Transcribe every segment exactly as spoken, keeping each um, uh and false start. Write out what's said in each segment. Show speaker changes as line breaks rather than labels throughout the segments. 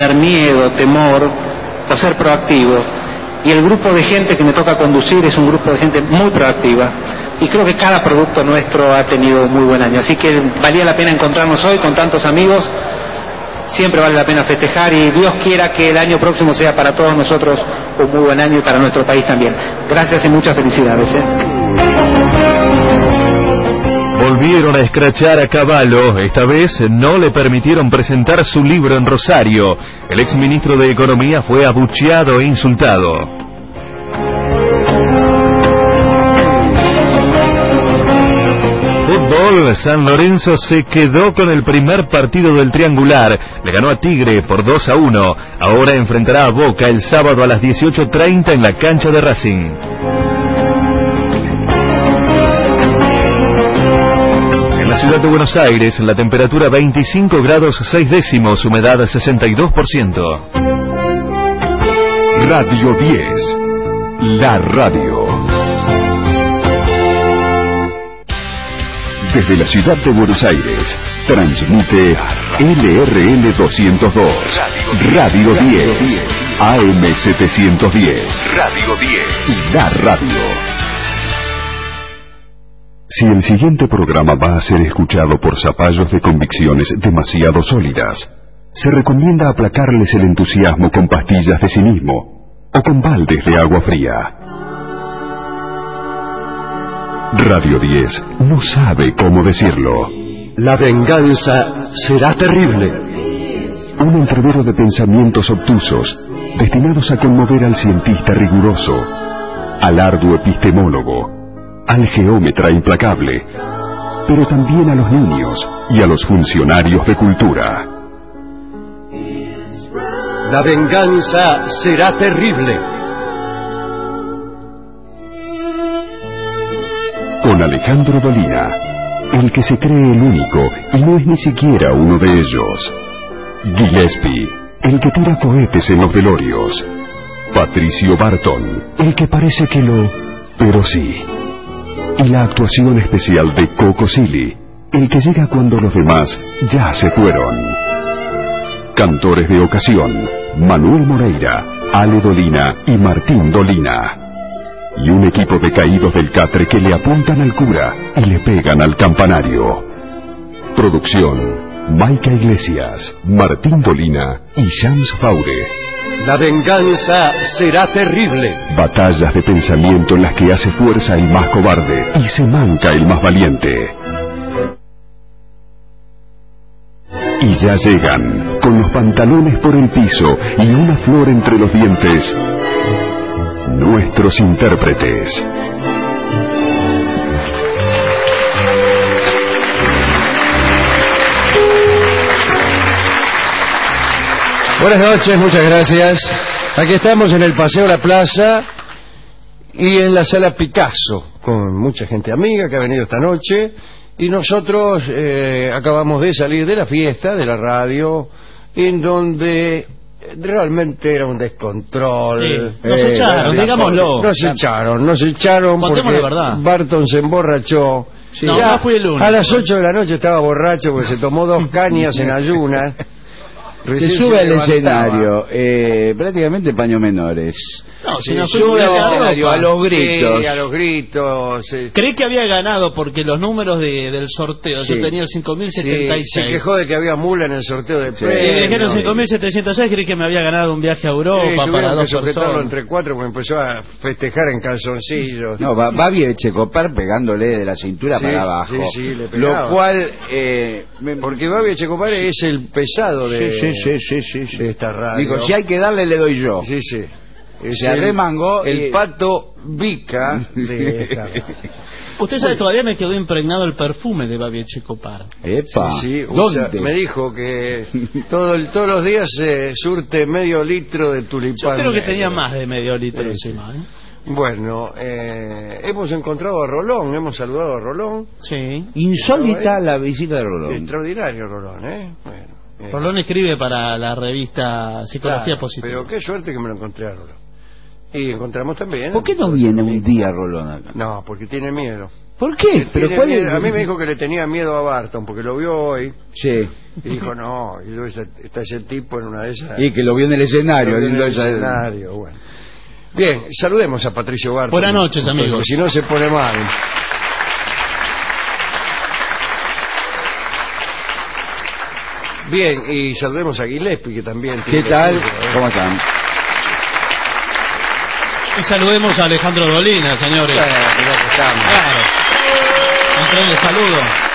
miedo, temor o ser proactivo. Y el grupo de gente que me toca conducir es un grupo de gente muy proactiva, y creo que cada producto nuestro ha tenido muy buen año, así que valía la pena encontrarnos hoy con tantos amigos. Siempre vale la pena festejar, y Dios quiera que el año próximo sea para todos nosotros un muy buen año, y para nuestro país también. Gracias y muchas felicidades, ¿eh?
Volvieron a escrachar a Cavallo. Esta vez no le permitieron presentar su libro en Rosario. El exministro de Economía fue abucheado e insultado. Fútbol, San Lorenzo se quedó con el primer partido del triangular. Le ganó a Tigre por dos a uno. Ahora enfrentará a Boca el sábado a las dieciocho treinta en la cancha de Racing. En la ciudad de Buenos Aires, la temperatura veinticinco grados seis décimos, humedad sesenta y dos por ciento.
Radio diez, la radio. Desde la ciudad de Buenos Aires, transmite L R L doscientos dos, Radio diez, A M setecientos diez, Radio diez, la radio. Si el siguiente programa va a ser escuchado por zapallos de convicciones demasiado sólidas, se recomienda aplacarles el entusiasmo con pastillas de cinismo o con baldes de agua fría. Radio diez no sabe cómo decirlo.
La venganza será terrible.
Un entrevero de pensamientos obtusos, destinados a conmover al cientista riguroso, al arduo epistemólogo, al geómetra implacable, pero también a los niños y a los funcionarios de cultura.
La venganza será terrible.
Con Alejandro Dolina, el que se cree el único y no es ni siquiera uno de ellos. Gillespie, el que tira cohetes en los velorios. Patricio Barton, el que parece que lo... pero sí. Y la actuación especial de Coco Silly, el que llega cuando los demás ya se fueron. Cantores de ocasión, Manuel Moreira, Ale Dolina y Martín Dolina. Y un equipo de caídos del catre que le apuntan al cura y le pegan al campanario. Producción, Maica Iglesias, Martín Dolina y Shams Faude.
La venganza será terrible.
Batallas de pensamiento en las que hace fuerza el más cobarde y se manca el más valiente. Y ya llegan, con los pantalones por el piso y una flor entre los dientes, nuestros intérpretes.
Buenas noches, muchas gracias. Aquí estamos en el Paseo La Plaza y en la Sala Picasso, con mucha gente amiga que ha venido esta noche, y nosotros eh, acabamos de salir de la fiesta de la radio, en donde realmente era un descontrol.
Sí, nos eh, echaron, la, digámoslo.
Nos echaron, nos echaron porque
la verdad.
Barton se emborrachó.
Sí, no, no fui el único.
A las ocho de la noche estaba borracho porque se tomó dos cañas en ayunas.
Se sube al escenario, eh, prácticamente paños menores.
No, si
se
no
sube al escenario a los gritos.
Sí, a los gritos. Sí.
Creí que había ganado porque los números de, del sorteo, sí. Yo tenía el cinco mil setenta y seis.
Sí, se quejó de que había mula en el sorteo de
sí.
premios.
Y dijeron cinco mil setecientos seis, creí que me había ganado un viaje a Europa
sí,
para dos
que sujetarlo
personas.
entre cuatro porque empezó a festejar en calzoncillos.
No, va, Babi Echecopar pegándole de la cintura
sí,
para abajo.
Sí, sí, le pegaba.
Lo cual... Eh,
me... Porque Babi Echecopar es el pesado de...
Sí, sí, sí, sí, sí.
de esta radio.
Digo, si hay que darle, le doy yo.
Sí, sí. Es
se arremangó
el,
y...
el pato Vica de esta radio.
Usted sabe, todavía me quedó impregnado el perfume de Babi Echecopar.
Epa,
sí, sí.
¿dónde?
O sea, me dijo que todo el, todos los días se surte medio litro de tulipán.
Yo creo que tenía más de medio litro sí. encima, ¿eh?
Bueno, eh, hemos encontrado a Rolón, hemos saludado a Rolón.
Sí.
Insólita la visita de Rolón.
Extraordinario Rolón, ¿eh? Bueno.
Rolón escribe para la revista Psicología
claro,
Positiva.
Pero qué suerte que me lo encontré a Rolón. Y encontramos también...
¿Por qué no viene un día Rolón acá?
No, porque tiene miedo.
¿Por qué? ¿Pero
Tiene
cuál es?
miedo. A mí me dijo que le tenía miedo a Barton, porque lo vio hoy.
Sí.
Y dijo, no, y luego está ese tipo en una de esas...
Y que lo vio en el escenario.
Lo vio en el
esa-
escenario, bueno. Bien, saludemos a Patricio Barton.
Buenas noches, amigos.
Porque si no se pone mal. Bien, y saludemos a Gillespie, que también
¿Qué
tiene...
tal?
lo suyo, ¿eh?
¿Cómo están?
Y saludemos a Alejandro Dolina, señores.
Bueno, ya que estamos.
Claro. Entrale saludo.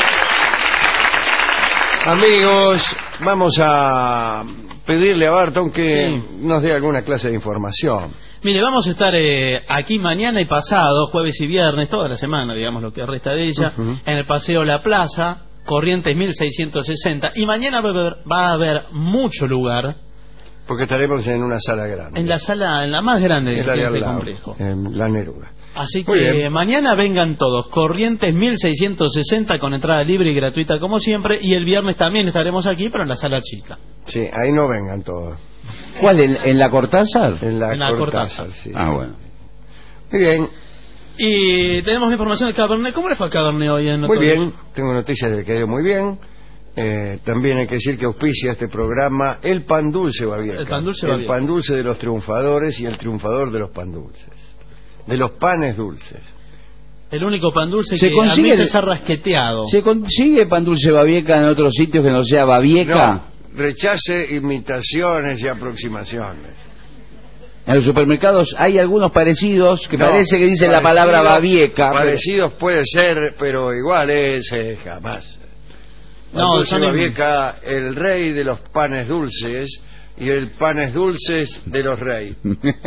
Amigos, vamos a pedirle a Barton que
Sí.
nos dé alguna clase de información.
Mire, vamos a estar eh, aquí mañana y pasado, jueves y viernes, toda la semana, digamos, lo que resta de ella,
Ujú.
en el Paseo La Plaza, Corrientes mil seiscientos sesenta. Y mañana va a haber, va a haber mucho lugar
Porque estaremos en una sala grande.
en la sala, en la más grande de
Es la de al
este
lado,
complejo.
en la Neruda.
Así
Muy
que
bien.
mañana vengan todos, Corrientes mil seiscientos sesenta con entrada libre y gratuita como siempre, y el viernes también estaremos aquí, pero en la sala chica.
Sí, ahí no vengan todos.
¿Cuál? ¿En, en la Cortázar?
En la,
En la
Cortázar,
Cortázar.
sí.
Ah, bueno.
Muy bien,
Y tenemos la información de Cabernet. ¿Cómo le fue a Cabernet hoy en
muy
Notorious?
bien. Tengo noticias de que ha ido muy bien. Eh, también hay que decir que auspicia este programa el pan dulce Babieca.
El pan dulce
El
Babieca.
pan dulce de los triunfadores y el triunfador de los pan dulces. De los panes dulces.
El único pan dulce
¿Se
que
consigue
admite
el-
ser rasqueteado.
¿Se consigue pan dulce Babieca en otros sitios que no sea Babieca?
No, rechace imitaciones y aproximaciones.
En los supermercados hay algunos parecidos que
No,
parece que dicen la palabra
parecidos-
Babieca. pero-
Parecidos puede ser, pero iguales eh, jamás.
No,
No, dulce
son en-
Babieca, el rey de los panes dulces y el panes dulces de los reyes.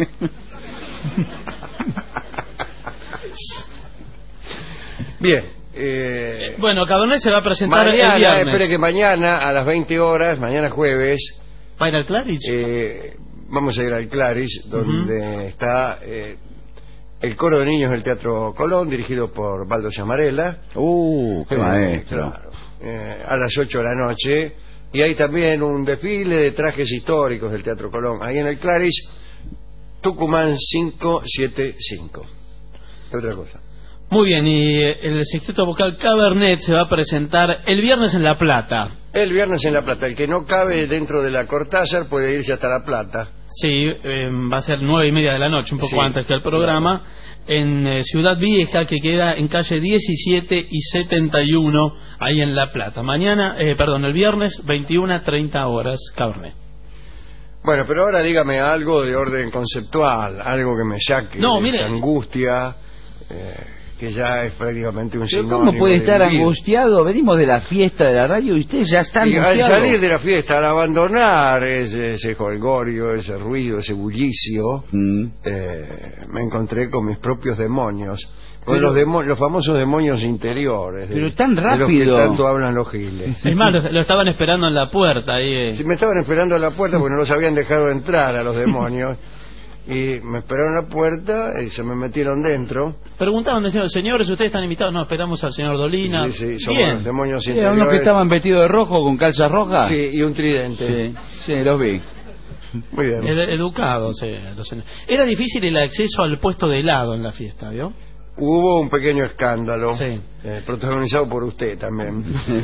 Bien. Eh,
Bueno, Cabernet se va a presentar
mañana,
el viernes.
espere que mañana a las veinte horas, mañana jueves,
¿Va a ir al Claridge?
eh, vamos a ir al Claris, donde está eh, el coro de niños del Teatro Colón, dirigido por Baldo Llamarela.
Uh, qué
Eh,
maestro.
claro, eh, a las ocho de la noche. Y hay también un desfile de trajes históricos del Teatro Colón, ahí en el Claris, Tucumán quinientos setenta y cinco. ¿Qué otra cosa?
Muy bien, y eh, el sexteto vocal Cabernet se va a presentar el viernes en La Plata.
El viernes en La Plata. El que no cabe dentro de la Cortázar puede irse hasta La Plata.
Sí, eh, va a ser nueve y media de la noche, un poco
Sí,
antes que el programa, en eh, Ciudad Vieja, que queda en calle diecisiete y setenta y uno, ahí en La Plata. Mañana, eh, perdón, el viernes, veintiuna a treinta horas, Cabernet.
Bueno, pero ahora dígame algo de orden conceptual, algo que me saque
No,
de
mire.
esta angustia, eh, que ya es prácticamente un
Pero
sinónimo.
¿cómo puede
de
estar
vivir.
angustiado? Venimos de la fiesta de la radio y usted ya está
Y al
angustiado.
salir de la fiesta, al abandonar ese, ese jolgorio, ese ruido, ese bullicio,
Mm.
eh, me encontré con mis propios demonios, con
Pero-
los, demo- los famosos demonios interiores, de,
Pero tan
de los
rápido.
que tanto hablan los giles.
Es más, lo, lo estaban esperando en la puerta. Ahí, eh.
Si me estaban esperando a la puerta porque no los habían dejado entrar a los demonios, y me esperaron a la puerta y se me metieron dentro.
Preguntaban, decían, señores, ustedes están invitados. No, esperamos al señor Dolina.
Sí, sí, somos
Bien.
los demonios
Sí, eran
interiores.
unos que estaban vestidos de rojo con calzas rojas.
Sí, y un tridente.
sí, sí, los vi.
Muy bien.
Ed- educados. eh, los señores. Era difícil el acceso al puesto de helado en la fiesta, ¿vio?
Hubo un pequeño escándalo,
Sí.
eh, protagonizado por usted también.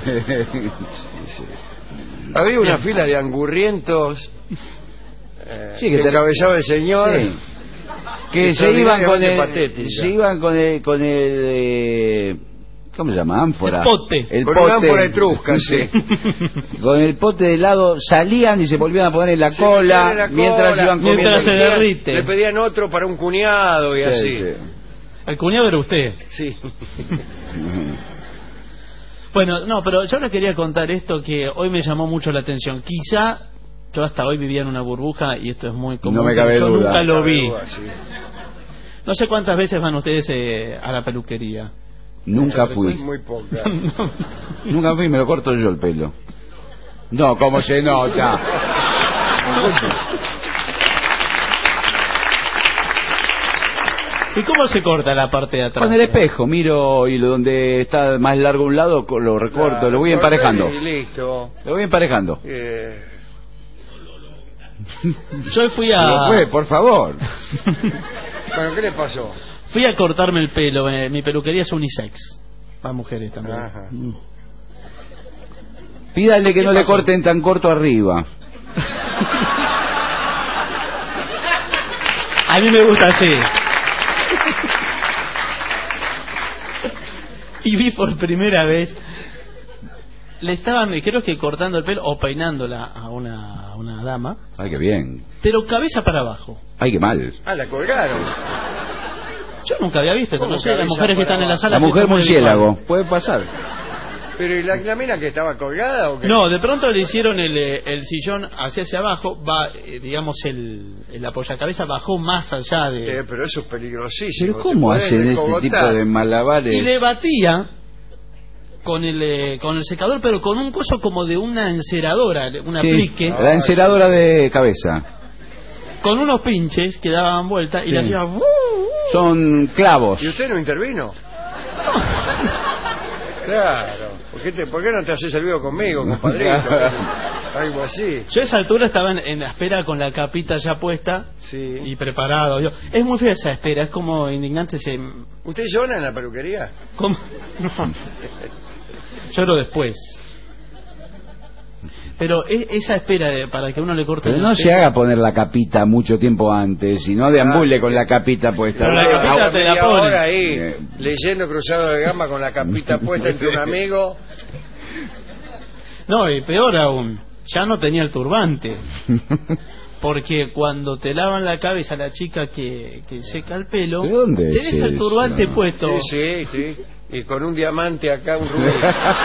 Había una fila de angurrientos eh,
Sí, que
que
te-
encabezaba el señor.
Sí. Que se iban con el,
Extraordinariamente
se iban con el, con el, eh, ¿cómo se llama? Ánfora.
El pote.
El
Con
pote.
una ánfora etrusca, sí.
Con el pote de helado salían y se volvían a poner en la
Se
cola
metían en la
mientras
cola,
iban comiendo.
Mientras se
Le pedían-
derrite.
Le pedían otro para un cuñado y
Sí,
así.
sí.
El cuñado era usted.
Sí.
Bueno, no, pero yo les quería contar esto que hoy me llamó mucho la atención. Quizá yo hasta hoy vivía en una burbuja y esto es muy común.
No me
pero
cabe
yo
duda.
nunca lo vi.
Sí.
No sé cuántas veces van ustedes eh, a la peluquería.
Nunca fui.
Muy poca.
Nunca fui, me lo corto yo el pelo. No, como se nota.
¿Y cómo se corta la parte de atrás?
Con el espejo, miro y lo donde está más largo un lado co- lo recorto,
Claro,
lo voy emparejando.
Y listo.
Lo voy emparejando.
Eh,
Yo fui
Pero
a...
fue, por favor.
Bueno, ¿qué le pasó?
Fui a cortarme el pelo. Eh, mi peluquería es unisex. Para mujeres también.
Ajá.
Pídale que
¿Qué
no le
pasó?
corten tan corto arriba.
A mí me gusta así. Y vi por primera vez, le estaban, creo que cortando el pelo o peinándola a una, a una dama,
Ay, qué bien.
pero cabeza para abajo.
Ay, qué mal.
Ah, la colgaron.
Yo nunca había visto,
¿Cómo
conocía a las
cabeza
mujeres que
para
están en la
abajo?
sala.
La mujer
se toman el
murciélago.
igual.
Puede pasar.
Pero ¿y la, la mina que estaba colgada o qué?
No, de pronto le hicieron el, eh, el sillón hacia hacia abajo, va, eh, digamos, el, el apoyacabeza bajó más allá de...
Eh, pero eso es peligrosísimo.
Pero ¿cómo
te pueden
hacen este tipo
descogotar.
de malabares?
Y le batía con el eh, con el secador, pero con un coso como de una enceradora, un
Sí,
aplique,
la enceradora de cabeza.
con unos pinches que daban vuelta y
Sí.
le hacía... ¡uh!
Son clavos.
¿Y usted no intervino? Claro. ¿Por qué, te, ¿Por qué no te haces el vivo conmigo, compadrito? Algo así.
Yo a esa altura estaba en, en la espera con la capita ya puesta
Sí.
y preparado. Yo, es muy fea esa espera, es como indignante ese...
¿Usted llora en la peluquería?
¿Cómo? No. Lloro después. Pero es, esa espera de- para que uno le corte
Pero
el
no
pelo-
se haga poner la capita mucho tiempo antes, sino deambule con la capita puesta.
Pero la capita
Ah,
te la
media
ponen.
hora ahí,
Eh.
leyendo Cruzado de Gama con la capita puesta entre un amigo.
No, y peor aún, ya no tenía el turbante. Porque cuando te lavan la cabeza la chica que, que seca el pelo,
¿De dónde
tenés
es
el
eso?
turbante puesto.
Sí, sí, sí. Y con un diamante acá, un rubí.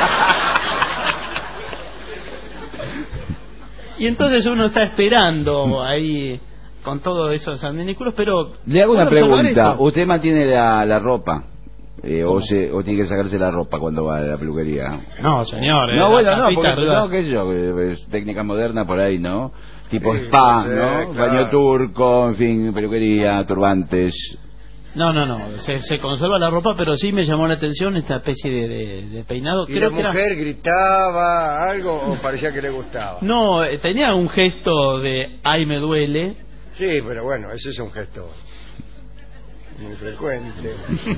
Y entonces uno está esperando ahí con todos esos adminículos, pero...
Le hago una
¿puedo resolver
pregunta.
esto?
¿Usted mantiene la, la ropa? Eh, o, se, ¿O tiene que sacarse la ropa cuando va a la peluquería?
No, señor. eh,
No,
la
bueno, no,
capita
porque
arriba.
no, qué sé yo, eh, es técnica moderna por ahí, ¿no? Tipo
Sí,
spa,
sí,
¿no?
claro.
Baño turco, en fin, peluquería, turbantes.
No, no, no, se, se conserva la ropa, pero sí me llamó la atención esta especie de, de- de peinado.
¿Y
Creo
la
que era-
mujer gritaba algo o parecía que le gustaba?
No, eh, tenía un gesto de ay me duele.
Sí, pero bueno, ese es un gesto muy frecuente.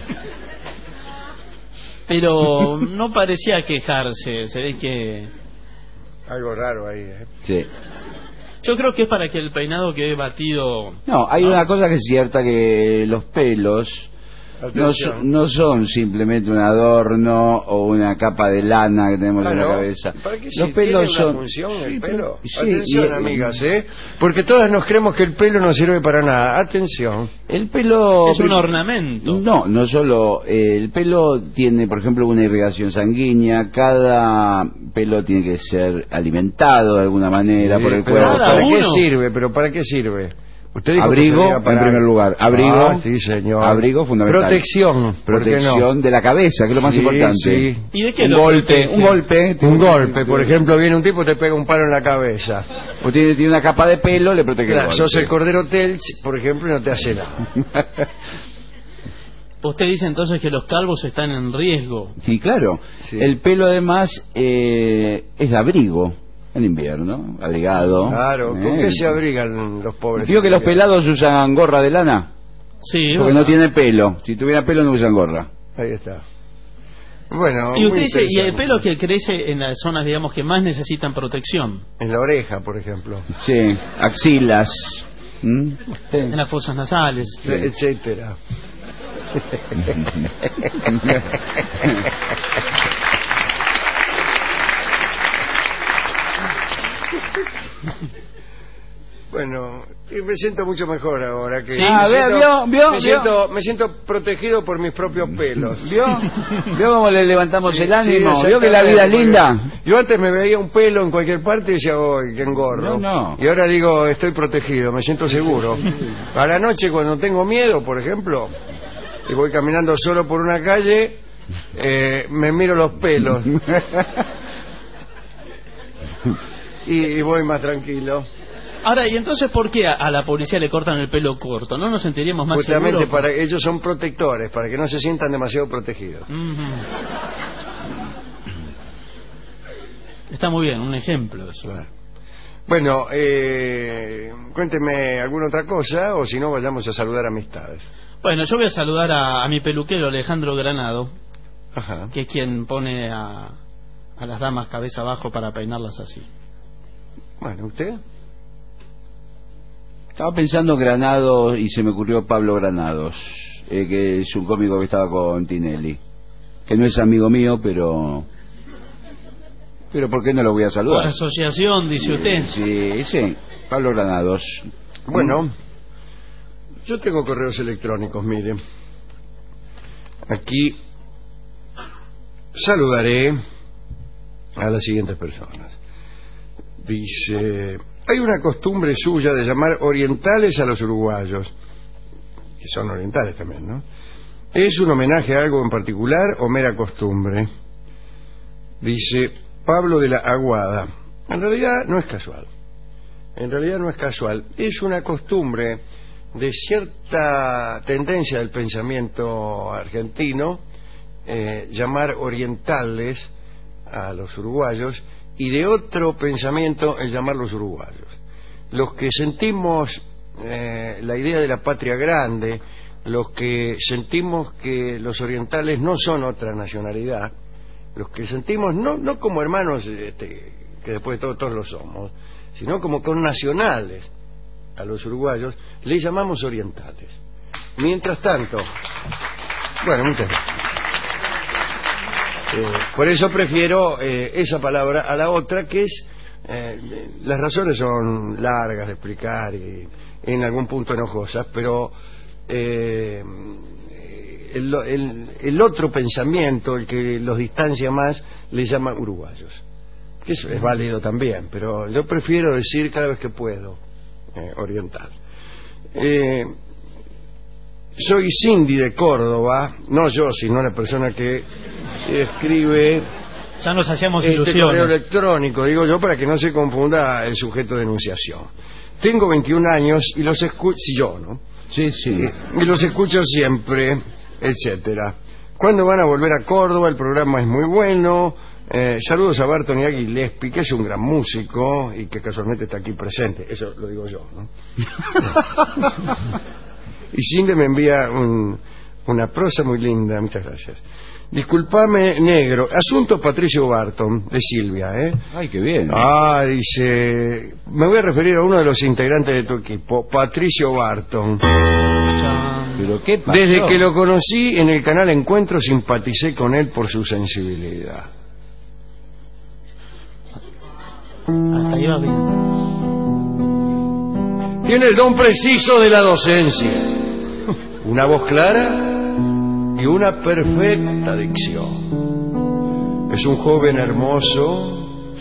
Pero no parecía quejarse, se ve que...
Algo raro ahí, ¿eh?
Sí.
Yo creo que es para que el peinado quede batido.
No, hay una cosa que es cierta, que los pelos no,
Atención.
so- no son simplemente un adorno o una capa de lana que tenemos
Ah,
en la
¿no?
cabeza.
¿Para qué
Los
si
pelos
tiene una
son...
función el
Sí,
pelo?
sí,
Atención,
y-
amigas, ¿eh? Porque todas nos creemos que el pelo no sirve para nada. Atención.
El pelo...
Es un ornamento.
No, no solo. eh, el pelo tiene, por ejemplo, una irrigación sanguínea. Cada pelo tiene que ser alimentado de alguna manera por el
pero
cuerpo.
Cada
¿para qué
uno.
sirve? ¿Pero para qué sirve? Usted dijo que
Abrigo,
servía para-
en primer lugar. Abrigo.
Ah, sí, señor.
Abrigo fundamental.
Protección. ¿por qué no?
Protección de la cabeza, que es lo más
Sí,
importante.
sí.
¿Y de qué
Un
lo
golpe,
protege?
un golpe.
Un golpe, por ejemplo, viene un tipo y te pega un palo en la cabeza.
Usted tiene, tiene una capa de pelo, le protege
Claro,
el
sos el
golpe.
Cordero Telch, por ejemplo, y no te hace nada.
Usted dice entonces que los calvos están en riesgo.
Sí, claro.
Sí.
El pelo además eh, es abrigo en invierno, abrigado.
Claro, ¿con
Eh.
qué se abrigan los pobres?
¿Digo que los pelados usan gorra de lana?
Sí,
Porque
¿verdad?
no tiene pelo. Si tuviera pelo no usan gorra.
Ahí está. Bueno,
Y usted
muy
dice, y el
interesante.
pelo que crece en las zonas, digamos, que más necesitan protección,
En la oreja, por ejemplo,
Sí, axilas. ¿Mm? Sí.
en las fosas nasales.
Sí.
etcétera. Bueno, y me siento mucho mejor ahora que
Sí.
me
Ah,
siento-
veo, vio, vio,
me
vio.
siento me siento protegido por mis propios pelos.
¿Vio? ¿Vio cómo le levantamos
Sí,
el ánimo?
sí,
¿Vio que la vida es
exactamente,
linda?
porque Yo antes me veía un pelo en cualquier parte y decía, ¡ay, qué engorro!
No, no.
Y ahora digo, estoy protegido, me siento seguro. A la noche, cuando tengo miedo, por ejemplo, y voy caminando solo por una calle, eh, me miro los pelos. y, y voy más tranquilo.
Ahora, ¿y entonces por qué a, a la policía le cortan el pelo corto? ¿No nos sentiríamos más
Justamente
seguros?
para ellos son protectores, para que no se sientan demasiado protegidos.
Ujú. Está muy bien, un ejemplo eso.
Bueno, eh, cuénteme alguna otra cosa, o si no, vayamos a saludar amistades.
Bueno, yo voy a saludar a, a mi peluquero Alejandro Granado,
Ajá.
que es quien pone a, a las damas cabeza abajo para peinarlas así.
Bueno, ¿usted?
Estaba pensando Granados y se me ocurrió Pablo Granados, eh, que es un cómico que estaba con Tinelli, que no es amigo mío, pero... Pero ¿por qué no lo voy a saludar?
Por asociación, dice usted.
Sí, sí, Pablo Granados.
Bueno, yo tengo correos electrónicos, mire. Aquí saludaré a las siguientes personas. Dice, hay una costumbre suya de llamar orientales a los uruguayos, que son orientales también, ¿no? ¿Es un homenaje a algo en particular o mera costumbre? Dice Pablo de la Aguada. En realidad no es casual. En realidad no es casual. Es una costumbre de cierta tendencia del pensamiento argentino eh, llamar orientales a los uruguayos, y de otro pensamiento el llamarlos uruguayos. Los que sentimos eh, la idea de la patria grande, los que sentimos que los orientales no son otra nacionalidad, los que sentimos no, no como hermanos este, que después de todo todos lo somos, sino como con nacionales a los uruguayos, les llamamos orientales. Mientras tanto, bueno, muchas gracias. Eh, por eso prefiero eh, esa palabra a la otra, que es eh, las razones son largas de explicar y en algún punto enojosas, pero eh, el, el, el otro pensamiento, el que los distancia más, le llama uruguayos, que eso es válido también, pero yo prefiero decir cada vez que puedo eh, oriental. eh, Soy Cindy de Córdoba, no yo, sino la persona que escribe
ya nos hacíamos
este
ilusiones.
correo electrónico, digo yo, para que no se confunda el sujeto de enunciación. Tengo veintiún años y los escucho, si yo, ¿no?
Sí, sí.
Y los escucho siempre, etcétera. ¿Cuándo van a volver a Córdoba? El programa es muy bueno. Eh, saludos a Barton Gillespie, que es un gran músico y que casualmente está aquí presente. Eso lo digo yo, ¿no? Y Cindy me envía un, una prosa muy linda, muchas gracias. Disculpame, negro. Asunto Patricio Barton, de Silvia, ¿eh?
Ay, qué bien.
Ah, dice... Me voy a referir a uno de los integrantes de tu equipo, Patricio Barton.
¿Pero qué pasó?
Desde que lo conocí en el canal Encuentro, simpaticé con él por su sensibilidad.
Hasta ahí va bien.
Tiene el don preciso de la docencia. Una voz clara y una perfecta dicción. Es un joven hermoso,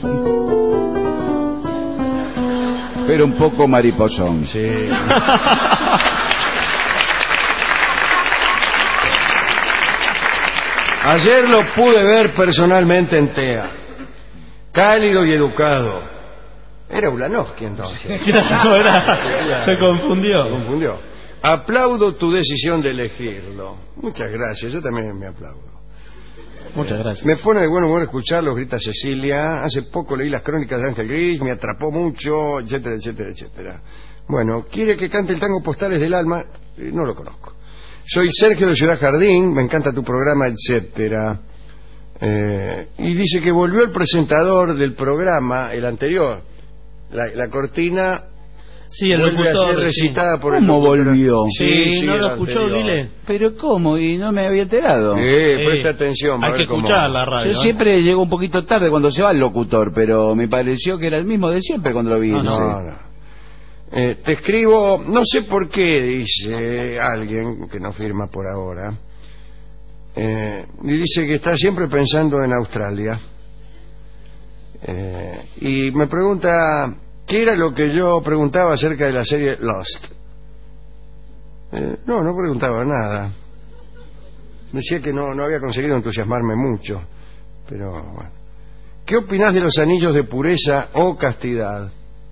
pero un poco mariposón.
sí. Ayer lo pude ver personalmente en T E A. Cálido y educado. Era Ulanowski entonces.
Claro, era, se confundió.
Se confundió. Aplaudo tu decisión de elegirlo. Muchas gracias, yo también me aplaudo.
Muchas gracias.
Me pone de buen humor escucharlo, grita Cecilia. Hace poco leí las crónicas de Ángel Gris, me atrapó mucho, etcétera, etcétera, etcétera. Bueno, ¿quiere que cante el tango Postales del Alma? Eh, no lo conozco. Soy Sergio de Ciudad Jardín, me encanta tu programa, etcétera. Eh, y dice que volvió el presentador del programa, el anterior. La, la cortina...
Sí, el
vuelve a ser
locutor.
recitada
Sí.
por
¿Cómo
el locutor.
volvió?
Sí,
sí,
¿no lo
el
escuchó,
anterior.
Dile?
¿Pero cómo? Y no me había enterado.
Eh, presta
Eh,
atención. va a
Hay
ver
que
cómo-
escuchar la radio.
Yo
¿eh?
siempre llego un poquito tarde cuando se va el locutor, pero me pareció que era el mismo de siempre cuando lo vi.
No,
no sé.
No, no. Eh, te escribo, no sé por qué, dice alguien que no firma por ahora. Eh, y dice que está siempre pensando en Australia. Eh, y me pregunta, ¿qué era lo que yo preguntaba acerca de la serie Lost? Eh, no, no preguntaba nada. Decía que no, no había conseguido entusiasmarme mucho. Pero bueno. ¿Qué opinás de los anillos de pureza o castidad?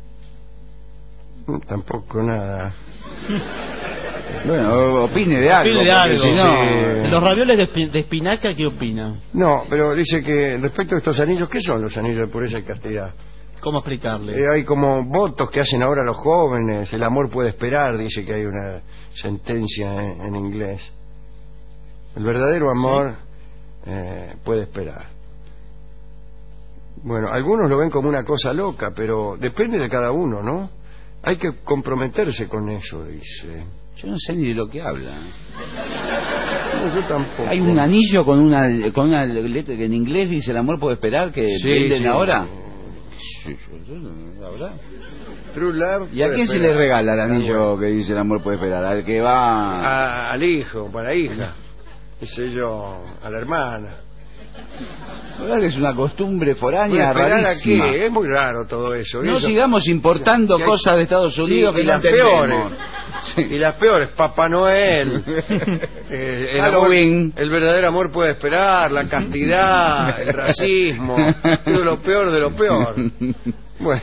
Mm, Tampoco nada.
Bueno, opine de algo.
Opine de
porque
algo.
si no,
Sí.
Los ravioles de, espi- de espinaca, ¿qué opina?
No, pero dice que respecto a estos anillos, ¿qué son los anillos de pureza y castidad?
¿Cómo explicarle?
Eh, hay como votos que hacen ahora los jóvenes. El amor puede esperar, dice que hay una sentencia en, en inglés. El verdadero amor ¿Sí? eh, puede esperar. Bueno, algunos lo ven como una cosa loca, pero depende de cada uno, ¿no? Hay que comprometerse con eso, dice.
Yo no sé ni de lo que habla.
No, yo tampoco.
Hay un anillo con una con una letra que en inglés dice el amor puede esperar, que
sí,
venden
sí.
ahora. Sí, la verdad.
True Love.
¿Y a quién se le regala el anillo que dice el amor puede esperar? Al que va...
A, al hijo, para la hija. Qué sé yo, a la hermana.
La verdad que es una costumbre foránea
Bueno,
rarísima.
aquí, es muy raro todo eso.
No
eso,
sigamos importando
hay,
cosas de Estados Unidos
sí,
que
y
no
las
entendemos.
peores. Sí. Y las peores, Papá Noel, eh, el, amor, el verdadero amor puede esperar, la castidad, el racismo, todo lo peor de lo peor. Bueno,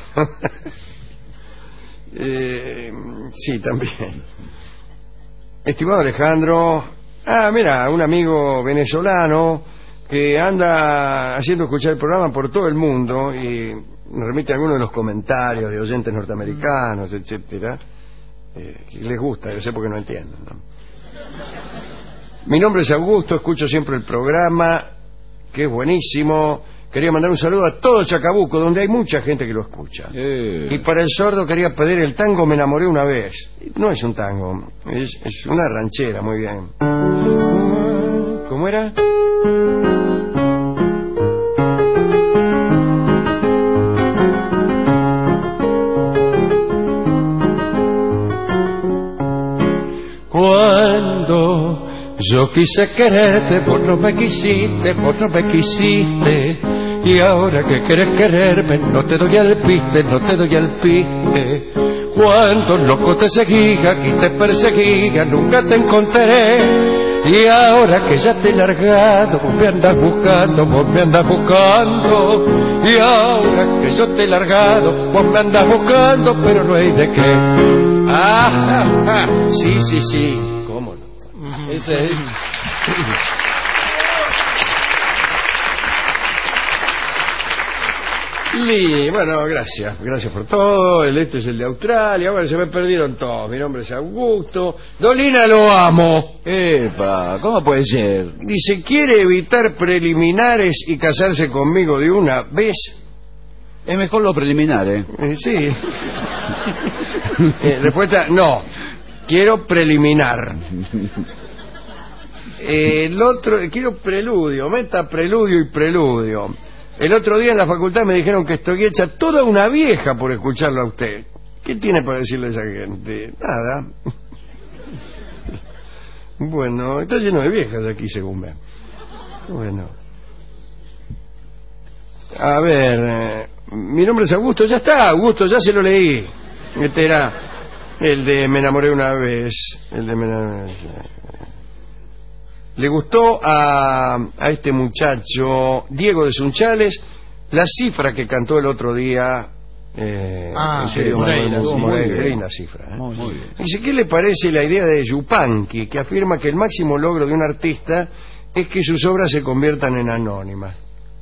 eh, sí, también. Estimado Alejandro, ah, mira, un amigo venezolano que anda haciendo escuchar el programa por todo el mundo y nos remite algunos de los comentarios de oyentes norteamericanos, etcétera. Eh, que les gusta, yo sé porque no entienden, ¿no? Mi nombre es Augusto, escucho siempre el programa, que es buenísimo. Quería mandar un saludo a todo Chacabuco, donde hay mucha gente que lo escucha.
Eh.
Y para el sordo quería pedir el tango Me enamoré una vez. No es un tango, es, es una ranchera, muy bien. ¿Cómo era? Cuando yo quise quererte, vos no me quisiste, vos no me quisiste. Y ahora que quieres quererme, no te doy al piste, no te doy al piste. Cuando loco te seguía, aquí te perseguía, nunca te encontré. Y ahora que ya te he largado, vos me andas buscando, vos me andas buscando. Y ahora que yo te he largado, vos me andas buscando, pero no hay de qué. Ah, ah, ah, sí, sí, sí. ¿Cómo no? Ese es. Y bueno, gracias, gracias por todo. El este es el de Australia. Bueno, se me perdieron todos. Mi nombre es Augusto. Dolina, lo amo.
Epa, ¿cómo puede ser?
Dice, ¿quiere evitar preliminares y casarse conmigo de una vez?
Es mejor lo preliminar, ¿eh?
Eh, sí. eh, respuesta, no. Quiero preliminar. Eh, el otro, quiero preludio. Meta preludio y preludio. El otro día en la facultad me dijeron que estoy hecha toda una vieja por escucharlo a usted. ¿Qué tiene para decirle a esa gente? Nada. Bueno, está lleno de viejas aquí, según ven. Bueno. A ver, eh, mi nombre es Augusto. Ya está, Augusto, ya se lo leí. Este era el de Me enamoré una vez. El de Me enamoré una vez. Le gustó a, a este muchacho, Diego de Sunchales, la cifra que cantó el otro día. Eh,
ah,
en serio,
Moreira,
muy,
sí,
muy,
muy
muy
bien.
linda cifra. ¿eh?
Muy bien.
Dice, ¿qué le parece la idea de Yupanqui, que afirma que el máximo logro de un artista es que sus obras se conviertan en anónimas?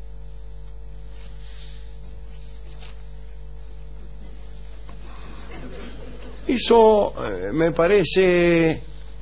Eso eh, me parece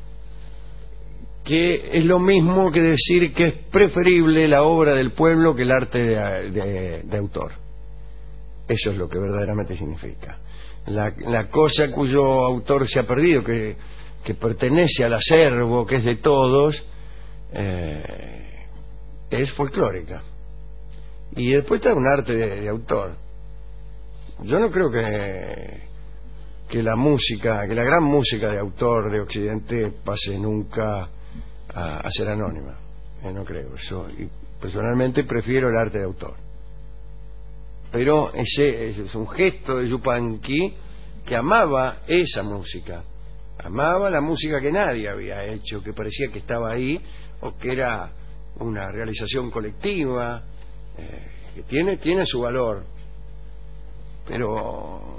que es lo mismo que decir que es preferible la obra del pueblo que el arte de, de, de autor. Eso es lo que verdaderamente significa. La, la cosa cuyo autor se ha perdido, que, que pertenece al acervo, que es de todos, eh, es folclórica. Y después está un arte de, de autor. Yo no creo que que la música, que la gran música de autor de Occidente pase nunca a, a ser anónima. Eh, no creo eso. Y personalmente prefiero el arte de autor. Pero ese, ese es un gesto de Yupanqui, que amaba esa música. Amaba la música que nadie había hecho, que parecía que estaba ahí, o que era una realización colectiva, eh, que tiene, tiene su valor. Pero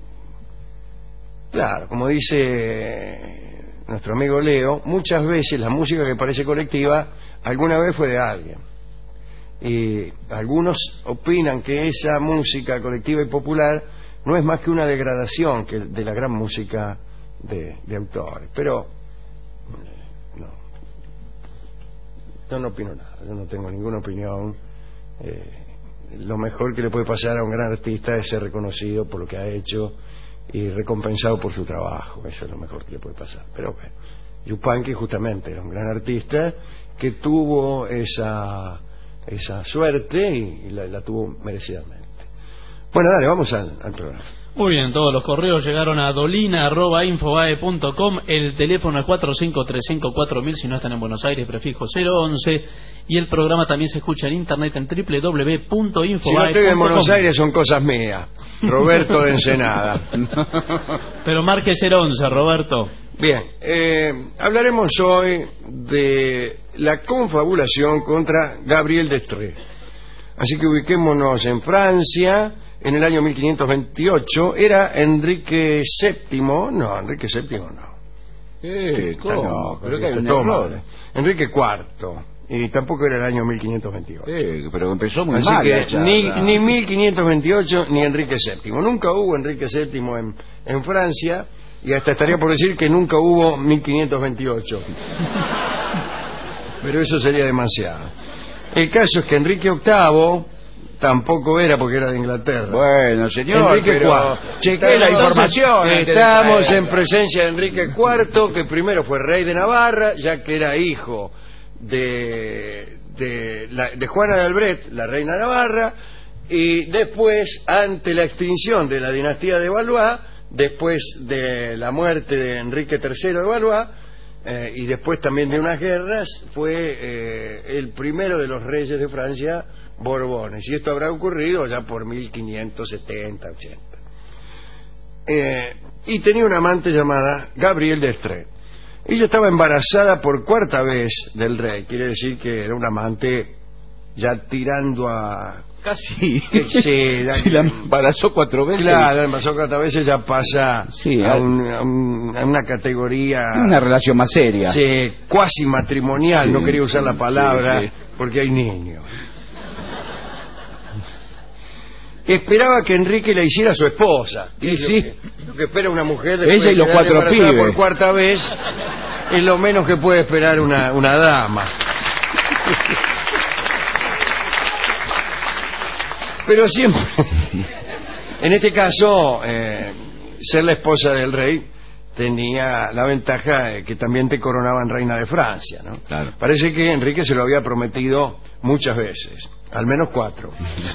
claro, como dice nuestro amigo Leo, muchas veces la música que parece colectiva alguna vez fue de alguien. Y algunos opinan que esa música colectiva y popular no es más que una degradación que de la gran música de, de autores. Pero no, yo no opino nada, yo no tengo ninguna opinión. Eh, lo mejor que le puede pasar a un gran artista es ser reconocido por lo que ha hecho y recompensado por su trabajo. Eso es lo mejor que le puede pasar. Pero bueno, Yupanqui justamente era un gran artista que tuvo esa esa suerte y, y la, la tuvo merecidamente. Bueno, dale, vamos al, al programa.
Muy bien, todos los correos llegaron a dolina arroba infobae punto com, el teléfono es cuatro cinco tres cinco cuatro mil si no están en Buenos Aires, prefijo cero once, y el programa también se escucha en internet en doble u doble u doble u punto infobae punto com.
Si no estoy en Buenos Aires son cosas mías, Roberto de Ensenada.
Pero marque cero once, Roberto.
Bien, eh, hablaremos hoy de la confabulación contra Gabriel Destrée. Así que ubiquémonos en Francia. En el año mil quinientos veintiocho era Enrique séptimo, no, Enrique séptimo no.
Eh, ¿cómo?
No,
Creo que hay un
toma,
error.
Enrique cuarto, y tampoco era el año mil quinientos veintiocho.
Eh, pero empezó muy
Así
mal.
que
esa,
ni,
la...
ni mil quinientos veintiocho ni Enrique séptimo. Nunca hubo Enrique séptimo en, en Francia, y hasta estaría por decir que nunca hubo mil quinientos veintiocho. Pero eso sería demasiado. El caso es que Enrique octavo tampoco era, porque era de Inglaterra.
Bueno, señor,
Enrique
pero
cuarto.
chequé la información.
Estamos en presencia de Enrique cuarto, que primero fue rey de Navarra, ya que era hijo de, de, la, de Juana de Albret, la reina de Navarra, y después, ante la extinción de la dinastía de Valois, después de la muerte de Enrique tercero de Valois, eh, y después también de unas guerras, fue eh, el primero de los reyes de Francia, Borbones, y esto habrá ocurrido ya por mil quinientos setenta, ochenta. Eh, y tenía una amante llamada Gabrielle Destrée. Ella estaba embarazada por cuarta vez del rey, quiere decir que era una amante ya tirando a...
Casi.
Que, sí, ya,
si la embarazó cuatro veces.
Claro, la embarazó cuatro veces, ya pasa
sí,
a, un, a, un, a una categoría...
Una relación más seria.
Sí, cuasi matrimonial, sí, no quería usar la palabra, sí, sí. Porque hay niños. Esperaba que Enrique la hiciera su esposa.
Y sí.
Lo que, lo que espera una mujer
después ella y los cuatro pibes
por cuarta vez es lo menos que puede esperar una, una dama. Pero siempre, en este caso, eh, ser la esposa del rey tenía la ventaja de que también te coronaban reina de Francia, ¿no?
Claro.
Parece que Enrique se lo había prometido muchas veces, al menos cuatro.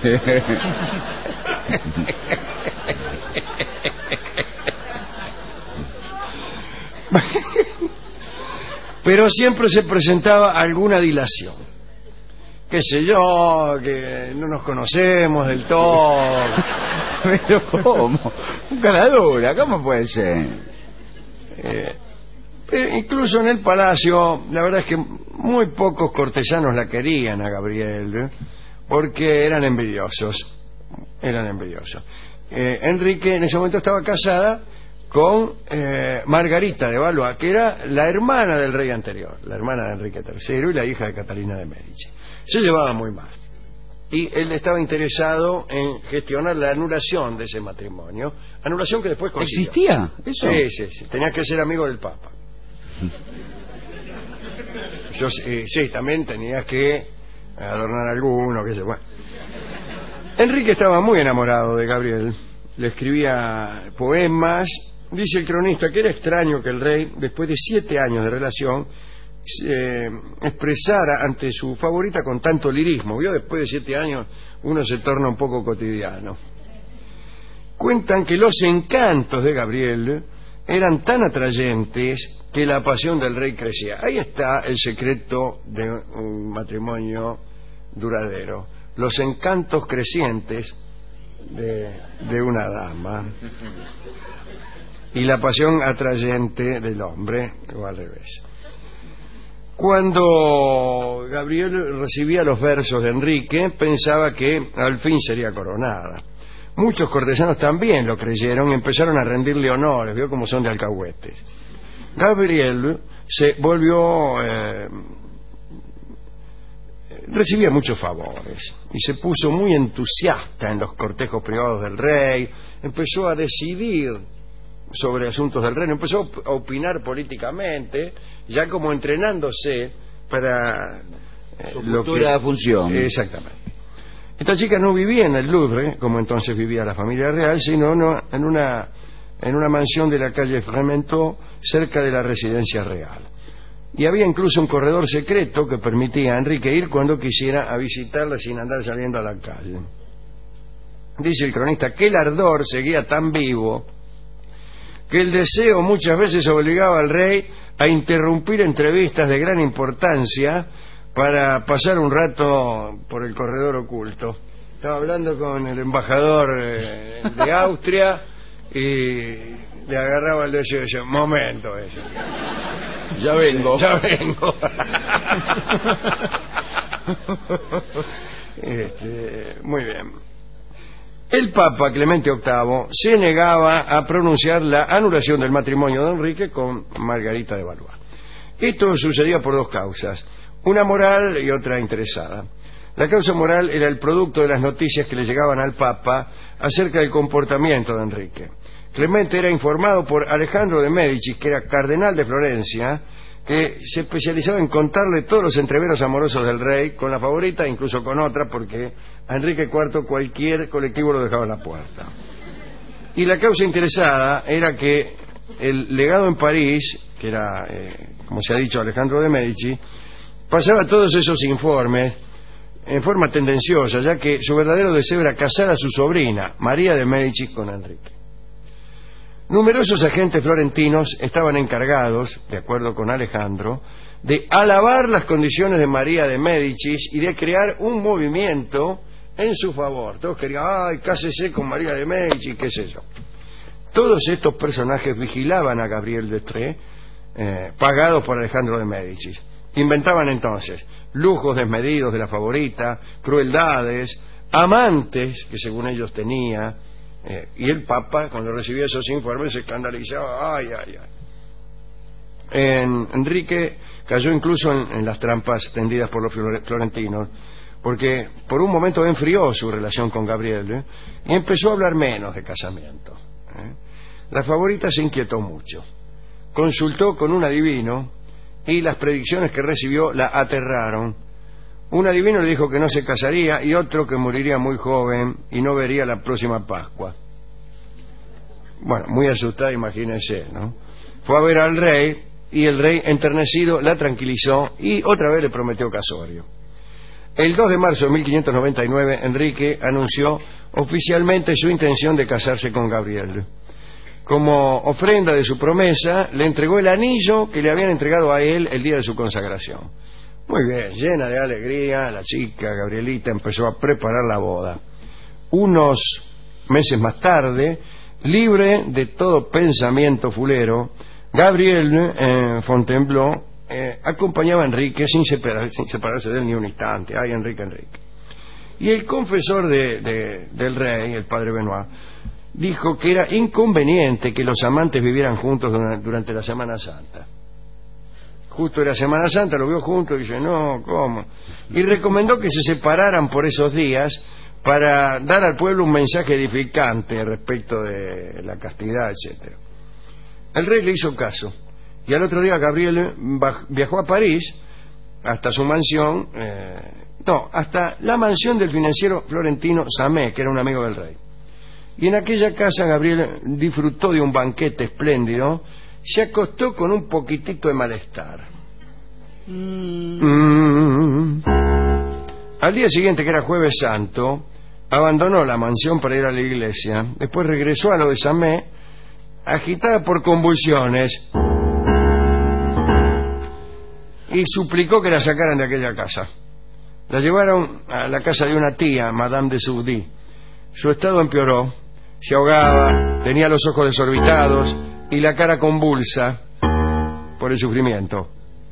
Pero siempre se presentaba alguna dilación. Qué sé yo, que no nos conocemos del todo.
Pero ¿cómo? Un ganadora, ¿cómo puede ser?
Eh, eh, incluso en el palacio, la verdad es que muy pocos cortesanos la querían a Gabrielle, ¿eh? Porque eran envidiosos. Eran envidiosos. Eh, Enrique en ese momento estaba casada con eh, Margarita de Valois, que era la hermana del rey anterior, la hermana de Enrique tercero y la hija de Catalina de Medici. Se llevaba muy mal. Y él estaba interesado en gestionar la anulación de ese matrimonio. Anulación que después consiguió.
¿Existía eso?
Sí, sí, sí. Tenías que ser amigo del Papa. Yo, eh, sí, también tenías que adornar alguno, qué sé, bueno. Enrique estaba muy enamorado de Gabrielle. Le escribía poemas. Dice el cronista que era extraño que el rey, después de siete años de relación, Eh, expresara ante su favorita con tanto lirismo. Vio, después de siete años uno se torna un poco cotidiano. Cuentan que los encantos de Gabrielle eran tan atrayentes que la pasión del rey crecía. Ahí está el secreto de un matrimonio duradero: los encantos crecientes de, de una dama y la pasión atrayente del hombre, o al revés. Cuando Gabrielle recibía los versos de Enrique, pensaba que al fin sería coronada. Muchos cortesanos también lo creyeron y empezaron a rendirle honores. Vio cómo son de alcahuetes. Gabrielle se volvió eh, recibía muchos favores y se puso muy entusiasta en los cortejos privados del rey, empezó a decidir sobre asuntos del reino, empezó a opinar políticamente, ya como entrenándose para eh,
su
lo
futura
que...
función.
Exactamente. Esta chica no vivía en el Louvre, como entonces vivía la familia real, sino no, en una en una mansión de la calle Frementeau, cerca de la residencia real. Y había incluso un corredor secreto que permitía a Enrique ir cuando quisiera a visitarla sin andar saliendo a la calle. Dice el cronista que el ardor seguía tan vivo que el deseo muchas veces obligaba al rey a interrumpir entrevistas de gran importancia para pasar un rato por el corredor oculto. Estaba hablando con el embajador eh, de Austria y le agarraba el deseo y decía, momento eso.
Ya vengo.
Ya vengo. este, muy bien. El Papa Clemente octavo se negaba a pronunciar la anulación del matrimonio de Enrique con Margarita de Valois. Esto sucedía por dos causas, una moral y otra interesada. La causa moral era el producto de las noticias que le llegaban al Papa acerca del comportamiento de Enrique. Clemente era informado por Alejandro de Médicis, que era cardenal de Florencia, que se especializaba en contarle todos los entreveros amorosos del rey, con la favorita, incluso con otra, porque a Enrique cuarto cualquier colectivo lo dejaba en la puerta. Y la causa interesada era que el legado en París, que era, eh, como se ha dicho, Alejandro de Médicis, pasaba todos esos informes en forma tendenciosa, ya que su verdadero deseo era casar a su sobrina, María de Médicis, con Enrique. Numerosos agentes florentinos estaban encargados, de acuerdo con Alejandro, de alabar las condiciones de María de Médicis y de crear un movimiento en su favor. Todos querían, ay, cásese con María de Médicis, qué sé yo. Todos estos personajes vigilaban a Gabriel d'Estrées, eh, pagados por Alejandro de Médicis. Inventaban entonces lujos desmedidos de la favorita, crueldades, amantes que según ellos tenía. Eh, y el Papa, cuando recibía esos informes, se escandalizaba. Ay, ay, ay. En, Enrique cayó incluso en, en las trampas tendidas por los florentinos, porque por un momento enfrió su relación con Gabriel, ¿eh? y empezó a hablar menos de casamiento. ¿eh? La favorita se inquietó mucho. Consultó con un adivino y las predicciones que recibió la aterraron. Un adivino le dijo que no se casaría y otro que moriría muy joven y no vería la próxima Pascua. Bueno, muy asustada, imagínense, ¿no? Fue a ver al rey y el rey, enternecido, la tranquilizó y otra vez le prometió casorio. El dos de marzo de mil quinientos noventa y nueve, Enrique anunció oficialmente su intención de casarse con Gabriel. Como ofrenda de su promesa, le entregó el anillo que le habían entregado a él el día de su consagración. Muy bien, llena de alegría, la chica Gabrielita empezó a preparar la boda. Unos meses más tarde, libre de todo pensamiento fulero, Gabriel eh, Fontainebleau eh, acompañaba a Enrique sin, separa, sin separarse de él ni un instante. Ay, Enrique, Enrique. Y el confesor de, de, del rey, el padre Benoit, dijo que era inconveniente que los amantes vivieran juntos durante, durante la Semana Santa. Justo era Semana Santa, lo vio juntos y dice, no, ¿cómo? Y recomendó que se separaran por esos días para dar al pueblo un mensaje edificante respecto de la castidad, etcétera. El rey le hizo caso y al otro día Gabriel viajó a París hasta su mansión, eh, no, hasta la mansión del financiero florentino Samé, que era un amigo del rey. Y en aquella casa Gabriel disfrutó de un banquete espléndido. Se acostó con un poquitito de malestar. Mm. Mm. Al día siguiente, que era Jueves Santo, abandonó la mansión para ir a la iglesia. Después regresó a lo de Samé, agitada por convulsiones, y suplicó que la sacaran de aquella casa. La llevaron a la casa de una tía, Madame de Soudy. Su estado empeoró, se ahogaba, tenía los ojos desorbitados y la cara convulsa por el sufrimiento.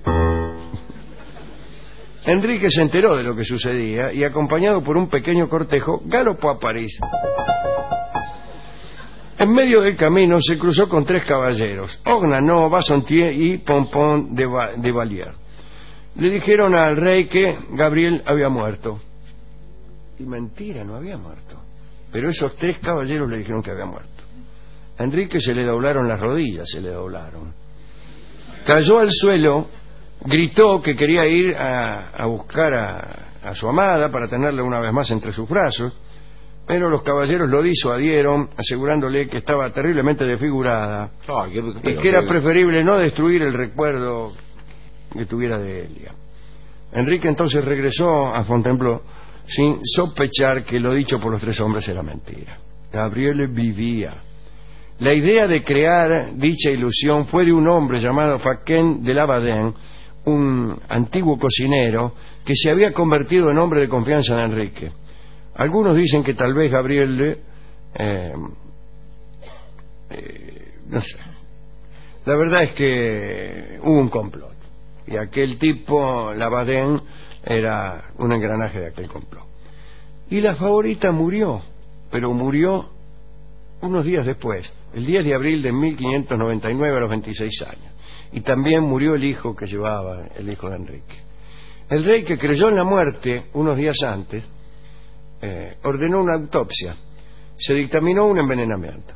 Enrique se enteró de lo que sucedía y, acompañado por un pequeño cortejo, galopó a París. En medio del camino se cruzó con tres caballeros, Ornano, Bassompierre y Pompon de, Va de Valier. le dijeron al rey que Gabriel había muerto. Y mentira, no había muerto. Pero esos tres caballeros le dijeron que había muerto. A Enrique se le doblaron las rodillas, se le doblaron. Cayó al suelo, gritó que quería ir a, a buscar a, a su amada para tenerla una vez más entre sus brazos, pero los caballeros lo disuadieron, asegurándole que estaba terriblemente desfigurada
Ay, qué-
y
pero
que era
qué-
preferible no destruir el recuerdo que tuviera de Elia. Enrique entonces regresó a Fontainebleau sin sospechar que lo dicho por los tres hombres era mentira. Gabriel vivía. La idea de crear dicha ilusión fue de un hombre llamado Faquen de Lavardin, un antiguo cocinero que se había convertido en hombre de confianza de Enrique. Algunos dicen que tal vez Gabriel eh, eh, no sé. La verdad es que hubo un complot y aquel tipo Lavardin era un engranaje de aquel complot. Y la favorita murió, pero murió unos días después, el diez de abril de mil quinientos noventa y nueve, a los veintiséis años. Y también murió el hijo que llevaba, el hijo de Enrique. El rey, que creyó en la muerte unos días antes, eh, ordenó una autopsia. Se dictaminó un envenenamiento.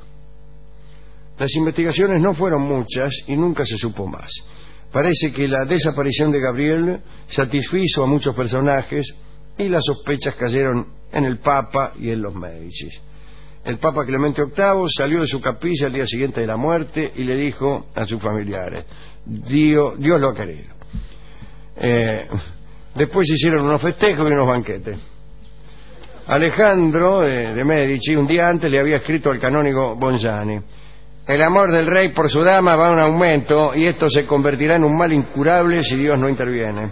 Las investigaciones no fueron muchas y nunca se supo más. Parece que la desaparición de Gabriel satisfizo a muchos personajes y las sospechas cayeron en el Papa y en los Médicis. El Papa Clemente octavo salió de su capilla al día siguiente de la muerte y le dijo a sus familiares: Dios, Dios lo ha querido. Eh, después hicieron unos festejos y unos banquetes. Alejandro de, de Medici un día antes le había escrito al canónigo Bongiani: el amor del rey por su dama va en aumento y esto se convertirá en un mal incurable si Dios no interviene.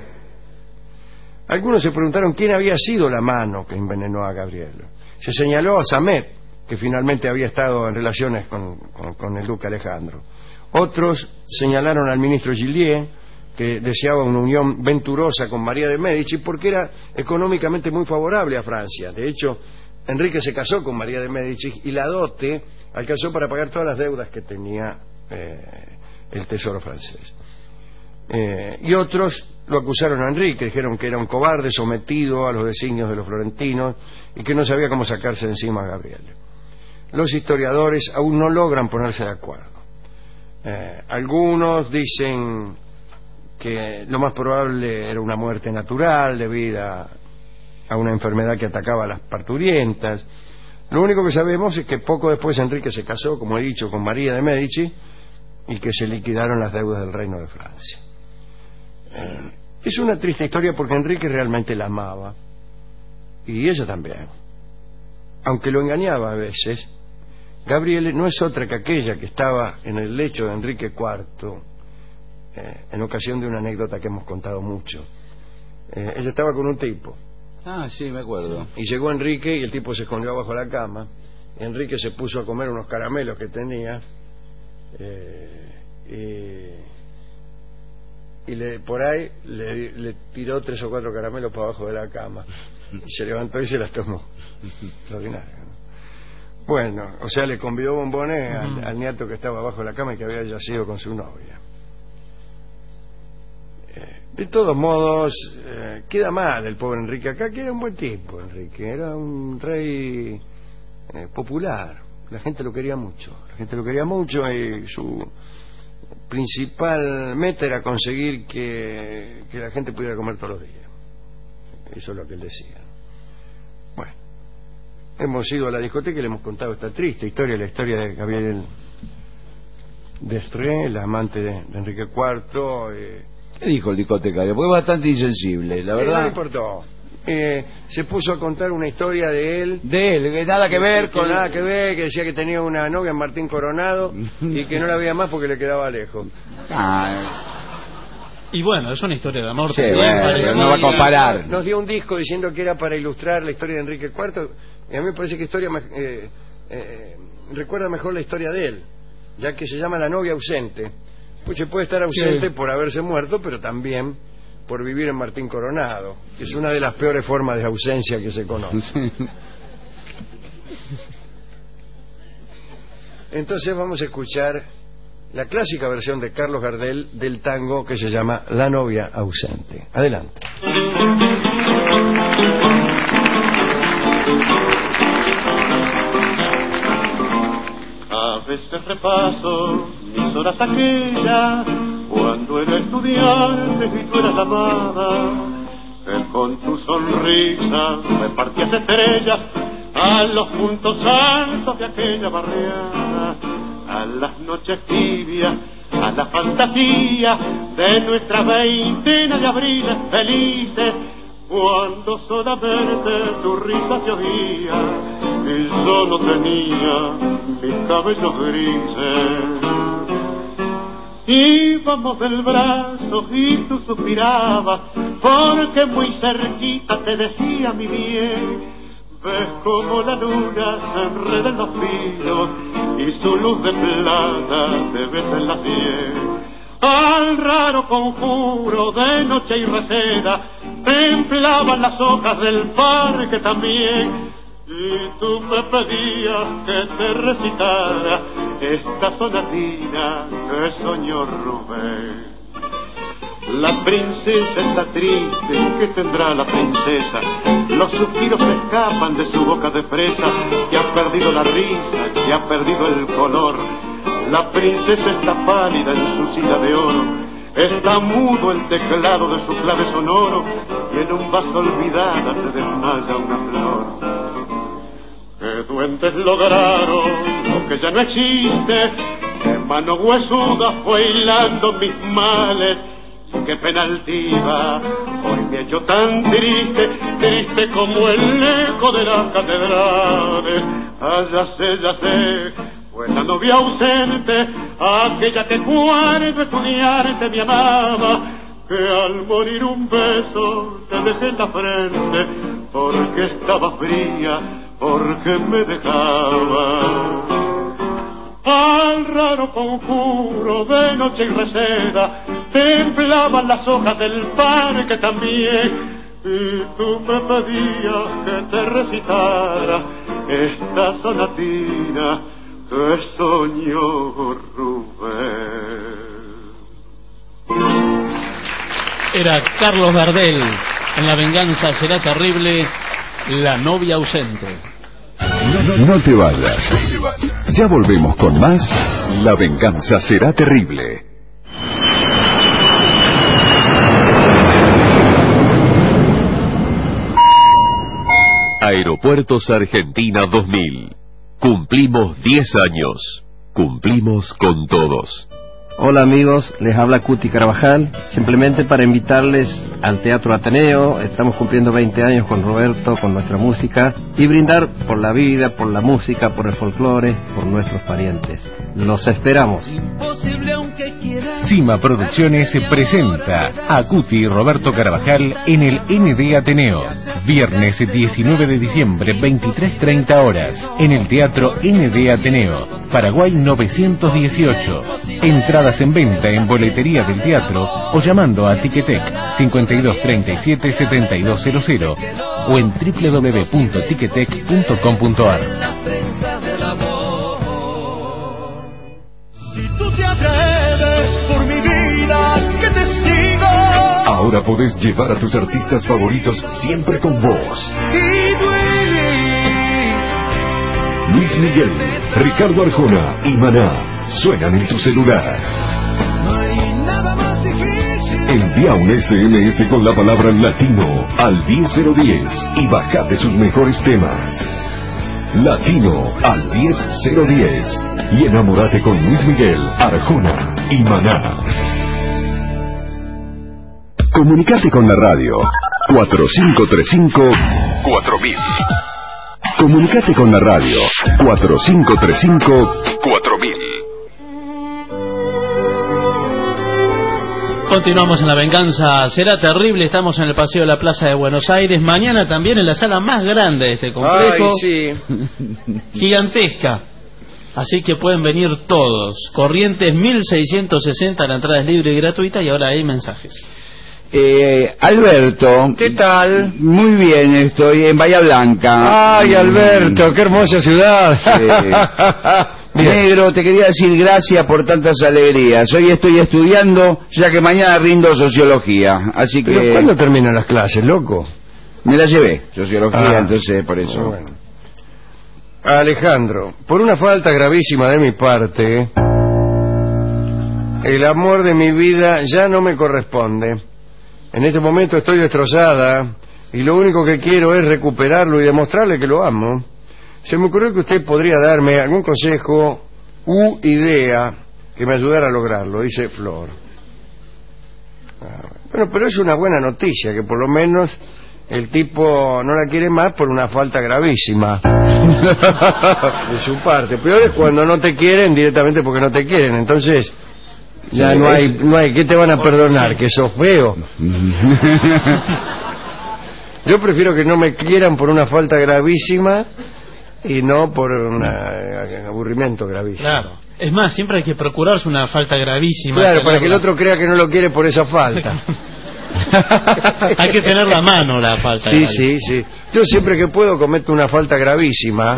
Algunos se preguntaron quién había sido la mano que envenenó a Gabriel. Se señaló a Samet, que finalmente había estado en relaciones con, con, con el duque Alejandro. Otros señalaron al ministro Gillier, que deseaba una unión venturosa con María de Medici porque era económicamente muy favorable a Francia. De hecho, Enrique se casó con María de Medici y la dote alcanzó para pagar todas las deudas que tenía eh, el tesoro francés. Eh, y otros lo acusaron a Enrique, dijeron que era un cobarde sometido a los designios de los florentinos y que no sabía cómo sacarse de encima a Gabriel. Los historiadores aún no logran ponerse de acuerdo. Eh, algunos dicen que lo más probable era una muerte natural debida a una enfermedad que atacaba a las parturientas. Lo único que sabemos es que poco después Enrique se casó, como he dicho, con María de Medici y que se liquidaron las deudas del reino de Francia. Eh, es una triste historia porque Enrique realmente la amaba y ella también. Aunque lo engañaba a veces, Gabriele no es otra que aquella que estaba en el lecho de Enrique cuarto eh, en ocasión de una anécdota que hemos contado mucho. Eh, ella estaba con un tipo.
Ah, sí, me acuerdo.
Y llegó Enrique y el tipo se escondió bajo la cama. Enrique se puso a comer unos caramelos que tenía eh, y, y le, por ahí le, le tiró tres o cuatro caramelos para abajo de la cama y se levantó y se las tomó. Extraordinario, ¿no? Bueno, o sea, le convidó bombones al, al nieto que estaba abajo de la cama y que había yacido con su novia. Eh, de todos modos, eh, queda mal el pobre Enrique acá, que era un buen tipo. Enrique era un rey eh, popular, la gente lo quería mucho, la gente lo quería mucho y su principal meta era conseguir que, que la gente pudiera comer todos los días. Eso es lo que él decía. Bueno, hemos ido a la discoteca y le hemos contado esta triste historia, la historia de Gabriel d'Estrées, el amante de, de Enrique cuarto. Eh,
¿Qué dijo el discotecario? Porque es bastante insensible, la
eh,
verdad.
no le importó. Eh, se puso a contar una historia de él.
De él, que nada que ver
que
con...
nada que ver, que decía que tenía una novia en Martín Coronado y que no la veía más porque le quedaba lejos.
Ah,
Y bueno, es una historia de amor.
sí,
también,
bueno,
parecida.
pero no va a comparar.
Nos dio un disco diciendo que era para ilustrar la historia de Enrique cuarto y a mí me parece que historia eh, eh, recuerda mejor la historia de él, ya que se llama La novia ausente. Pues se puede estar ausente
Sí.
por haberse muerto, pero también por vivir en Martín Coronado, que es una de las peores formas de ausencia que se conoce. Entonces vamos a escuchar la clásica versión de Carlos Gardel del tango que se llama La novia ausente. Adelante.
A veces repaso mis horas aquellas cuando era estudiante y tú eras amada, que con tu sonrisa me partías estrellas a los puntos altos de aquella barriada, a las noches tibias, a la fantasía de nuestra veintena de abriles felices, cuando solamente tu risa se oía y yo no tenía mis cabellos grises. Íbamos del brazo y tú suspirabas, porque muy cerquita te decía mi bien. Ves como la luna se enreda en los pinos y su luz de plata te besa en la piel. Al raro conjuro de noche y receda templaban las hojas del parque también, y tú me pedías que te recitara esta sonatina que soñó Rubén. La princesa está triste, ¿qué tendrá la princesa? Los suspiros escapan de su boca de fresa, que ha perdido la risa, que ha perdido el color. La princesa está pálida en su silla de oro, está mudo el teclado de su clave sonoro, y en un vaso olvidada se desmaya una flor. Que duendes lograron lo que ya no existe, que mano huesuda fue hilando mis males. Qué pena altiva, hoy me ha hecho tan triste, triste como el eco de las catedrales. Ah, ya sé, ya sé, fue la novia ausente, aquella que cuando estudiante me amaba, que al morir un beso te dejé en la frente, porque estaba fría, porque me dejaba. Al raro conjuro de noche y reseda templaban las hojas del parque también, y tú me pedías que te recitara esta sonatina que soñó Rubén.
Era Carlos Gardel en La venganza será terrible, la novia ausente.
No te vayas. Ya volvemos con más La venganza será terrible. Aeropuertos Argentina dos mil. Cumplimos diez años. Cumplimos con todos.
Hola amigos, les habla Cuti Carvajal, simplemente para invitarles al Teatro Ateneo. Estamos cumpliendo veinte años con Roberto, con nuestra música, y brindar por la vida, por la música, por el folclore, por nuestros parientes. Los esperamos.
Cima Producciones presenta a Cuti y Roberto Carvajal en el N D Ateneo, viernes diecinueve de diciembre, veintitrés treinta horas, en el Teatro N D Ateneo, Paraguay novecientos dieciocho. Entradas en venta en boletería del teatro o llamando a Ticketek cincuenta y dos treinta y siete setenta y dos cero cero o en doble u doble u doble u punto ticketek punto com punto a r.
Si tú te atreves por mi vida, que te sigo.
Ahora podés llevar a tus artistas favoritos siempre con vos. Luis Miguel, Ricardo Arjona y Maná suenan en tu celular. Envía un S M S con la palabra latino al diez cero diez y bajate sus mejores temas. Latino al diez cero diez y enamórate con Luis Miguel, Arjona y Maná. Comunicate con la radio cuatro cinco tres cinco cuatro mil. Comunicate con la radio cuatro cinco tres cinco cuatro mil.
Continuamos en La venganza será terrible. Estamos en el Paseo de la Plaza de Buenos Aires. Mañana también en la sala más grande de este complejo.
Ay, sí.
Gigantesca. Así que pueden venir todos. Corrientes mil seiscientos sesenta, la entrada es libre y gratuita. Y ahora hay mensajes.
Eh, Alberto.
¿Qué tal?
Muy bien, estoy en Bahía Blanca.
Ay, Alberto, qué hermosa ciudad.
Sí.
Bien.
Negro, te quería decir gracias por tantas alegrías. Hoy estoy estudiando, ya que mañana rindo sociología. Así que...
¿Pero cuándo terminan las clases, loco?
Me la llevé, sociología,
Ah,
entonces por eso.
bueno. Alejandro, por una falta gravísima de mi parte, el amor de mi vida ya no me corresponde. En este momento estoy destrozada y lo único que quiero es recuperarlo y demostrarle que lo amo. Se me ocurrió que usted podría darme algún consejo u idea que me ayudara a lograrlo, dice Flor. Ah, bueno, pero es una buena noticia que por lo menos el tipo no la quiere más por una falta gravísima de su parte. Peor es cuando no te quieren directamente porque no te quieren. Entonces ya
Sí,
no hay,
es-
no hay, ¿qué te van a perdonar? ¿Que sos feo? Yo prefiero que no me quieran por una falta gravísima y no por un aburrimiento gravísimo.
Claro. Es más, siempre hay que procurarse una falta gravísima.
Claro, para que el
tenerla.
otro crea que no lo quiere por esa falta.
Hay que tener la mano la falta.
Sí,
gravísima.
sí, sí. Yo siempre que puedo cometo una falta gravísima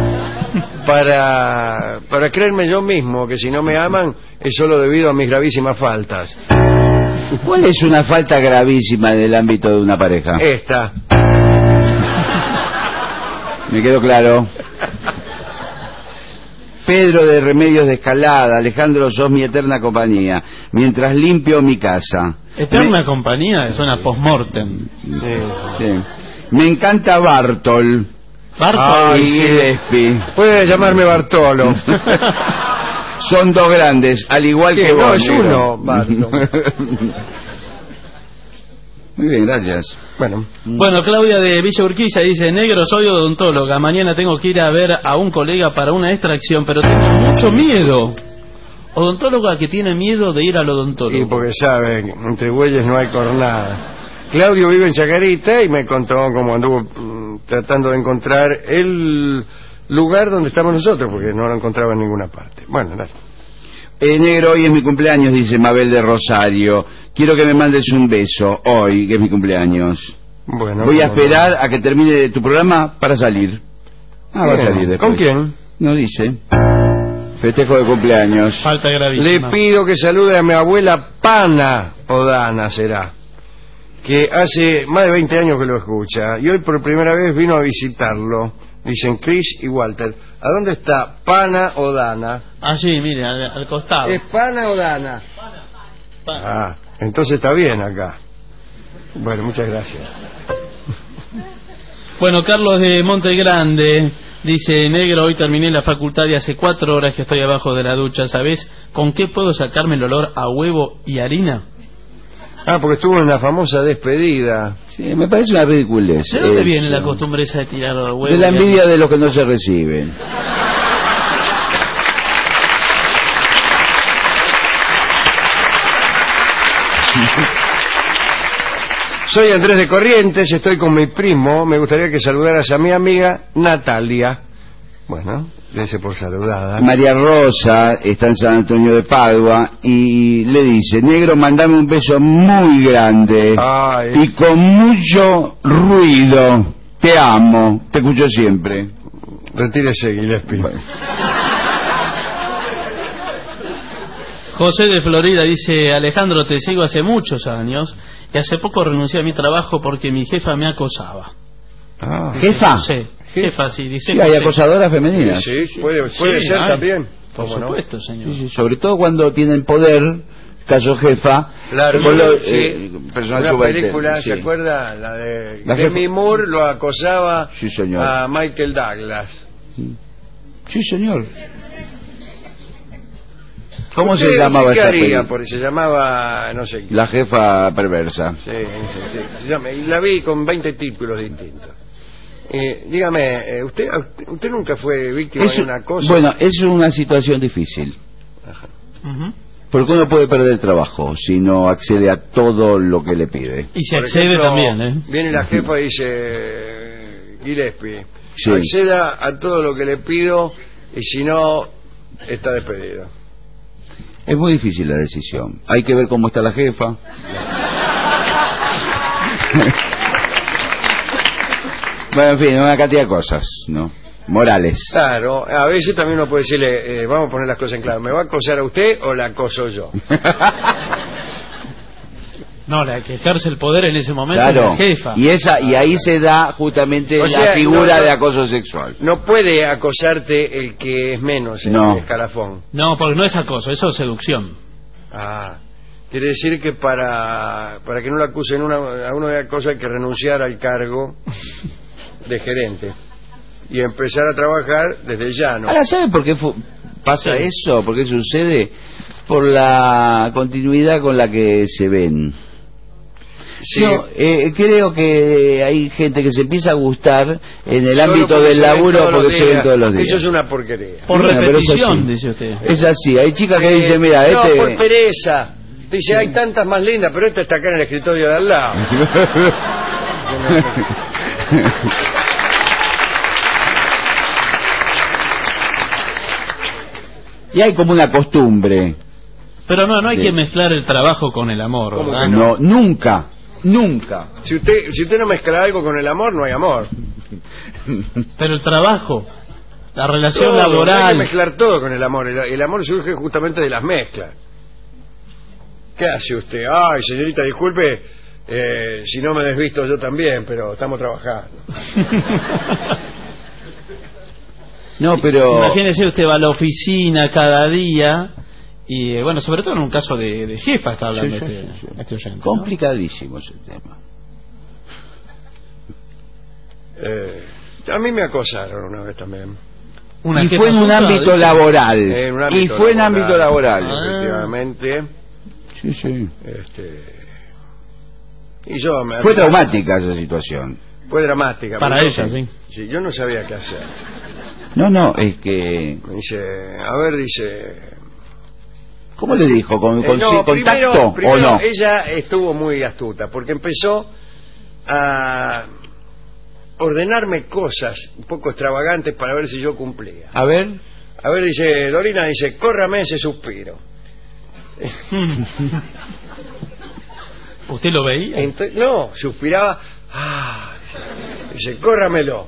para, para creerme yo mismo que si no me aman es solo debido a mis gravísimas faltas.
¿Cuál es una falta gravísima en el ámbito de una pareja?
Esta.
Me quedó claro. Pedro de Remedios de Escalada. Alejandro, sos mi eterna compañía mientras limpio mi casa.
Eterna compañía es una post-mortem.
Sí. Me encanta Bartol.
Bartol
y
sí.
Gillespie.
Puede llamarme Bartolo.
Son dos grandes, al igual
¿Qué?
que vos.
No, es
negro.
uno, Bartol.
Muy bien, gracias.
Bueno,
Bueno, Claudia de Villa Urquiza dice: Negro, soy odontóloga. Mañana tengo que ir a ver a un colega para una extracción, pero tengo mucho miedo. Odontóloga que tiene miedo de ir al odontólogo.
y porque sabe, entre bueyes no hay cornada. Claudio vive en Chacarita y me contó cómo anduvo mm, tratando de encontrar el lugar donde estamos nosotros, porque no lo encontraba en ninguna parte. Bueno, nada.
Eh, negro, hoy es mi cumpleaños, dice Mabel de Rosario. Quiero que me mandes un beso hoy, que es mi cumpleaños.
Bueno,
Voy a
como
esperar a que termine tu programa para salir. Ah, va a
Bien.
salir después.
¿Con quién?
No dice. Festejo de cumpleaños.
Falta
Le
gravísima.
pido que salude a mi abuela Pana, o Dana será, que hace más de veinte años que lo escucha, y hoy por primera vez vino a visitarlo. Dicen Chris y Walter. ¿A dónde está Pana o Dana?
Allí, mire, al, al costado.
¿Es Pana o Dana? Ah, entonces está bien acá. Bueno, muchas gracias.
Bueno, Carlos de Monte Grande dice: Negro, hoy terminé la facultad y hace cuatro horas que estoy abajo de la ducha. ¿Sabés con qué puedo sacarme el olor a huevo y harina?
Ah, porque estuvo en la famosa despedida.
Sí, me parece una ridiculez.
¿De dónde
eso.
viene la costumbre esa de tirar huevo?
De la
y harina?
envidia de los que no se reciben.
Soy Andrés de Corrientes, estoy con mi primo. Me gustaría que saludaras a mi amiga Natalia. Bueno, dense por saludada.
María Rosa está en San Antonio de Padua y le dice: Negro, mandame un beso muy grande
Ay.
y con mucho ruido. Te amo, te escucho siempre.
Retírese, Gillespie.
José de Florida dice: Alejandro, te sigo hace muchos años y hace poco renuncié a mi trabajo porque mi jefa me acosaba.
Ah.
Dice
¿Jefa?
José. Jefa, sí, dice
Sí, hay
José.
acosadoras femeninas.
Sí, sí, puede, puede
Sí,
ser
hay.
también.
Por
¿Cómo no?
supuesto, señor.
Sí, sí, sobre todo cuando tienen poder, caso jefa.
Claro,
con lo-
sí.
eh, personal
Una
subalterno,
película, ¿se
sí.
acuerda? La de
La
Demi
jefa-
Moore lo acosaba
Sí, señor.
a Michael Douglas.
Sí, señor. ¿Cómo se
¿Usted
llamaba
qué
esa
haría?
película?
Porque se llamaba, no sé.
La jefa perversa.
Sí, sí, sí, se llama- y la vi con veinte títulos distintos. Eh, dígame, eh, usted usted nunca fue víctima
Es-
de una cosa.
bueno, es una situación difícil.
Ujú.
Porque uno puede perder el trabajo si no accede a todo lo que le pide.
Y se
Por
accede
ejemplo,
también, ¿eh?
Viene la jefa y dice: Gillespie,
Sí.
acceda a todo lo que le pido y si no, está despedido.
Es muy difícil la decisión. Hay que ver cómo está la jefa. Bueno, en fin, una cantidad de cosas, ¿no? Morales.
Claro, a veces también uno puede decirle, eh, vamos a poner las cosas en claro, ¿me va a acosar a usted o la acoso yo?
No, la que ejerce el poder en ese momento
Claro,
es la jefa.
y, esa, y ahí se da justamente
O
la
sea,
figura
no, no,
de acoso sexual.
No puede acosarte el que es menos en
No.
el escalafón.
No, porque no es acoso, eso es seducción.
Ah, quiere decir que para, para que no lo acusen una, a uno de acoso hay que renunciar al cargo de gerente y empezar a trabajar desde ya, ¿no?
Ahora, ¿sabe por qué fu- pasa
Sí.
eso? ¿Por qué sucede? Por la continuidad con la que se ven.
Sí.
No, eh, creo que hay gente que se empieza a gustar en el
Solo
ámbito
porque
del
se ven
laburo
todos
porque
los
se ven
días.
todos los días.
Eso es una porquería.
Por
Bueno, pero es
repetición,
así.
dice usted.
Es así, hay chicas que
Eh,
dicen, mira,
no,
este...
por pereza. Dice, hay tantas más lindas, pero esta está acá en el escritorio de al lado.
Y hay como una costumbre.
Pero no, no hay
Sí.
que mezclar el trabajo con el amor,
¿Cómo
¿verdad?
que
No, nunca, nunca.
Si usted, si usted no mezcla algo con el amor, no hay amor.
Pero el trabajo, la relación
Todo, no hay
laboral...
que mezclar todo con el amor. El, el amor surge justamente de las mezclas. ¿Qué hace usted? Ay, señorita, disculpe, eh, si no me desvisto yo también, pero estamos trabajando.
No, pero...
Imagínese, usted va a la oficina cada día y, eh, bueno, sobre todo en un caso de, de jefa está hablando
Sí, sí,
este,
sí, sí.
este oyente, ¿no?
Complicadísimo ese tema.
Eh, a mí me acosaron una vez también.
Una
Y
jefa
fue en un
suya,
ámbito
dice.
laboral.
En un
Y
ámbito
fue en
laboral.
ámbito laboral.
Ah.
Efectivamente.
Sí, sí.
Este, y yo me...
Fue traumática esa situación.
Fue dramática.
Para
porque
ella,
yo-
sí.
Sí, yo no sabía qué hacer.
No, no, es que...
Me dice, a ver, dice...
¿Cómo le dijo? ¿Con,
Eh,
con-
no,
sí, contacto
primero, primero
o no?
ella estuvo muy astuta, porque empezó a ordenarme cosas un poco extravagantes para ver si yo cumplía.
A ver.
A ver, dice, Dorina, dice, córrame ese suspiro.
¿Usted lo veía?
Entonces, no, suspiraba, ah, dice, córramelo.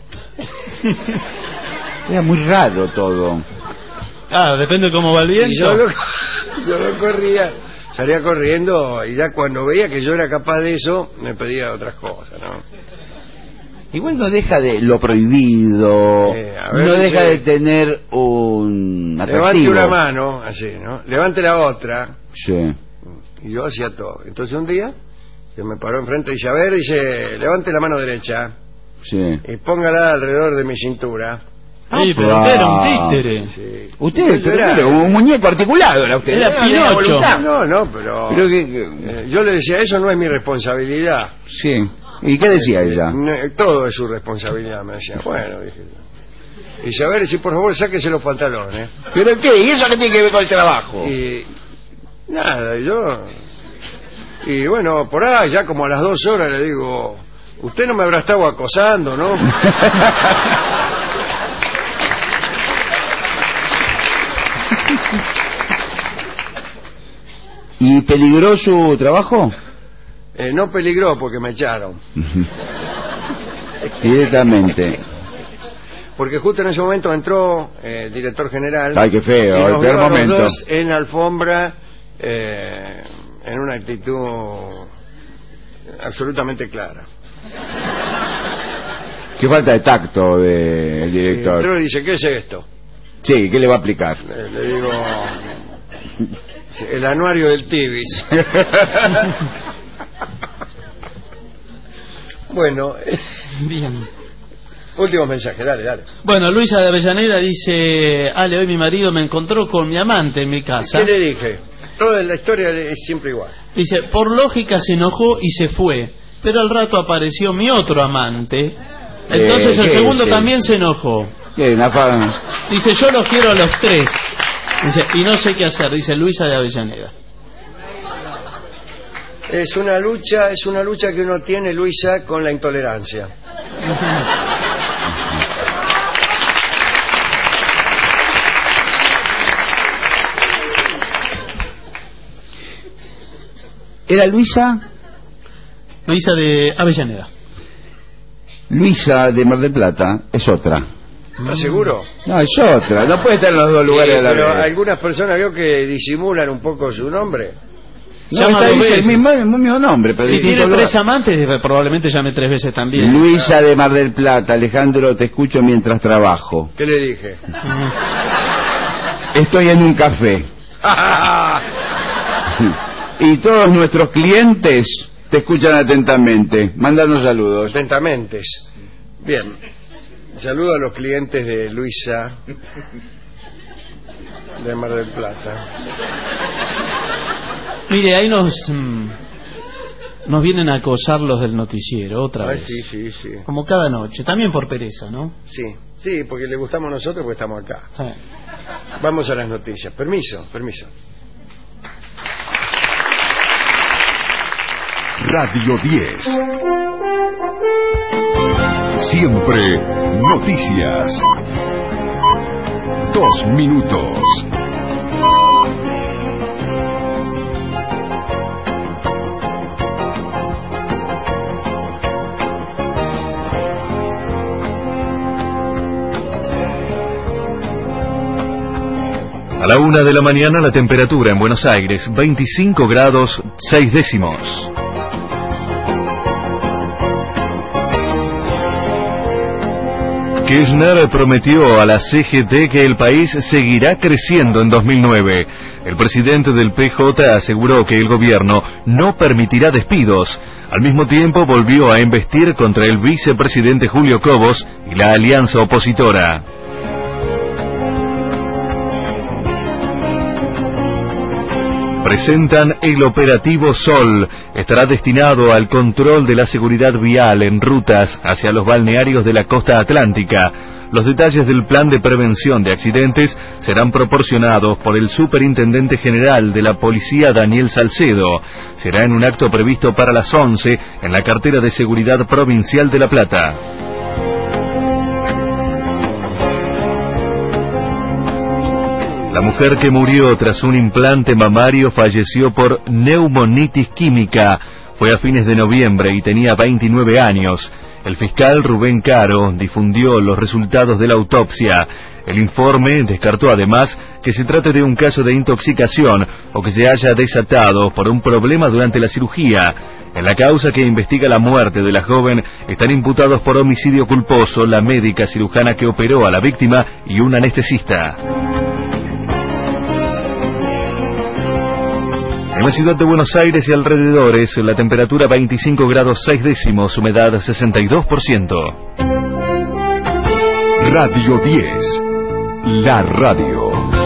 Era muy raro todo.
Ah, depende de cómo va el viento.
Y yo lo, yo lo corría, salía corriendo, y ya cuando veía que yo era capaz de eso, me pedía otras cosas, ¿no?
Igual no deja de lo prohibido,
Eh, a ver,
no
dice-
deja de tener un
Levante
atractivo.
una mano, así, ¿no? Levante la otra.
Sí.
Y yo hacía todo. Entonces un día se me paró enfrente y dice, a ver, dice, levante la mano derecha
Sí.
y póngala alrededor de mi cintura.
Sí, pero usted era un títere.
Sí.
Usted
Yo
pero,
era-
pero, un muñeco articulado era usted.
Era
No,
Pinocho.
tenía voluntad.
No, no, pero...
Pero que- que-
eh, yo le decía, eso no es mi responsabilidad.
sí. ¿Y qué decía ella?
Eh, Todo es su responsabilidad, me decía. Bueno, dije yo. Y dice, a ver, si por favor sáquese los pantalones.
¿Pero qué? ¿Y eso qué tiene que ver con el trabajo?
Y nada, y yo... Y bueno, por ahí, ya como a las dos horas le digo, usted no me habrá estado acosando, ¿no?
¿Y peligró su trabajo?
Eh, no peligró porque me echaron.
Directamente.
Porque justo en ese momento entró eh, el director general.
Ay, qué feo,
y
el
nos
peor
vio a los
momento.
dos en la alfombra, eh, en una actitud absolutamente clara.
Qué falta de tacto del
Y
director.
entró y dice, ¿qué es esto?
Sí, ¿qué le va a aplicar?
Le, le digo, el anuario del Tibis. Bueno, eh,
Bien.
último mensaje, dale, dale.
Bueno, Luisa de Avellaneda dice, Ale, hoy mi marido me encontró con mi amante en mi casa.
¿Qué le dije? Toda la historia es siempre igual.
Dice, por lógica se enojó y se fue, pero al rato apareció mi otro amante. Entonces
Eh,
el
¿qué
segundo
es?
también se enojó.
¿Qué? Una fa-
Dice, yo los quiero a los tres. Dice, y no sé qué hacer, dice Luisa de Avellaneda.
Es una lucha, es una lucha que uno tiene, Luisa, con la intolerancia.
¿Era Luisa?
Luisa de Avellaneda.
Luisa de Mar del Plata es otra.
¿Estás seguro?
No, es otra. No puede estar en los dos lugares
Sí,
a la
pero
vez.
algunas personas veo que disimulan un poco su nombre.
No,
Llama
está
dos
dice el
veces.
mismo, el mismo nombre. Pero
Si
distinto
tiene
lugar.
tres amantes, probablemente llame tres veces también.
Luisa de Mar del Plata. Alejandro, te escucho mientras trabajo.
¿Qué le dije?
Estoy en un café. Y todos nuestros clientes te escuchan atentamente. Mándanos saludos.
Atentamente. Bien. Saludo a los clientes de Luisa de Mar del Plata.
Mire, ahí nos mm, nos vienen a acosar los del noticiero otra
Ay,
vez.
sí, sí, sí.
Como cada noche, también por pereza, ¿no?
Sí, sí, porque le gustamos a nosotros porque estamos acá.
Sí.
Vamos a las noticias. Permiso, permiso.
Radio diez. Siempre noticias. Dos minutos.
A la una de la mañana la temperatura en Buenos Aires, veinticinco grados seis décimos. Kirchner prometió a la C G T que el país seguirá creciendo en dos mil nueve. El presidente del P J aseguró que el gobierno no permitirá despidos. Al mismo tiempo volvió a embestir contra el vicepresidente Julio Cobos y la alianza opositora. Presentan el operativo Sol. Estará destinado al control de la seguridad vial en rutas hacia los balnearios de la costa atlántica. Los detalles del plan de prevención de accidentes serán proporcionados por el superintendente general de la policía, Daniel Salcedo. Será en un acto previsto para las once en la cartera de seguridad provincial de La Plata. La mujer que murió tras un implante mamario falleció por neumonitis química. Fue a fines de noviembre y tenía veintinueve años. El fiscal Rubén Caro difundió los resultados de la autopsia. El informe descartó además que se trate de un caso de intoxicación o que se haya desatado por un problema durante la cirugía. En la causa que investiga la muerte de la joven están imputados por homicidio culposo la médica cirujana que operó a la víctima y un anestesista. En la ciudad de Buenos Aires y alrededores, la temperatura veinticinco grados seis décimos, humedad sesenta y dos por ciento.
Radio diez. La radio.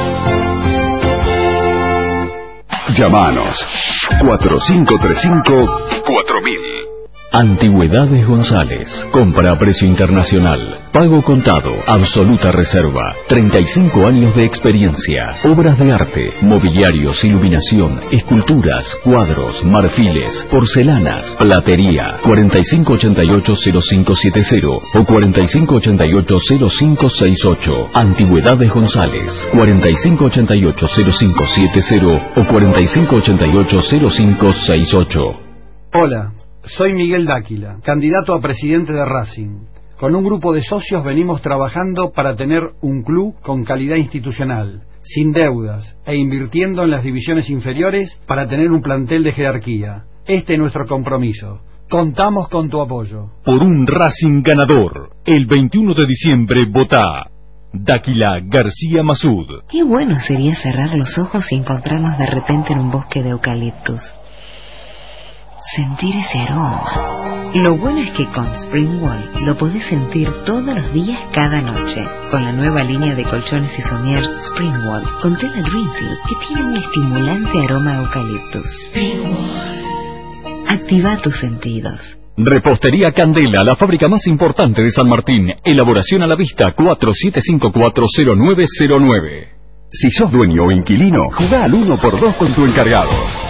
Llámanos. cuatro cinco tres cinco cuatro mil.
Antigüedades González. Compra a precio internacional. Pago contado. Absoluta reserva. treinta y cinco años de experiencia. Obras de arte, mobiliarios, iluminación, esculturas, cuadros, marfiles, porcelanas, platería. cuarenta y cinco ochenta y ocho cero cinco siete cero o cuarenta y cinco ochenta y ocho cero cinco seis ocho. Antigüedades González. cuarenta y cinco ochenta y ocho cero cinco siete cero o cuarenta y cinco ochenta y ocho cero cinco seis ocho.
Hola. Soy Miguel Dáquila, candidato a presidente de Racing. Con un grupo de socios venimos trabajando para tener un club con calidad institucional, sin deudas e invirtiendo en las divisiones inferiores para tener un plantel de jerarquía. Este es nuestro compromiso. Contamos con tu apoyo.
Por un Racing ganador. El veintiuno de diciembre votá. Dáquila García Masud.
Qué bueno sería cerrar los ojos y encontrarnos de repente en un bosque de eucaliptus. Sentir ese aroma. Lo bueno es que con Springwall lo podés sentir todos los días, cada noche. Con la nueva línea de colchones y somiers Springwall, con tela Dreamfield, que tiene un estimulante aroma a eucaliptus. Springwall. Activa tus sentidos.
Repostería Candela, la fábrica más importante de San Martín. Elaboración a la vista, cuatro siete cinco cuatro cero nueve cero nueve.
Si sos dueño o inquilino, jugá al uno por dos con tu encargado.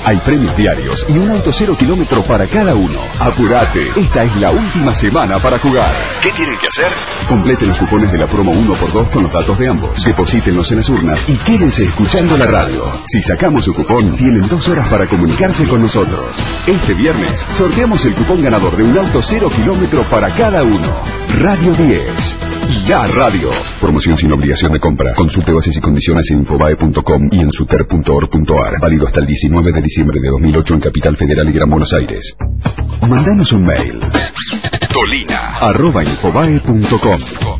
Hay premios diarios y un auto cero kilómetro para cada uno. Apurate, esta es la última semana para jugar.
¿Qué tienen que hacer?
Completen los cupones de la promo uno por dos con los datos de ambos. Deposítenlos en las urnas y quédense escuchando la radio. Si sacamos su cupón, tienen dos horas para comunicarse con nosotros. Este viernes sorteamos el cupón ganador de un auto cero kilómetro para cada uno. Radio diez. La radio. Promoción sin obligación de compra. Consulte bases y condiciones en infobae punto com y en suter punto org punto ar. Válido hasta el diecinueve de diciembre de dos mil ocho en Capital Federal y Gran Buenos Aires. Mandanos un mail.
Dolina
arroba infobae punto com.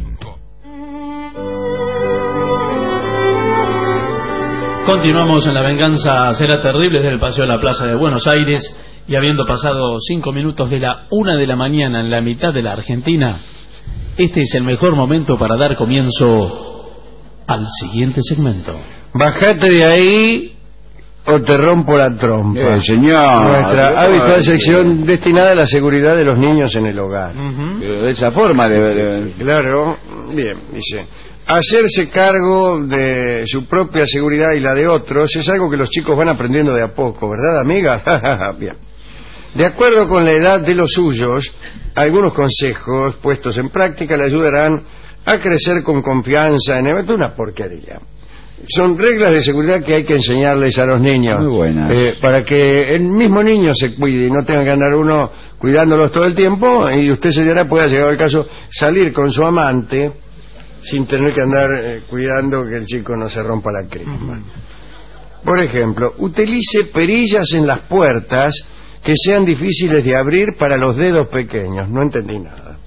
Continuamos en La Venganza Será Terrible desde el Paseo de la Plaza de Buenos Aires, y habiendo pasado cinco minutos de la una de la mañana en la mitad de la Argentina, este es el mejor momento para dar comienzo al siguiente segmento.
Bajate de ahí o te rompo la trompa.
Eh, señor.
Nuestra habitual sección destinada a la seguridad de los niños en el hogar.
Uh-huh. Pero de esa forma de, de...
Claro, bien, dice. Hacerse cargo de su propia seguridad y la de otros es algo que los chicos van aprendiendo de a poco, ¿verdad, amiga? Bien. De acuerdo con la edad de los suyos, algunos consejos puestos en práctica le ayudarán a crecer con confianza en el... una porquería. Son reglas de seguridad que hay que enseñarles a los niños.
Muy buena.
Eh, para que el mismo niño se cuide y no tenga que andar uno cuidándolos todo el tiempo, y usted, señora, pueda, llegado el caso, salir con su amante sin tener que andar eh, cuidando que el chico no se rompa la crisma. Por ejemplo, utilice perillas en las puertas que sean difíciles de abrir para los dedos pequeños. No entendí nada.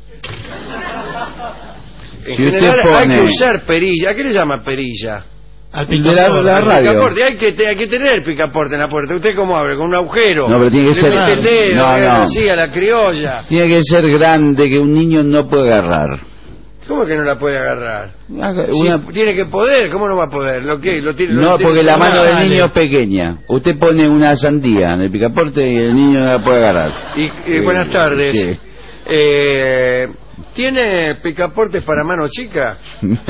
En
si
general
pone...
hay que usar perilla. ¿A qué le llama perilla?
Al picaporte.
La, la radio.
Picaporte. Hay que, hay que tener el picaporte en la puerta. ¿Usted cómo abre? ¿Con un agujero?
No, pero tiene que
le
ser...
mete el dedo,
no, no.
así, a la criolla.
Tiene que ser grande, que un niño no puede agarrar.
¿Cómo que no la puede agarrar?
Una...
Si tiene que poder, ¿cómo no va a poder? ¿Lo que, lo tiene,
no,
lo tiene
porque la mano del
vale.
niño es pequeña. Usted pone una sandía en el picaporte y el niño no la puede agarrar.
Y, y eh, buenas tardes. Sí. Eh, ¿Tiene picaportes para mano chica?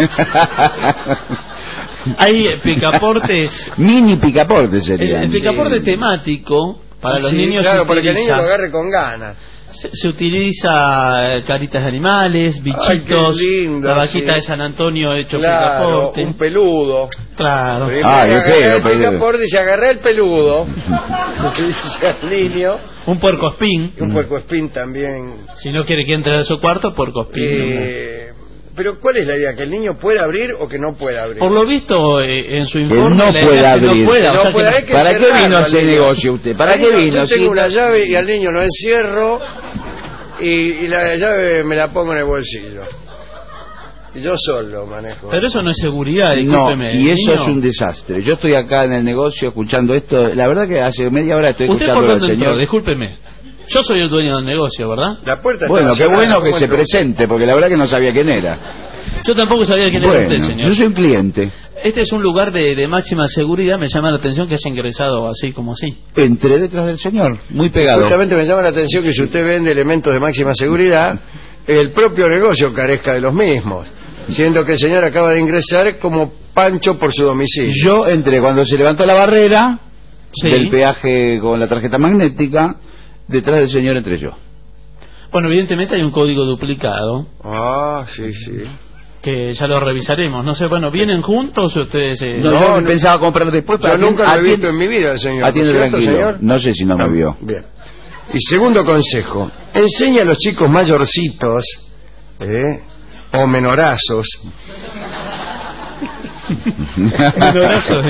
Hay picaportes...
Mini picaportes serían.
El, el picaporte temático para los
sí,
niños.
Claro, para
utiliza...
que el niño lo agarre con ganas.
Se, se utiliza caritas de animales, bichitos,
ay, lindo,
la vaquita
sí.
de San Antonio hecho
claro,
picaporte.
Un peludo.
Claro.
Ah, yo creo, el picaporte, se agarra el peludo. Dice al niño.
Un puercoespín.
Un puercoespín también.
Si no quiere que entre a su cuarto, puercoespín.
Eh... Pero ¿cuál es la idea? ¿Que el niño pueda abrir o que no pueda abrir?
Por lo visto, eh, en su informe...
no
la
puede
idea
abrir.
Que no pueda,
no
o sea
puede,
que
hay que
¿Para qué vino a hacer negocio usted? ¿Para qué vino?
Yo tengo
¿Sí?
una llave y al niño lo encierro y, y la llave me la pongo en el bolsillo. Y yo solo manejo.
Pero eso no es seguridad, discúlpeme.
No, y eso
niño.
es un desastre. Yo estoy acá en el negocio escuchando esto. La verdad que hace media hora estoy
¿Usted
escuchando
por
al
dónde
señor.
entró? Discúlpeme. Yo soy el dueño del negocio, ¿verdad?
La puerta está
Bueno, qué
cerrada,
bueno que se
entró?
presente, porque la verdad que no sabía quién era.
Yo tampoco sabía quién
bueno,
era usted, señor.
Yo soy un cliente.
Este es un lugar de, de máxima seguridad. Me llama la atención que haya ingresado así como así.
Entré detrás del señor, muy pegado.
Justamente me llama la atención que si usted vende elementos de máxima seguridad, el propio negocio carezca de los mismos, siendo que el señor acaba de ingresar como Pancho por su domicilio.
Yo entré cuando se levantó la barrera
sí.
del peaje con la tarjeta magnética, detrás del señor entré yo.
Bueno, evidentemente hay un código duplicado.
Ah, sí, sí.
Que ya lo revisaremos. No sé, bueno, ¿vienen juntos o ustedes...? Eh...
No, yo no, pensaba comprar después.
Yo nunca lo he visto en mi vida, el señor.
Atiende tranquilo. Señor? No sé si no, no me vio.
Bien. Y segundo consejo, enseña a los chicos mayorcitos, ¿eh? o menorazos.
Menorazos.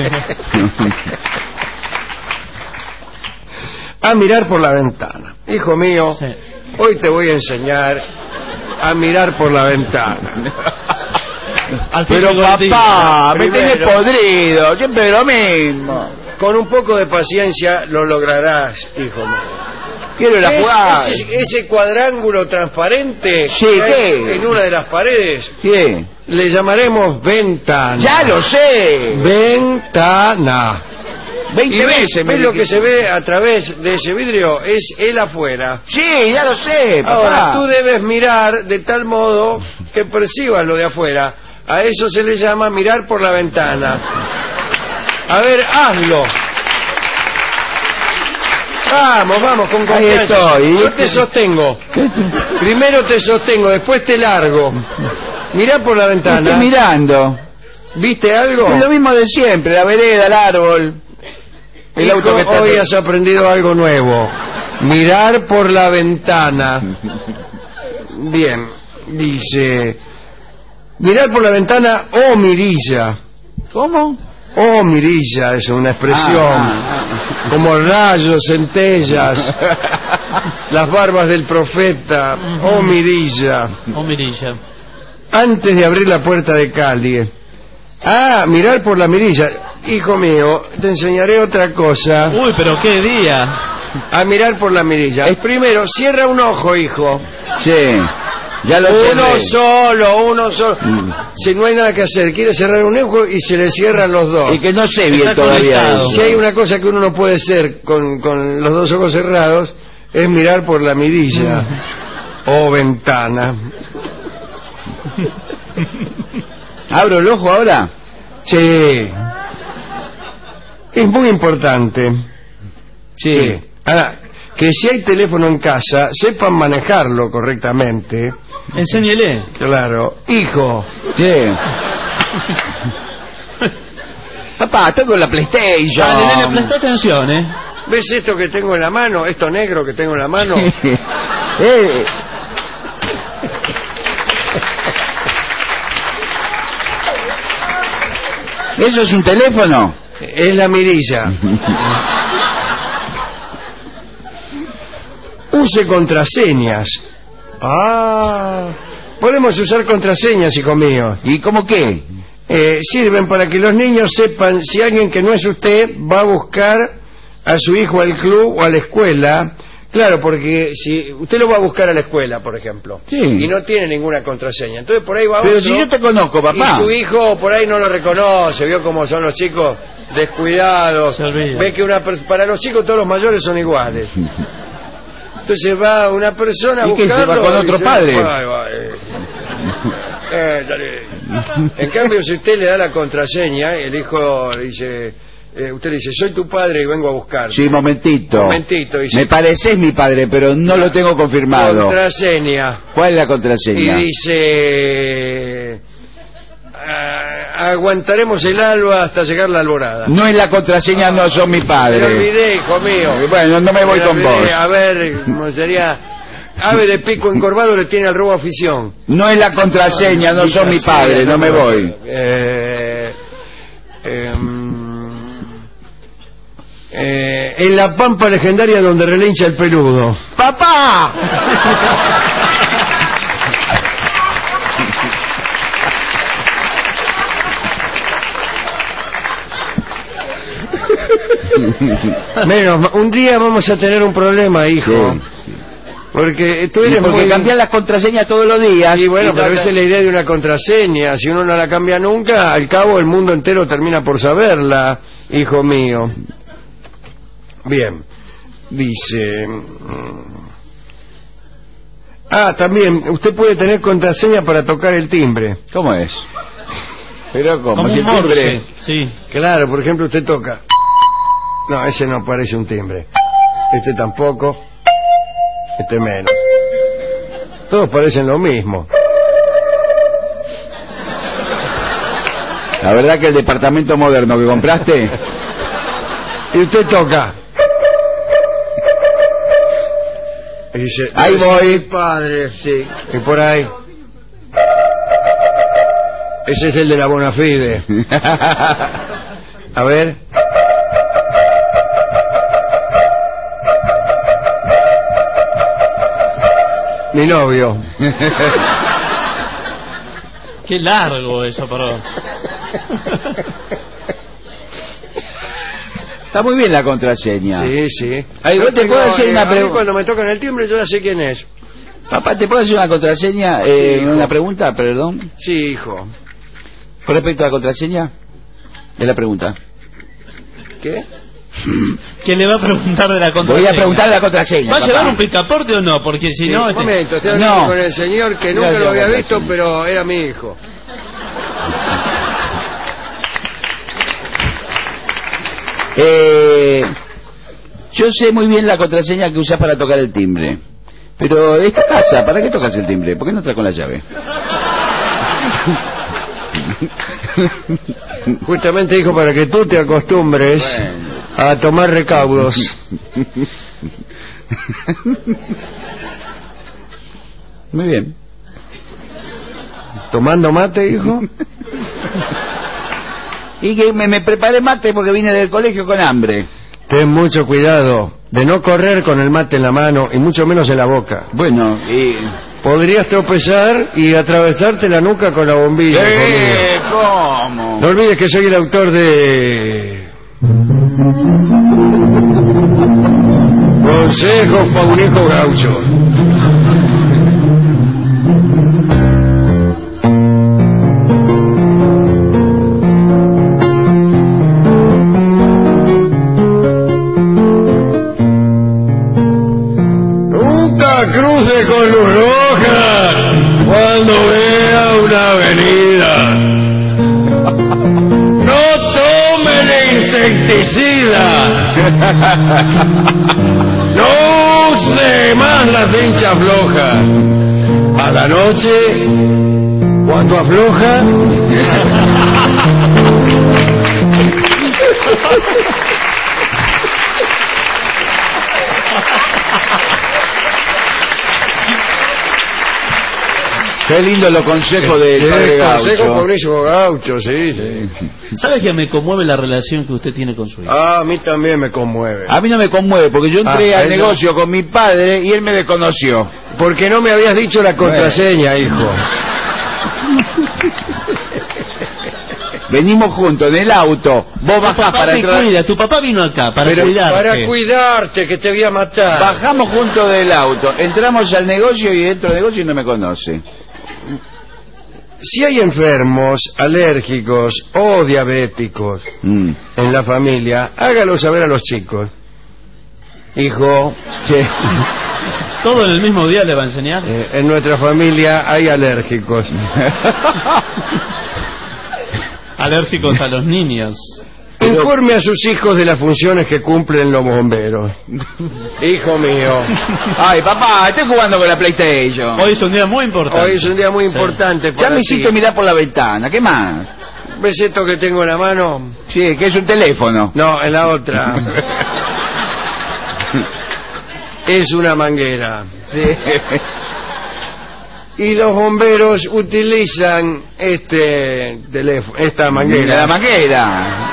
A mirar por la ventana. Hijo mío, sí. hoy te voy a enseñar a mirar por la ventana.
Pero papá, me tenés podrido, siempre lo mismo.
Con un poco de paciencia lo lograrás, hijo mío.
Quiero la jugada.
Ese, ese cuadrángulo transparente
sí,
que
¿qué?
hay en una de las paredes,
¿qué?
Le llamaremos ventana.
Ya lo sé.
Ventana.
veinte veces
¿Ves lo que se ve a través de ese vidrio? Es él afuera.
Sí, ya lo sé, papá.
Ahora, tú debes mirar de tal modo que percibas lo de afuera. A eso se le llama mirar por la ventana. A ver, hazlo. Vamos, vamos, con
Ahí
confianza.
estoy.
Yo te sostengo. Primero te sostengo, después te largo. Mirá por la ventana.
Estoy mirando.
¿Viste algo?
Es lo mismo de siempre, la vereda, el árbol. El
Hijo,
auto que está...
hoy has aprendido algo nuevo. Mirar por la ventana. Bien, dice... Mirar por la ventana o mirilla.
¿Cómo?
O mirilla es una expresión.
Ah, ah,
Como rayos, centellas, las barbas del profeta. O mirilla.
O mirilla.
Antes de abrir la puerta de Cali. Ah, mirar por la mirilla. Hijo mío, te enseñaré otra cosa.
Uy, pero qué día.
A mirar por la mirilla. Es primero, cierra un ojo, hijo.
Sí, ya lo
Uno
cerré.
solo, uno solo. Si no hay nada que hacer, quiere cerrar un ojo y se le cierran los dos.
Y que no sé bien
Está
todavía.
conectado.
Si hay una cosa que uno no puede hacer con, con los dos ojos cerrados, es mirar por la mirilla o ventana.
¿Abro el ojo ahora?
Sí. Es muy importante.
Sí.
que, ahora, que si hay teléfono en casa, sepan manejarlo correctamente.
Enséñele.
Claro. Hijo.
Sí. Papá, estoy con la PlayStation.
Ah, nene, presta atención, ¿eh?
¿Ves esto que tengo en la mano? Esto negro que tengo en la mano.
eh. ¿Eso es un teléfono?
Es la mirilla. Use contraseñas. Ah, podemos usar contraseñas, hijo mío.
¿Y cómo qué?
Eh, sirven para que los niños sepan si alguien que no es usted va a buscar a su hijo al club o a la escuela. Claro, porque si usted lo va a buscar a la escuela, por ejemplo,
Sí.
y no tiene ninguna contraseña, entonces por ahí va
Pero
otro,
si yo te conozco, papá.
y su hijo por ahí no lo reconoce, vio cómo son los chicos descuidados,
Se olvida.
ve que una pers- para los chicos todos los mayores son iguales. Entonces va una persona a
¿Y qué, se va
buscarlo
con
y
otro
se-
padre?
Ay, va, eh. Eh, dale. En cambio, si usted le da la contraseña, el hijo le dice, eh, usted le dice, soy tu padre y vengo a buscarte.
Sí, momentito.
Momentito, dice.
Me pareces mi padre, pero no lo tengo confirmado.
Contraseña.
¿Cuál es la contraseña?
Y dice, "Ah, aguantaremos el alba hasta llegar la alborada.
No es la contraseña, no son mi
Me
padre.
olvidé, hijo mío.
Bueno, no me voy
Me
con
olvidé.
vos.
A ver, ¿cómo sería? Ave de pico encorvado le tiene al robo afición.
No es la contraseña, no son mi padre, no me voy.
Eh, em, eh, en la pampa legendaria donde relincha el peludo.
¡Papá!
Menos, ma- un día vamos a tener un problema, hijo.
Sí, sí.
Porque tú
Y
eres
porque
muy...
cambian las contraseñas todos los días.
Y bueno,
Y
pero
trata-
esa es la idea de una contraseña. Si uno no la cambia nunca, al cabo el mundo entero termina por saberla, hijo mío. Bien. Dice... mm, ah, también, usted puede tener contraseña para tocar el timbre.
¿Cómo es? Pero como,
Como
si
un
el timbre-
morse. Sí.
Claro, por ejemplo, usted toca... No, ese no parece un timbre. Este tampoco. Este menos. Todos parecen lo mismo.
La verdad que el departamento moderno que compraste...
Y usted toca. Y dice,
Ahí
"Ese
voy".
es mi padre, sí. Y por ahí. Ese es el de la Bonafide. A ver. Mi novio.
Qué largo eso, perdón.
Está muy bien la contraseña.
Sí, sí.
Ahí,
Yo
vos te
tengo,
puedo hacer
eh,
una
a mí
pregunta.
cuando me tocan el timbre yo ya sé quién es.
Papá, ¿te puedo hacer una contraseña?
Sí,
Eh,
hijo.
una pregunta, perdón.
Sí, hijo.
Con respecto a la contraseña. Es la pregunta.
¿Qué?
¿Quién le va a preguntar de la contraseña?
Voy a preguntar de la contraseña.
¿Va a
papá.
llevar un picaporte o no? Porque si
Sí,
no...
un
este-
momento, estoy
No.
hablando con el señor que nunca
Gracias,
lo había
gracias.
visto, pero era mi hijo.
Eh, Yo sé muy bien la contraseña que usás para tocar el timbre. Pero de esta casa, ¿para qué tocas el timbre? ¿Por qué no traes con la llave?
Justamente, hijo, para que tú te acostumbres bueno. a tomar recaudos.
Muy bien.
¿Tomando mate, hijo?
Y que me, me preparé mate porque vine del colegio con hambre.
Ten mucho cuidado de no correr con el mate en la mano y mucho menos en la boca.
Bueno, y...
podrías tropezar y atravesarte la nuca con la bombilla.
¿Eh? ¿Cómo?
No olvides que soy el autor de... Consejos para un hijo gaucho. Cruce con luz roja cuando vea una avenida. No tome el insecticida. No use más la cincha floja. A la noche, cuando afloja,
qué lindo los consejos de padre Gaucho.
Consejo buenísimo Gaucho, sí, sí.
¿Sabe que me conmueve la relación que usted tiene con su hijo?
Ah, a mí también me conmueve.
A mí no me conmueve, porque yo entré ah, al negocio no. con mi padre y él me desconoció.
Porque no me habías dicho la contraseña, bueno. hijo.
Venimos juntos en el auto. Vos bajás para entrar.
Cuida, tu papá vino acá para
Pero
cuidarte.
Para cuidarte, que te voy a matar.
Bajamos juntos del auto, entramos al negocio y dentro del negocio y no me conoce.
Si hay enfermos, alérgicos o diabéticos mm. en la familia, hágalo saber a los chicos. Hijo,
sí. ¿Todo en el mismo día le va a enseñar?
Eh, en nuestra familia hay alérgicos.
Alérgicos a los niños.
Informe a sus hijos de las funciones que cumplen los bomberos. Hijo mío.
Ay, papá, estoy jugando con la PlayStation.
Hoy es un día muy importante.
Hoy es un día muy importante.
Sí. Ya me hiciste mirar por la ventana. ¿Qué más?
¿Ves esto que tengo en la mano?
Sí, que es un teléfono.
No, en la otra. Es una manguera.
Sí.
Y los bomberos utilizan este teléfono, esta manguera.
La manguera.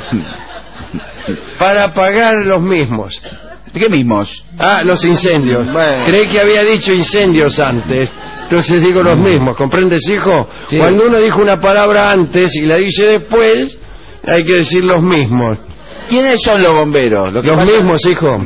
Para apagar los mismos.
¿Qué mismos?
Ah, los incendios. Bueno. Creí que había dicho incendios antes. Entonces digo los mismos. ¿Comprendes, hijo? Sí. Cuando uno dijo una palabra antes y la dice después, hay que decir los mismos.
¿Quiénes son los bomberos?
Lo los pasa... mismos, hijo.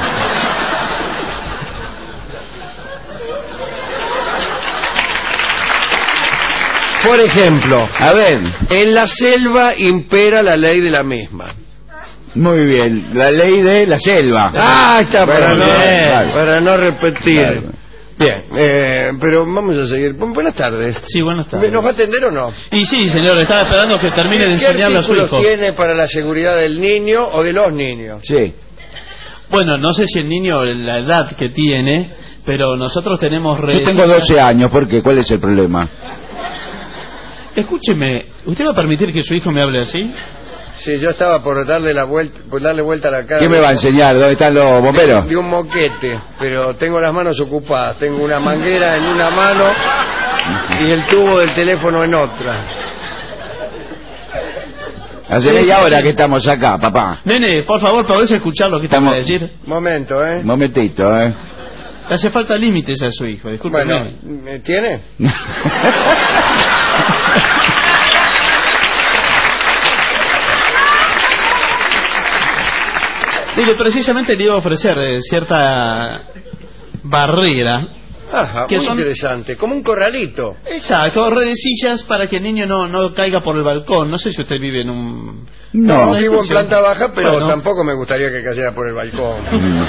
Por ejemplo,
a ver,
en la selva impera la ley de la misma.
Muy bien, la ley de la selva.
Ah, está, bueno, para, no, vale. para no repetir. Vale. Bien, eh, pero vamos a seguir. Buenas tardes.
Sí, buenas tardes.
¿Nos va a atender o no?
Y sí, señor, estaba esperando que termine de enseñarle a su hijo.
¿Qué artículos tiene para la seguridad del niño o de los niños?
Sí.
Bueno, no sé si el niño, la edad que tiene, pero nosotros tenemos...
Yo tengo doce años, ¿por qué? ¿Cuál es el problema?
Escúcheme, ¿usted va a permitir que su hijo me hable así?
Sí, yo estaba por darle la vuelta, por darle vuelta a la cara.
¿Qué me va a enseñar? ¿Dónde están los bomberos?
De, de un moquete, pero tengo las manos ocupadas. Tengo una manguera en una mano y el tubo del teléfono en otra.
Hace media hora que estamos acá, papá.
Nene, por favor, ¿podés escuchar lo que estamos a decir?
Momento, ¿eh?
Momentito, ¿eh?
Le hace falta límites a su hijo, discúlpeme.
Bueno, ¿tiene?
Dile, precisamente le iba a ofrecer eh, cierta barrera.
Ajá, que muy son... interesante, como un corralito.
Exacto, redecillas para que el niño no, no caiga por el balcón. No sé si usted vive en un...
No, no vivo en planta baja, pero bueno, tampoco me gustaría que cayera por el balcón.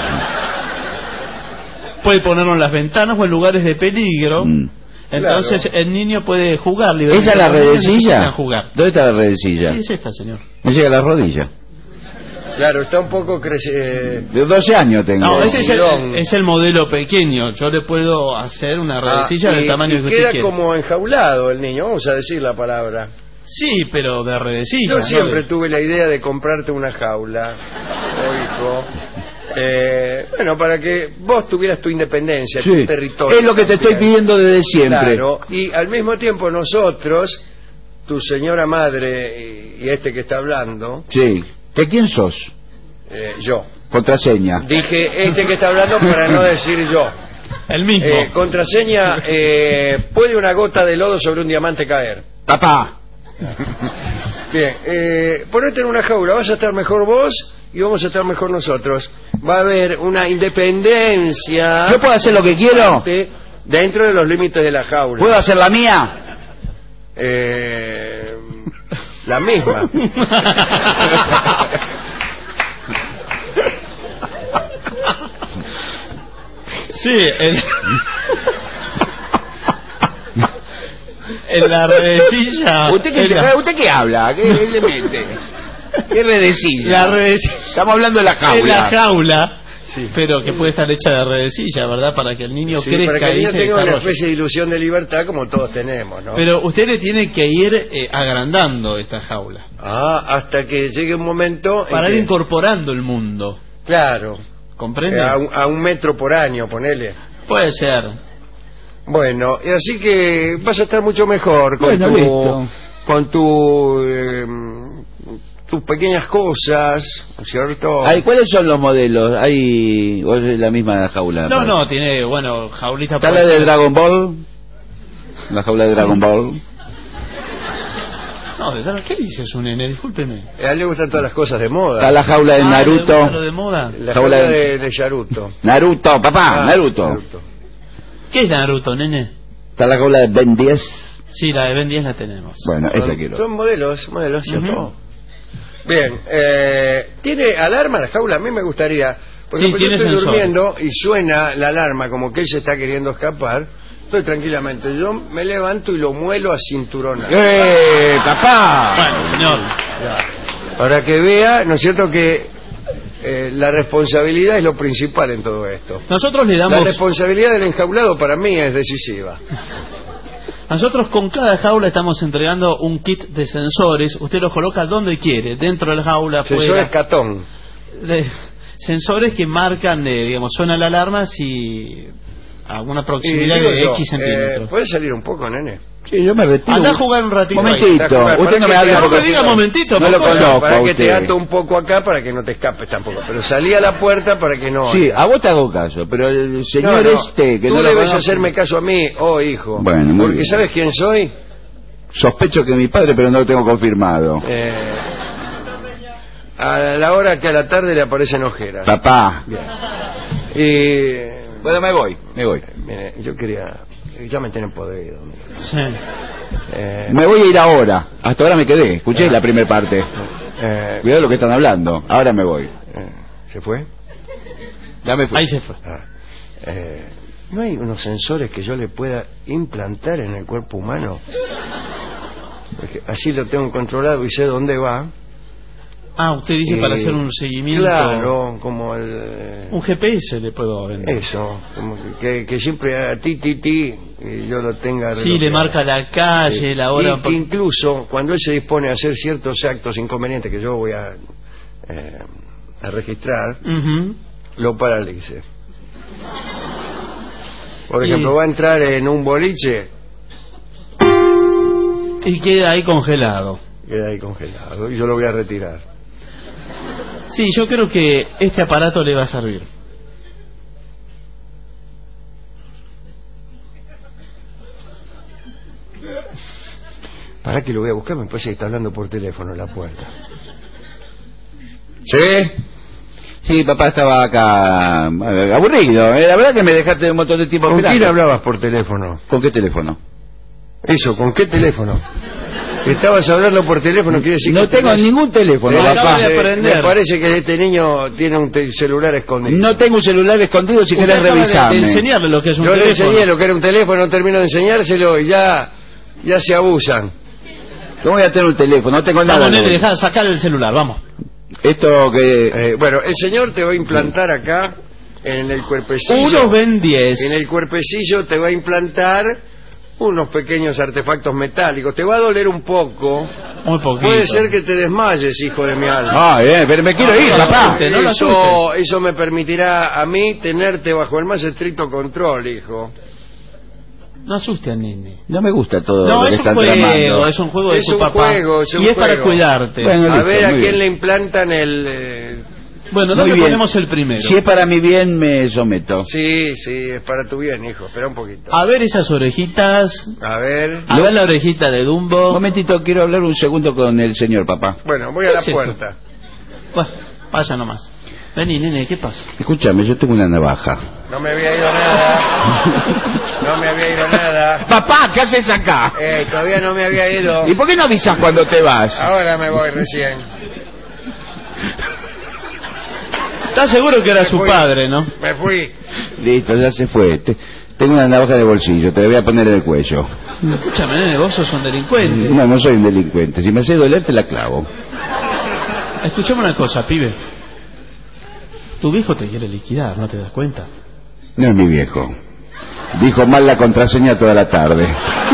Puede ponerlo en las ventanas o en lugares de peligro. Mm. Entonces claro, el niño puede jugar libremente.
¿Esa es la redecilla?
Jugar.
¿Dónde está la redecilla?
Sí, es esta, señor.
Me llega a la rodilla.
Claro, está un poco crecido.
De doce años tengo.
No, ese es el, es el modelo pequeño. Yo le puedo hacer una redecilla
Ah, y-
del tamaño
y
que usted
queda
quiera.
como enjaulado el niño, vamos a decir la palabra.
Sí, pero de redecilla.
Yo
¿no?
siempre tuve la idea de comprarte una jaula, oh, hijo. Eh, bueno, para que vos tuvieras tu independencia,
Sí.
tu territorio.
Es lo que te estoy
también.
pidiendo desde siempre.
Claro, y al mismo tiempo nosotros, tu señora madre y, y este que está hablando,
Sí. ¿De quién sos?
eh, yo.
Contraseña.
Dije este que está hablando para no decir yo.
El mismo.
Eh, contraseña, eh, ¿puede una gota de lodo sobre un diamante caer?
Papá.
Bien, eh, ponete en una jaula, vas a estar mejor vos y vamos a estar mejor nosotros. Va a haber una independencia.
¿Yo puedo hacer lo que quiero?
Dentro de los límites de la jaula.
¿Puedo hacer la mía?
Eh, la misma.
Sí, el... en la redecilla.
¿Usted qué,
en la-
¿Usted qué habla? ¿Qué le mete? ¿Qué redecilla?
La redecilla.
Estamos hablando de la jaula.
En la jaula. Pero que puede estar hecha de redecilla, ¿verdad? Para que el niño
Sí,
crezca
para que el
y
niño
se
tenga una
desarrolle.
especie de ilusión de libertad como todos tenemos, ¿no?
Pero usted le tiene que ir eh, agrandando esta jaula.
Ah, hasta que llegue un momento... en
Para ir
que-
incorporando el mundo.
Claro.
¿Comprende?
Eh, a, un, a un metro por año, ponele.
Puede ser.
Bueno, y así que vas a estar mucho mejor con
Bueno,
tu,
listo.
con tu, eh, tus pequeñas cosas, ¿no es cierto?
Ay, ¿cuáles son los modelos? ¿Hay o es la misma jaula?
No, no, tiene, bueno, jaulita
¿Está
por-
la de Dragon Ball? ¿La jaula de Dragon Ball?
No, de Dragon- ¿qué dice su nene? Discúlpeme.
A él le gustan todas las cosas de moda.
¿Está la jaula de
Ah,
Naruto?
¿le gusta lo de moda?
La
jaula
jaula
de-
de, de Yaruto.
Naruto, papá,
Ah,
Naruto.
Naruto.
¿Qué es Naruto, nene?
¿Está la jaula de Ben diez?
Sí, la de Ben diez la tenemos.
Bueno, esa
Son,
quiero.
son modelos, modelos, ¿cierto?
Ujú.
Bien, eh, ¿tiene alarma la jaula? A mí me gustaría... Por
Sí,
ejemplo,
tiene
yo estoy
sensores.
durmiendo y suena la alarma como que él se está queriendo escapar. Estoy tranquilamente. Yo me levanto y lo muelo a cinturón.
¡Eh, papá!
Bueno, señor.
Para que vea, ¿no es cierto?, que eh, la responsabilidad es lo principal en todo esto.
Nosotros le
La
damos...
responsabilidad del enjaulado para mí es decisiva.
Nosotros con cada jaula estamos entregando un kit de sensores. Usted los coloca donde quiere, dentro de la jaula,
Sensores
fuera.
catón.
De- sensores que marcan, eh, digamos, suena la alarma si a una
Y
proximidad
digo
de
yo,
X centímetros.
eh, ¿puedes salir un poco, nene?
Sí, yo me retiro.
Anda a jugar un ratito.
Momentito,
ahí.
usted no me
Para
habla
que-
No
porque
me diga momentito,
no lo
mocoso.
conozco
Para
a
que te
usted.
ato un poco acá para que no te escapes tampoco. Pero salí a la puerta para que no...
Sí, a vos te hago caso, pero el señor
No, no,
este que
tú
no lo
debes
conozco-
hacerme caso a mí, oh hijo.
Bueno, muy
Porque
bien.
¿sabes quién soy?
Sospecho que mi padre, pero no lo tengo confirmado.
Eh, a la hora que a la tarde le aparecen ojeras.
Papá.
Bien. Y...
Bueno, me voy, me voy.
Mire, yo quería... Ya me tienen podrido. mire.
Sí.
Eh,
Me voy a ir ahora. Hasta ahora me quedé. Escuché la primera parte.
eh,
Cuidado lo que están hablando. Ahora me voy.
eh, ¿Se fue?
Ya me fui.
Ahí se fue.
Ah, eh, ¿no hay unos sensores que yo le pueda implantar en el cuerpo humano? Porque así lo tengo controlado y sé dónde va.
Ah, usted dice
Y-
para hacer un seguimiento.
Claro, como el...
Un G P S le puedo vender.
Eso, como que, que, que siempre haga ti, ti, ti, y yo lo tenga...
Sí, le
relojado.
marca la calle,
Sí.
la hora.
Y que incluso cuando él se dispone a hacer ciertos actos inconvenientes que yo voy a, eh, a registrar,
Ujú.
lo paralice. Por
Y-
ejemplo, va a entrar en un boliche,
Y queda ahí congelado.
queda ahí congelado, y yo lo voy a retirar.
Sí, yo creo que este aparato le va a servir.
¿Para que lo voy a buscar? Me parece que está hablando por teléfono en la puerta. ¿Sí?
Sí, papá estaba acá eh, aburrido. eh, La verdad que me dejaste un montón de tiempo
¿Con
esperando.
quién hablabas por teléfono?
¿Con qué teléfono?
Eso, ¿con qué teléfono? Estabas hablando por teléfono, quiere decir
No
que
tengo
tenés-
ningún teléfono,
tenés-
papá.
acabo de
eh,
aprender.
Me parece que este niño tiene un te- celular escondido.
No tengo un celular escondido si
Usted
querés
acaba de-
revisarme.
de enseñarle lo que es un
Yo le
teléfono.
enseñé lo que era un teléfono, no termino de enseñárselo y ya, ya se abusan.
¿Cómo voy a tener un teléfono? No tengo nada.
Vamos,
de
nene,
eso.
dejá sacar el celular, vamos.
Esto que...
Eh, bueno, el señor te va a implantar acá, en el cuerpecillo.
Unos ven diez.
En el cuerpecillo te va a implantar unos pequeños artefactos metálicos. Te va a doler un poco.
Muy poquito.
Puede ser que te desmayes, hijo de mi alma.
Ah, bien, pero me quiero ir,
no,
papá.
No, no lo
eso, eso me permitirá a mí tenerte bajo el más estricto control, hijo.
No asuste al nene.
No me gusta todo
No,
lo que
es un
están
juego,
tramando.
es un juego de
Es
su
un
papá.
juego, es un
y es para
juego.
cuidarte.
Bueno,
A
listo,
ver a
muy
quién
bien.
le implantan el... eh,
Bueno,
Muy
¿dónde
bien.
ponemos el primero?
Si es para mi bien, me someto.
Sí, sí, es para tu bien, hijo. Espera un poquito.
A ver esas orejitas.
A ver...
A ver la orejita de Dumbo.
Un momentito, quiero hablar un segundo con el señor, papá.
Bueno, voy a la
¿Qué es
puerta.
Bueno, vaya nomás. Vení, nene, ¿qué pasa?
Escúchame, yo tengo una navaja.
No me había ido nada. No me había ido nada.
Papá, ¿qué haces acá?
Eh, todavía no me había ido.
¿Y por qué no avisas cuando te vas?
Ahora me voy recién.
¿Estás seguro que era
Me
su
fui.
padre, no?
Me fui.
Listo, ya se fue. Te- tengo una navaja de bolsillo, te la voy a poner en el cuello.
Escúchame, nene, vos sos un delincuente.
No, no soy un delincuente. Si me hace doler, te la clavo.
Escuchame una cosa, pibe. Tu viejo te quiere liquidar, ¿no te das cuenta?
No es mi viejo. Dijo mal la contraseña toda la tarde.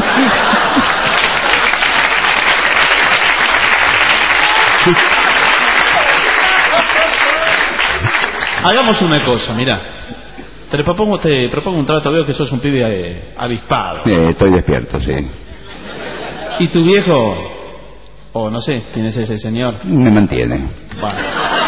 Hagamos una cosa, mira. Te propongo, te propongo un trato, veo que sos un pibe eh, avispado.
Eh, estoy despierto, sí.
Y tu viejo, o no sé, quién es ese señor.
Me mantiene.
Bueno.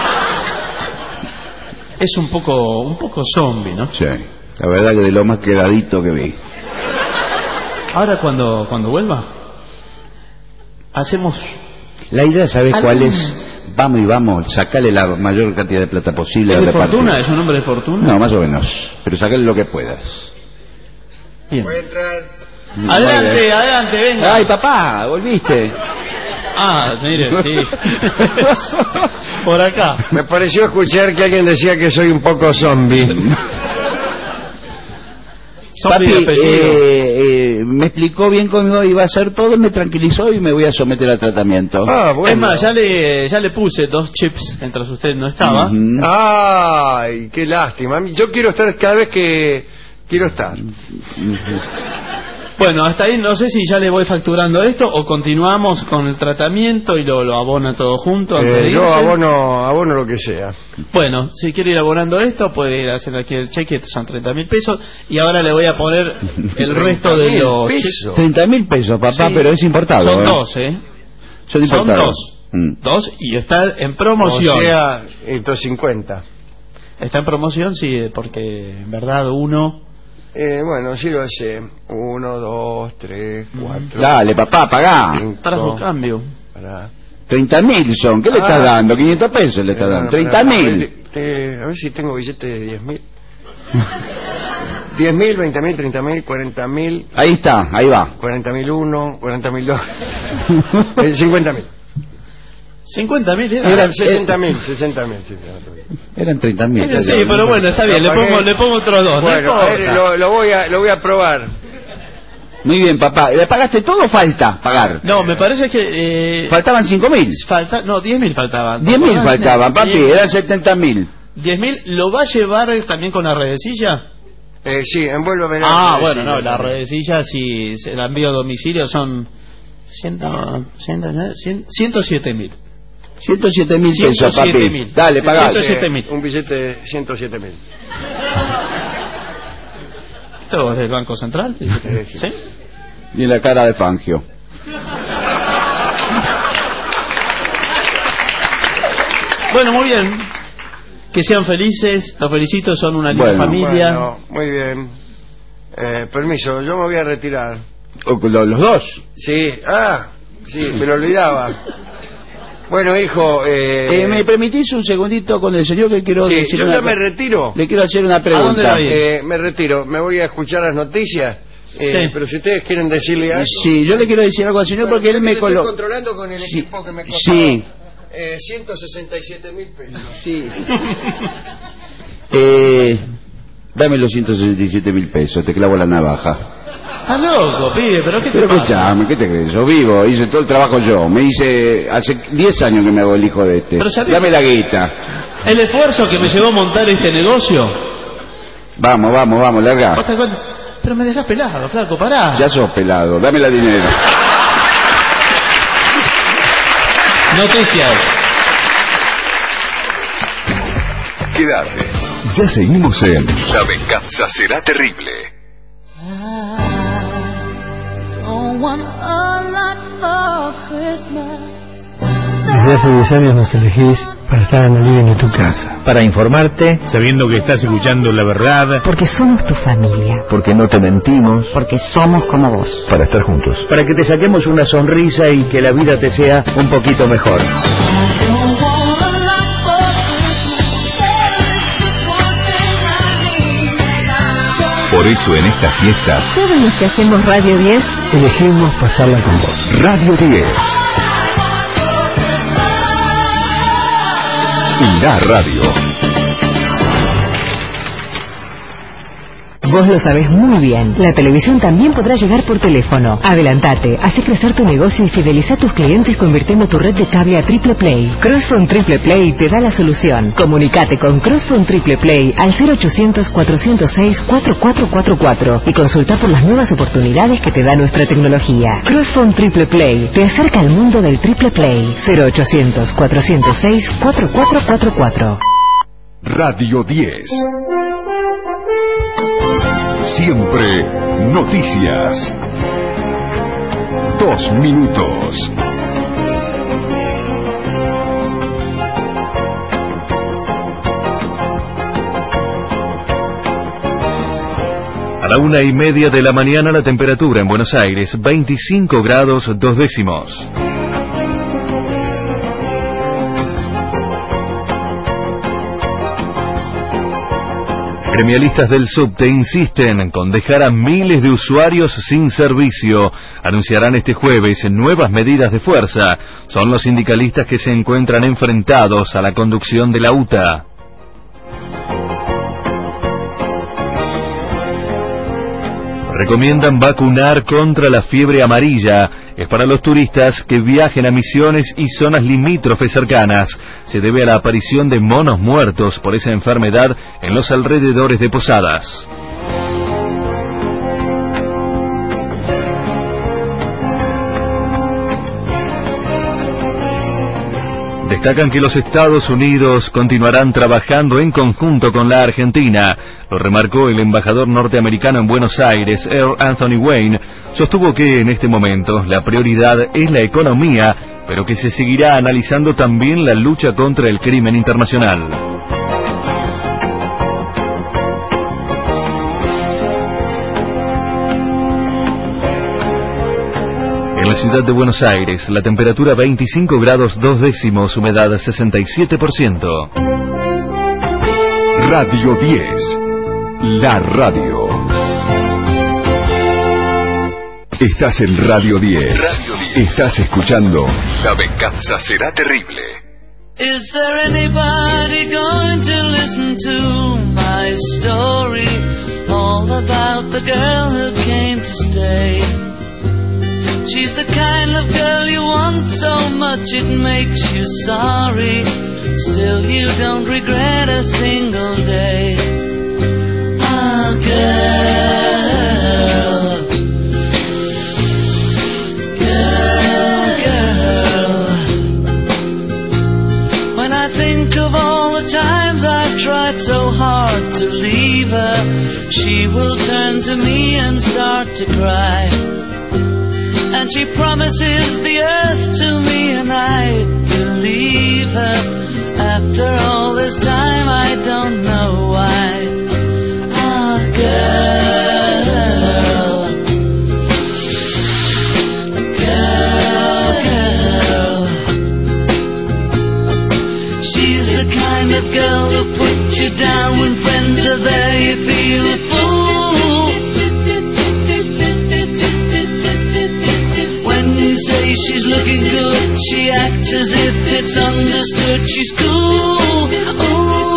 Es un poco, un poco zombie, ¿no?
Sí. La verdad que de lo más quedadito que vi.
Ahora cuando, cuando vuelva, hacemos...
La idea, ¿sabes
¿Algún-
cuál es? Vamos y vamos, sacale la mayor cantidad de plata posible.
¿Es de
repartir.
fortuna? ¿Es un hombre de fortuna?
No, más o menos. Pero sacale lo que puedas.
Bien.
Voy a entrar.
Adelante, adelante, venga.
Ay, papá, volviste.
Ah, mire, sí. Por acá.
Me pareció escuchar que alguien decía que soy un poco zombie.
Zombie de
Papi,
apellido.
eh, eh, me explicó bien cómo iba a ser todo, me tranquilizó y me voy a someter al tratamiento.
Ah, bueno.
Es más, ya le, ya le puse dos chips mientras usted no estaba.
Ujú.
Ay, qué lástima. Yo quiero estar cada vez que quiero estar.
Bueno, hasta ahí no sé si ya le voy facturando esto o continuamos con el tratamiento y lo, lo abona todo junto. antes de
Eh, yo
irse.
abono, abono lo que sea.
Bueno, si quiere ir abonando esto, puede ir haciendo aquí el cheque, estos son treinta mil pesos. Y ahora le voy a poner el resto de los chips.
treinta mil pesos, papá,
Sí.
pero es importado.
Son
¿eh?
dos, ¿eh?
Son
Son
importados.
dos.
Mm.
Dos y está en promoción.
O sea, estos cincuenta.
Está en promoción, sí, porque en verdad uno...
Eh, bueno, sí lo sé. Uno, dos, tres, cuatro.
Dale, papá, pagá.
cinco.
Para su cambio.
Pará.
treinta mil son, ¿qué le
Ah.
estás dando? quinientos pesos le estás
Eh,
dando.
bueno,
treinta
pará,
mil.
A ver, eh, a ver si tengo billete de diez mil. diez mil, veinte mil, treinta mil, cuarenta mil,
Ahí está, ahí va.
cuarenta mil uno, cuarenta mil dos, eh, cincuenta mil.
cincuenta mil era.
Eran sesenta mil, sesenta mil. Sí,
Eran treinta mil.
Sí, pero bueno, está bien, le
Lo pagué.
pongo, le pongo otros dos.
Bueno,
no
a ver,
importa.
lo, lo voy a, lo voy a probar.
Muy bien, papá. ¿Le pagaste todo o falta pagar?
No, me parece que... Eh,
Faltaban cinco mil.
falta, no, diez mil faltaban.
diez mil faltaban, papi. Eran setenta mil.
diez mil, ¿lo va a llevar también con la redecilla?
Eh, sí, envuélvame.
Ah, bueno, no, la redecilla si se la envío a domicilio son ciento siete mil.
ciento siete mil pesos, papi. Dale, pagá.
ciento siete mil.
Un billete de ciento siete mil.
¿Esto es del Banco Central? ¿Sí?
Y la cara de Fangio.
Bueno, muy bien. Que sean felices, los felicito, son una linda
Bueno,
familia.
Bueno, muy bien. Eh, permiso, yo me voy a retirar.
O- lo- ¿Los dos?
Sí, ah, sí, me lo olvidaba. Bueno, hijo, eh,
Eh, ¿Me permitís un segundito con el señor que quiero
sí,
decir
yo
una
ya me
co-
retiro.
Le quiero hacer una
dónde
pregunta.
va a ir?
Eh, me retiro, me voy a escuchar las noticias. Eh,
Sí.
Pero si ustedes quieren decirle algo.
Sí, yo le quiero decir algo al señor
Bueno,
porque
yo
él
que
me
le estoy
colocó.
controlando con el
Sí,
equipo que me costó.
sí.
Eh, ciento sesenta y siete mil pesos.
Sí. eh, dame los ciento sesenta y siete mil pesos, te clavo la navaja.
Está loco, pibe, pero ¿qué te
Pero
pasa?
escuchame, ¿qué te crees? Yo vivo, hice todo el trabajo yo. Me hice, hace diez años que me hago el hijo de este.
Pero ¿sabés?
Dame la guita.
El esfuerzo que me llevó a montar este negocio.
Vamos, vamos, vamos, larga.
¿Vos te das cuenta? Pero me dejás pelado, flaco, pará.
Ya sos pelado, dame la dinero.
Noticias.
Quédate.
Ya seguimos en
La venganza será terrible.
Desde hace diez años nos elegís para estar en el living de tu casa.
Para informarte, sabiendo que estás escuchando la verdad.
Porque somos tu familia.
Porque no te mentimos.
Porque somos como vos.
Para estar juntos. Para que te saquemos una sonrisa y que la vida te sea un poquito mejor.
Por eso en estas fiestas,
Todos los que hacemos Radio diez,
elegimos pasarla con vos.
Radio diez. La radio.
Vos lo sabés muy bien. La televisión también podrá llegar por teléfono. Adelantate, hace crecer tu negocio y fideliza a tus clientes convirtiendo tu red de cable a Triple Play. Crossphone Triple Play te da la solución. Comunicate con Crossphone Triple Play al cero ochocientos, cuatrocientos seis, cuatro cuatro cuatro cuatro y consulta por las nuevas oportunidades que te da nuestra tecnología. Crossphone Triple Play te acerca al mundo del Triple Play. cero ochocientos, cuatrocientos seis, cuatro cuatro cuatro cuatro.
Radio diez. Siempre noticias. Dos minutos.
A la una y media de la mañana la temperatura en Buenos Aires, veinticinco grados dos décimos. Gremialistas del subte insisten con dejar a miles de usuarios sin servicio. Anunciarán este jueves nuevas medidas de fuerza. Son los sindicalistas que se encuentran enfrentados a la conducción de la U T A. Recomiendan vacunar contra la fiebre amarilla. Es para los turistas que viajen a Misiones y zonas limítrofes cercanas. Se debe a la aparición de monos muertos por esa enfermedad en los alrededores de Posadas. Destacan que los Estados Unidos continuarán trabajando en conjunto con la Argentina. Lo remarcó el embajador norteamericano en Buenos Aires, Earl Anthony Wayne. Sostuvo que en este momento la prioridad es la economía, pero que se seguirá analizando también la lucha contra el crimen internacional. En la ciudad de Buenos Aires, la temperatura veinticinco grados dos décimos, humedad sesenta y siete por ciento.
Radio diez. La radio. Estás en Radio diez.
Radio diez.
Estás escuchando
La venganza será terrible.
Is there anybody going to listen to my story? All about the girl who came to stay. She's the kind of girl you want so much it makes you sorry. Still you don't regret a single day. Ah, girl, girl, girl. When I think of all the times I've tried so hard to leave her, she will turn to me and start to cry. And she promises the earth to me, and I believe her. After all this time, I don't know why. Ah, girl, girl, girl. She's the kind of girl who puts you down when friends are there. You feel a fool. Say she's looking good, she acts as if it's understood. She's cool, ooh.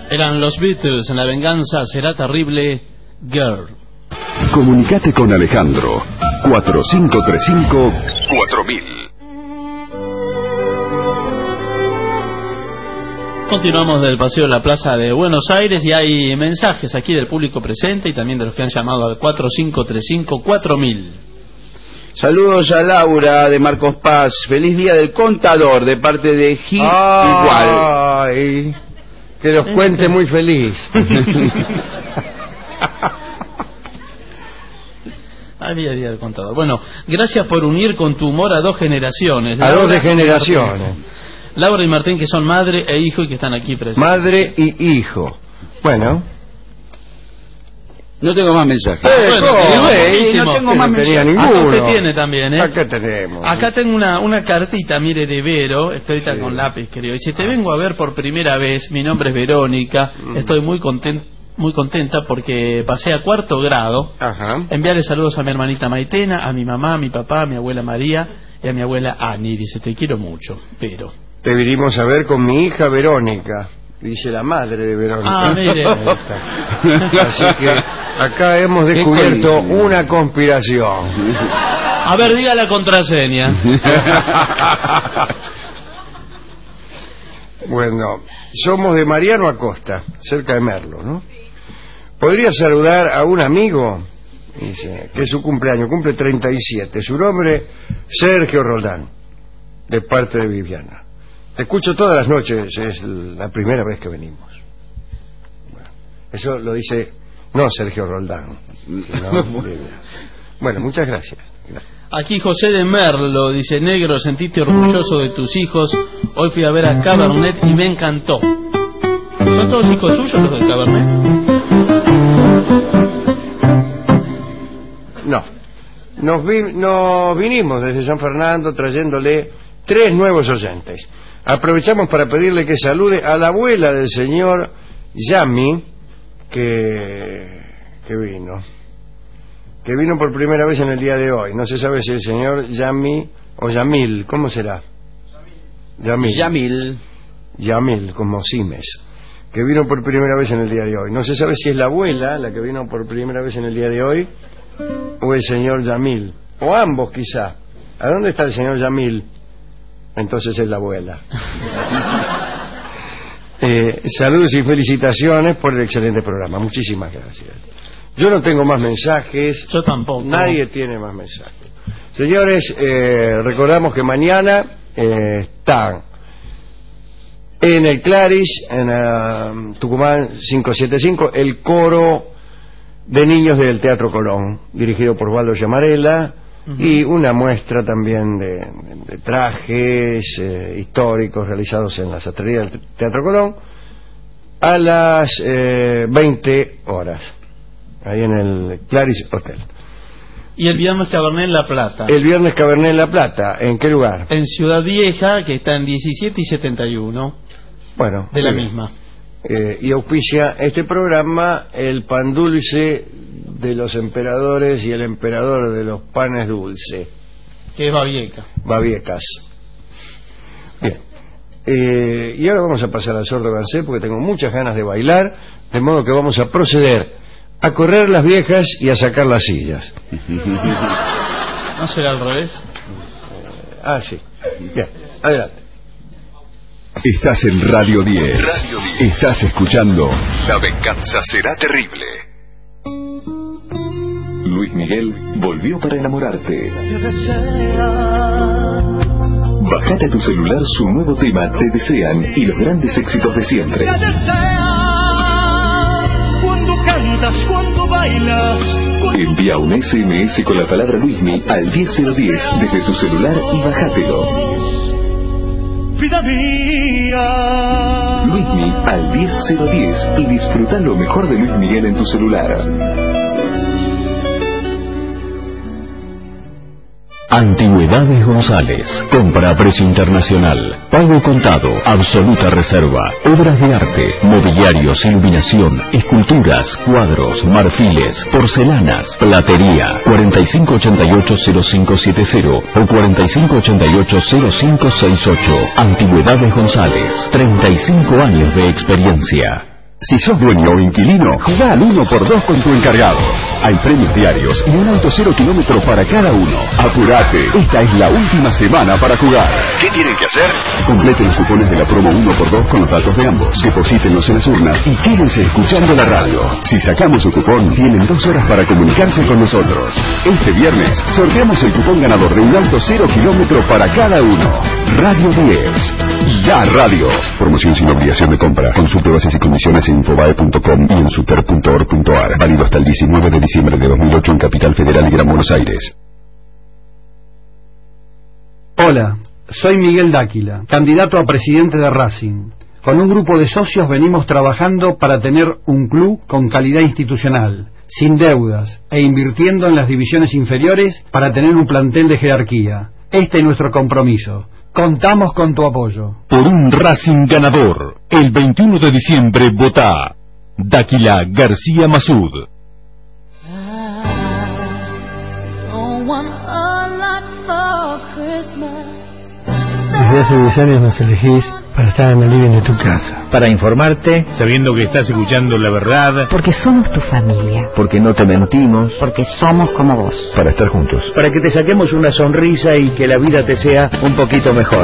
Eran los Beatles en La venganza será terrible, Girl.
Comunicate con Alejandro. cuatro cinco tres cinco cuatro mil.
Continuamos del paseo de la Plaza de Buenos Aires y hay mensajes aquí del público presente y también de los que han llamado al cuatro cinco tres cinco cuatro mil.
Saludos a Laura de Marcos Paz. Feliz día del contador de parte de Gil Igual.
Ay, que los cuente muy feliz.
Había día del contador. Bueno, gracias por unir con tu humor a dos generaciones.
A
Laura
dos de generaciones.
Laura y Martín, que son madre e hijo y que están aquí presentes.
Madre y hijo. Bueno.
No tengo más mensajes.
Eh,
bueno,
¿cómo?
eh,
no tengo más
no tenía
mensajes.
ninguno.
Acá usted tiene también, ¿eh?
Acá tenemos.
Acá tengo una, una cartita, mire, de Vero, escrita sí. con lápiz, creo. Dice, te vengo a ver por primera vez, mi nombre es Verónica, mm. estoy muy contenta. Muy contenta porque pasé a cuarto grado.
Ajá.
Enviarle saludos a mi hermanita Maitena, a mi mamá, a mi papá, a mi abuela María y a mi abuela Ani. Dice, te quiero mucho, pero...
Te vinimos a ver con mi hija Verónica, dice la madre de Verónica.
Ah, mire.
Así que acá hemos descubierto una conspiración.
A ver, diga la contraseña.
Bueno, somos de Mariano Acosta, cerca de Merlo, ¿no? ¿Podría saludar a un amigo? Dice, que es su cumpleaños, cumple treinta y siete. Su nombre, Sergio Roldán, de parte de Viviana. Te escucho todas las noches, es la primera vez que venimos. Bueno, eso lo dice, no Sergio Roldán. No, bueno, muchas gracias. gracias.
Aquí José de Merlo dice, negro, sentiste orgulloso de tus hijos. Hoy fui a ver a Cabernet y me encantó. ¿Son todos hijos suyos los de Cabernet?
No. Nos, vi, nos vinimos desde San Fernando trayéndole tres nuevos oyentes. Aprovechamos para pedirle que salude a la abuela del señor Yami, que, que vino. Que vino por primera vez en el día de hoy. No se sabe si el señor Yami o Yamil. ¿Cómo será? Yamil.
Yamil.
Yamil, como Simes. Que vino por primera vez en el día de hoy. No se sabe si es la abuela la que vino por primera vez en el día de hoy o el señor Yamil. O ambos quizá. ¿A dónde está el señor Yamil? Entonces es la abuela. eh, saludos y felicitaciones por el excelente programa. Muchísimas gracias. Yo no tengo más mensajes.
Yo tampoco.
Nadie tiene más mensajes. Señores, eh, recordamos que mañana eh, están en el Claris, en uh, Tucumán quinientos setenta y cinco, el coro de niños del Teatro Colón, dirigido por Waldo Llamarela, uh-huh. y una muestra también de, de, de trajes eh, históricos realizados en la sastrería del Teatro Colón, a las eh, veinte horas, ahí en el Claris Hotel.
Y el viernes Cabernet en La Plata.
El viernes Cabernet en La Plata, ¿en qué lugar?
En Ciudad Vieja, que está en diecisiete y setenta y uno.
Bueno.
De la
bien.
misma.
Eh, y auspicia este programa el pan dulce de los emperadores y el emperador de los panes dulce.
Que es Babieca.
Babiecas. Bien. Eh, y ahora vamos a pasar al sordo Garcés porque tengo muchas ganas de bailar, de modo que vamos a proceder a correr las viejas y a sacar las sillas.
¿No será al revés?
Ah, sí. Bien, adelante.
Estás en Radio diez.
Radio diez.
Estás escuchando
La venganza será terrible.
Luis Miguel volvió para enamorarte. Bájate a tu celular su nuevo tema Te Desean y los grandes éxitos de siempre.
Te desean cuando cantas, cuando bailas.
Envía un S M S con la palabra Luismi al diez cero diez desde tu celular y bájatelo.
Vida mía.
Luismi al diez cero diez y disfruta lo mejor de Luis Miguel en tu celular.
Antigüedades González. Compra a precio internacional. Pago contado. Absoluta reserva. Obras de arte. Mobiliarios, iluminación, esculturas, cuadros, marfiles, porcelanas, platería. cuarenta y cinco ochenta y ocho cero cinco siete cero o cuarenta y cinco ochenta y ocho cero cinco seis ocho. Antigüedades González. treinta y cinco años de experiencia.
Si sos dueño o inquilino, jugá al uno por dos con tu encargado. Hay premios diarios y un auto cero kilómetro para cada uno. Apurate, esta es la última semana para jugar.
¿Qué tienen que hacer?
Completen los cupones de la promo uno por dos con los datos de ambos. Deposítenlos en las urnas y quédense escuchando la radio. Si sacamos su cupón, tienen dos horas para comunicarse con nosotros. Este viernes sorteamos el cupón ganador de un auto cero kilómetro para cada uno. Radio diez. La radio. Promoción sin obligación de compra. Consulte bases y condiciones en infobae punto com y en super punto org punto ar. Válido hasta el diecinueve de diciembre de dos mil ocho en Capital Federal y Gran Buenos Aires.
Hola, soy Miguel Dáquila, candidato a presidente de Racing. Con un grupo de socios venimos trabajando para tener un club con calidad institucional, sin deudas e invirtiendo en las divisiones inferiores para tener un plantel de jerarquía. Este es nuestro compromiso. Contamos con tu apoyo.
Por un Racing ganador. El veintiuno de diciembre votá. Dáquila García Masud.
Desde hace diez años nos elegís para estar en el living de tu casa.
Para informarte,
sabiendo que estás escuchando la verdad.
Porque somos tu familia.
Porque no te mentimos.
Porque somos como vos.
Para estar juntos. Para que te saquemos una sonrisa y que la vida te sea un poquito mejor.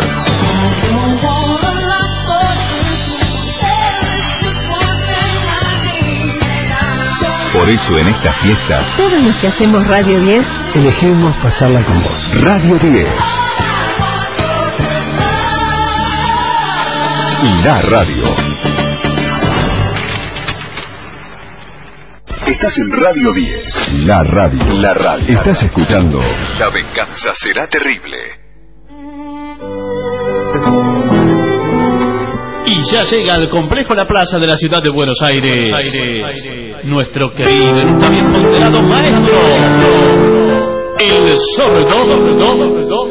Por eso en estas fiestas,
todos los que hacemos Radio diez,
elegimos pasarla con vos.
Radio diez. La radio.
Estás en Radio diez.
La radio.
La radio.
Estás escuchando.
La venganza será terrible.
Y ya llega al complejo La Plaza de la ciudad de Buenos Aires, Buenos Aires. Nuestro querido, está bien ponderado maestro, el sordo,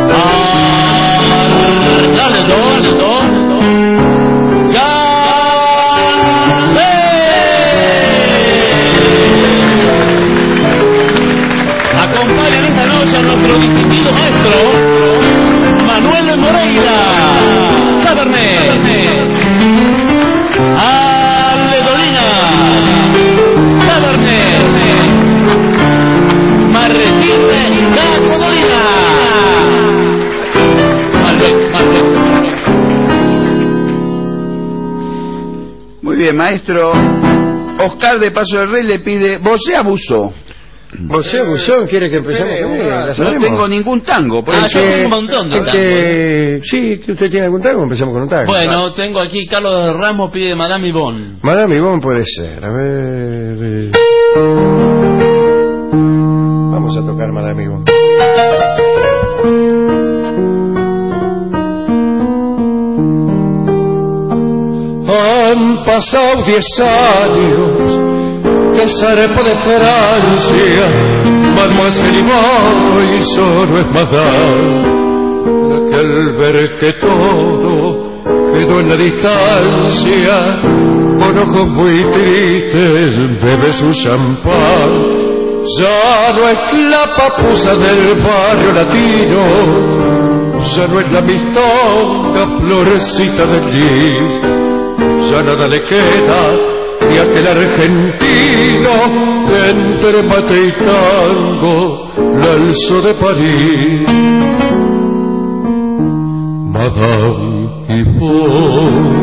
Arnaldo Acompañan esta noche a nuestro distinguido maestro Manuel Moreira Cabernet, Ale Dolina Cabernet, Martín Caco Dolina. Malbec, Malbec, Malbec.
Muy bien, maestro. Oscar de Paso del Rey le pide Vosé Abusó.
José Abusón quiere que empecemos con ella.
No tengo ningún tango.
Ah, yo tengo un montón de
tangos. Sí, que usted tiene algún tango, empezamos con un tango.
Bueno, tengo aquí Carlos Ramos pide Madame Yvonne.
Madame Yvonne puede ser. A ver. Vamos a tocar Madame Yvonne. Han pasado diez años. Que zarpo de Francia, Mademoiselle Yvonne, y solo es Madame, la que al ver que todo quedó en la distancia, con ojos muy tristes bebe su champán. Ya no es la papusa del barrio latino, ya no es la mistonga florecita de gris, ya nada le queda y aquel argentino que entre mate y tango la alzó de París. Madame Yvonne,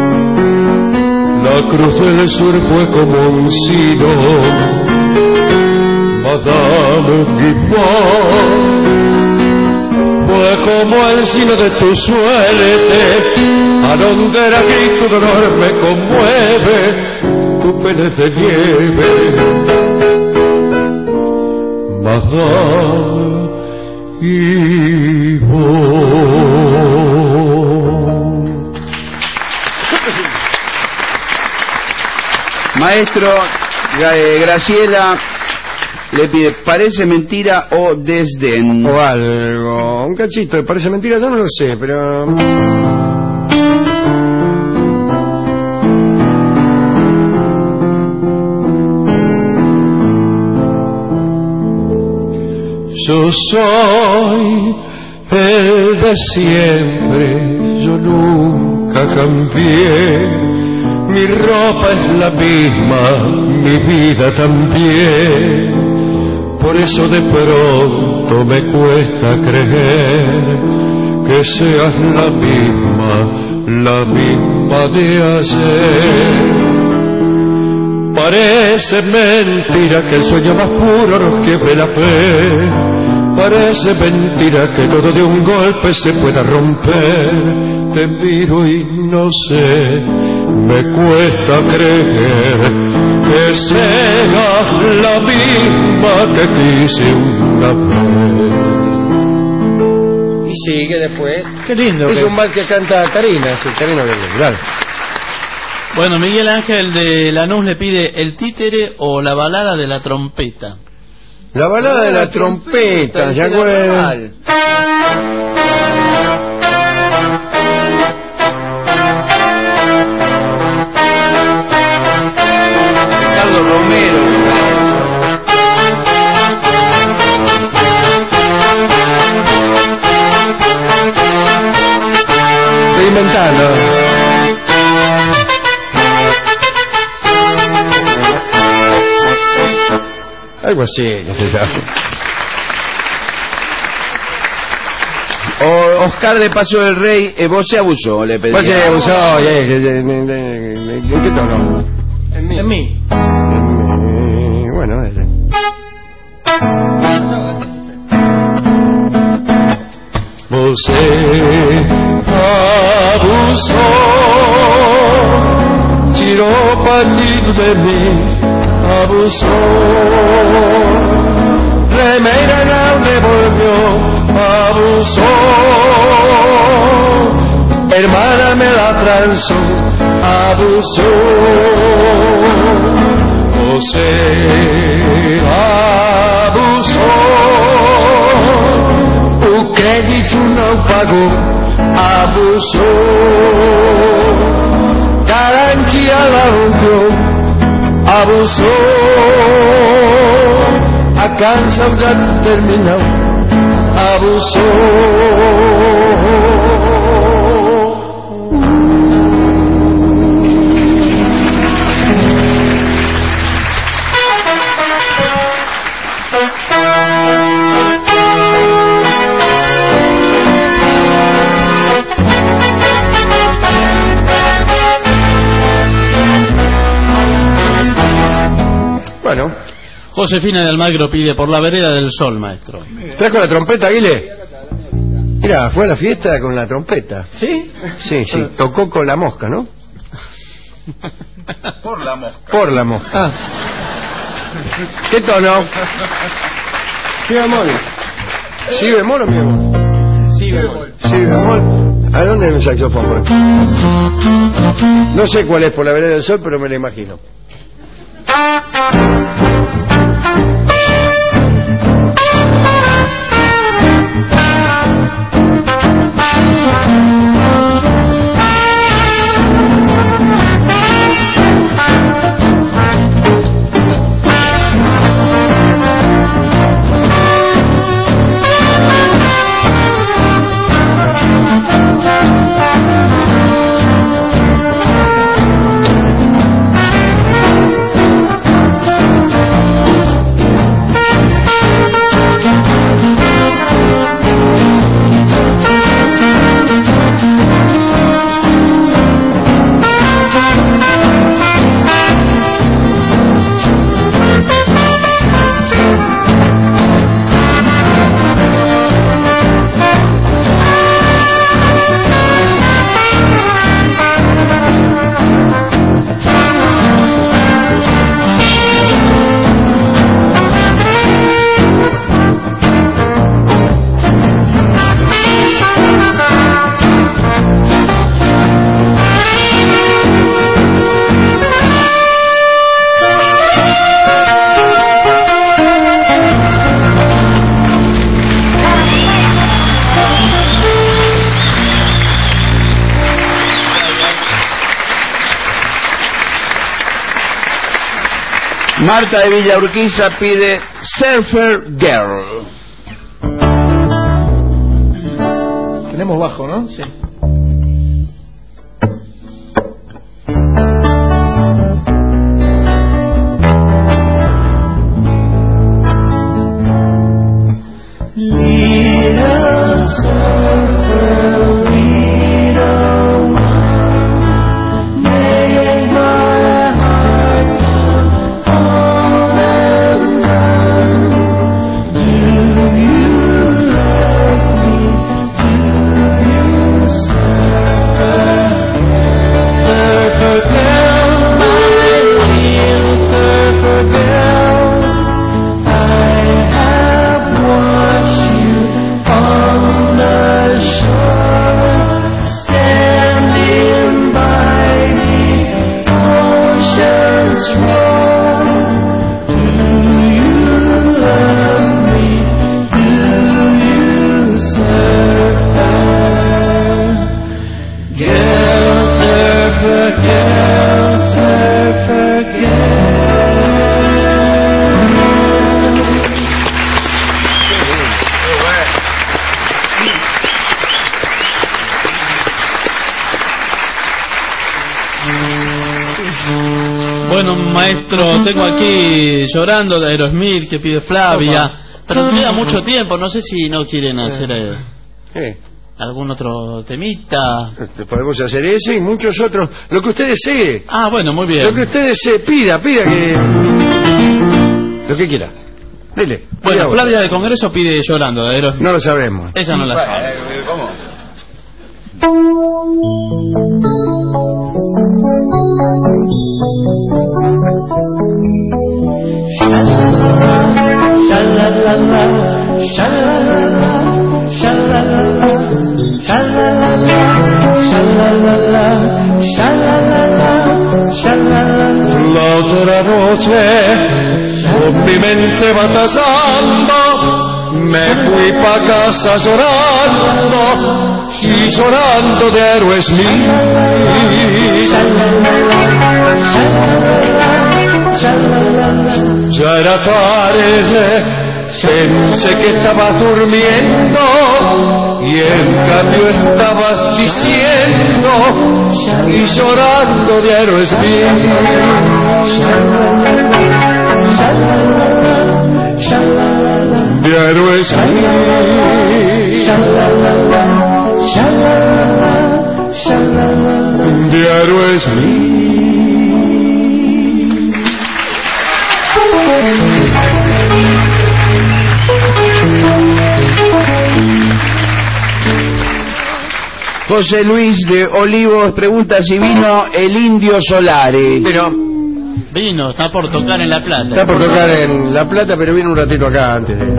la cruz del sur fue como un sino. Madame Yvonne, fue como el sino de tu suerte, a donde era que tu dolor me conmueve, tu pene de nieve. Madame Yvonne.
Maestro, eh, Graciela le pide parece mentira o desdén.
O algo, un cachito de parece mentira, yo no lo sé, pero... Yo soy el de siempre, yo nunca cambié. Mi ropa es la misma, mi vida también. Por eso de pronto me cuesta creer que seas la misma, la misma de ayer. Parece mentira que el sueño más puro nos quiebre la fe. Parece mentira que todo de un golpe se pueda romper. Te miro y no sé, me cuesta creer que seas la misma que quise una vez. Y sigue después.
Qué lindo.
Es
que
un mal que canta Karina, sí, Karina Villar.
Bueno, Miguel Ángel de Lanús le pide el títere o la balada de la trompeta.
La balada de la trompeta, ya güey.
Carlos Romero.
Estoy inventando. Algo así, no sé.
O Oscar de Paso del Rey, eh, vos se abusó, le pedí.
Vos se abusó, eh, ¿de qué tono?
En mí. En mí.
Eh, bueno, ese. Você abusó, tiró partido de mí, abusó. Remeira não devolvió, abusó. Hermana me la transó, abusó. Você abusó. O crédito não pagou, abusou. Garantia la rompió, abusou. A canção já terminou, abusou. Bueno.
Josefina de Almagro pide por la vereda del sol, maestro.
¿Trajo la trompeta, Aguile? Mira, fue a la fiesta con la trompeta.
¿Sí?
Sí, sí, tocó con la mosca, ¿no?
Por la mosca.
Por la mosca. Ah. ¿Qué tono?
Si bemol.
¿Si bemol o mi bemol?
Si bemol.
Si bemol. ¿A dónde hay un saxofón por aquí? No sé cuál es por la vereda del sol, pero me lo imagino.
Marta de Villa Urquiza pide Surfer Girl.
Tenemos bajo, ¿no? Sí.
Bueno, maestro, tengo aquí Llorando de Aerosmith que pide Flavia, pero queda mucho tiempo, no sé si no quieren hacer eh,
¿Eh?
algún otro temita.
Podemos hacer ese y muchos otros, lo que usted desee.
Ah, bueno, muy bien.
Lo que usted desee, pida, pida que... Lo que quiera. Dile.
Bueno, Flavia del Congreso pide Llorando de Aerosmith.
No lo sabemos.
Esa no la sabe.
¿Cómo?
La otra noche con mi mente batallando me fui pa' casa llorando y llorando de Aerosmith. Ya era tarde, pensé que estabas durmiendo y en cambio estabas diciendo y llorando de Aerosmith. De Aerosmith. De Aerosmith.
José Luis de Olivos pregunta si vino el Indio Solari.
Pero
vino, está por tocar en La Plata.
Está por tocar en La Plata, pero vino un ratito acá antes de...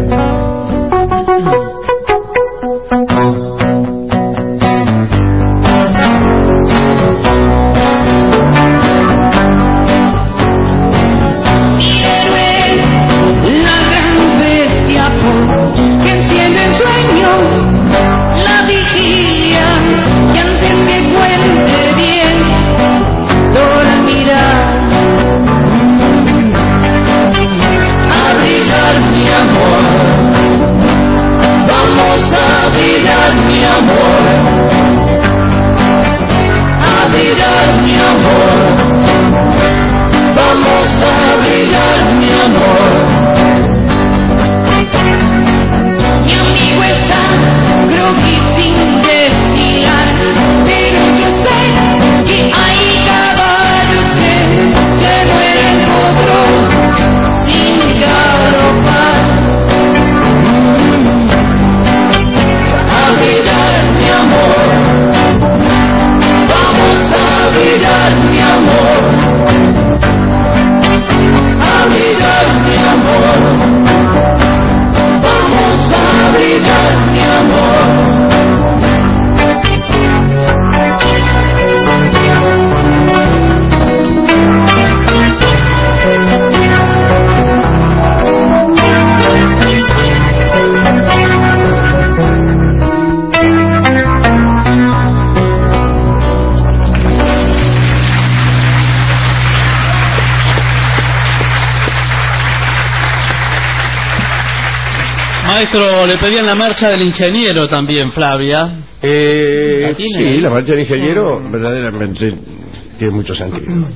Maestro, le pedían la marcha del ingeniero también, Flavia.
Eh, ¿La sí, la marcha del ingeniero verdaderamente tiene mucho sentido.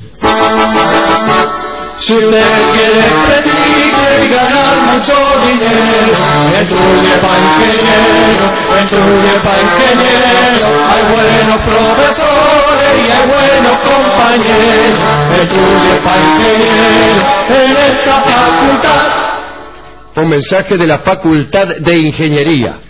Si usted quiere prestigio y ganar mucho dinero, estudie pa' ingeniero, estudie pa' ingeniero. Hay buenos profesores y hay buenos compañeros, estudie pa' ingeniero en esta facultad.
Un mensaje de la Facultad de Ingeniería.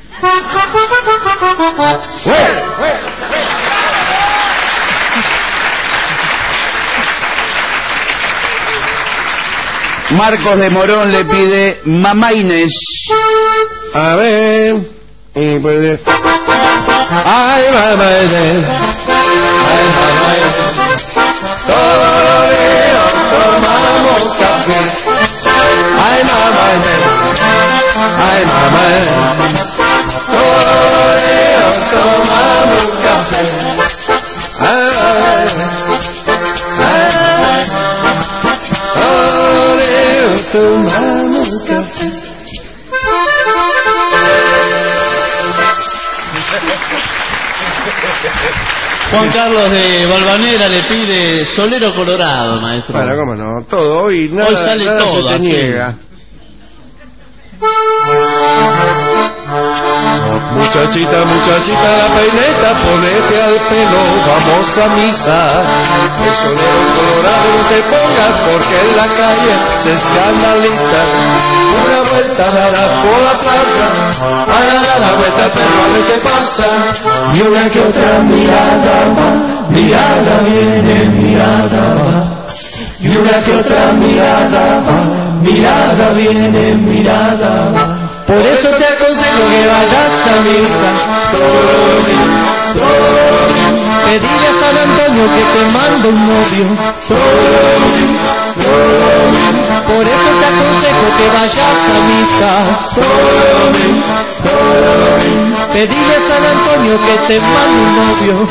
Marcos de Morón le pide Mamá Inés.
A ver. Y pues... Ay, mamá Inés. Ay, mamá Inés. Todos los días tomamos café. Ay, mamá Inés. Ay, mamá Inés. Todos los días tomamos café. Ay, mamá Inés. Ay, tomamos café.
Juan Carlos de Valvanera le pide Solero Colorado, maestro.
Bueno, cómo no, todo hoy, nada,
Hoy sale
nada
todo,
se te
así.
niega. Muchachita, muchachita, la peineta, ponete al pelo, vamos a misa. El solero colorado no te pongas porque en la calle se escandaliza. Una vuelta dada por la plaza, para dar la vuelta pero a ver qué pasa.
Y una que otra mirada va, mirada viene, mirada va. Y una que otra mirada va, mirada viene, mirada va. Por eso te aconsejo que vayas a misa. Pedirle a San Antonio que te mande un novio. Por eso te aconsejo que vayas a misa. Pedirle a San Antonio que te mande un novio.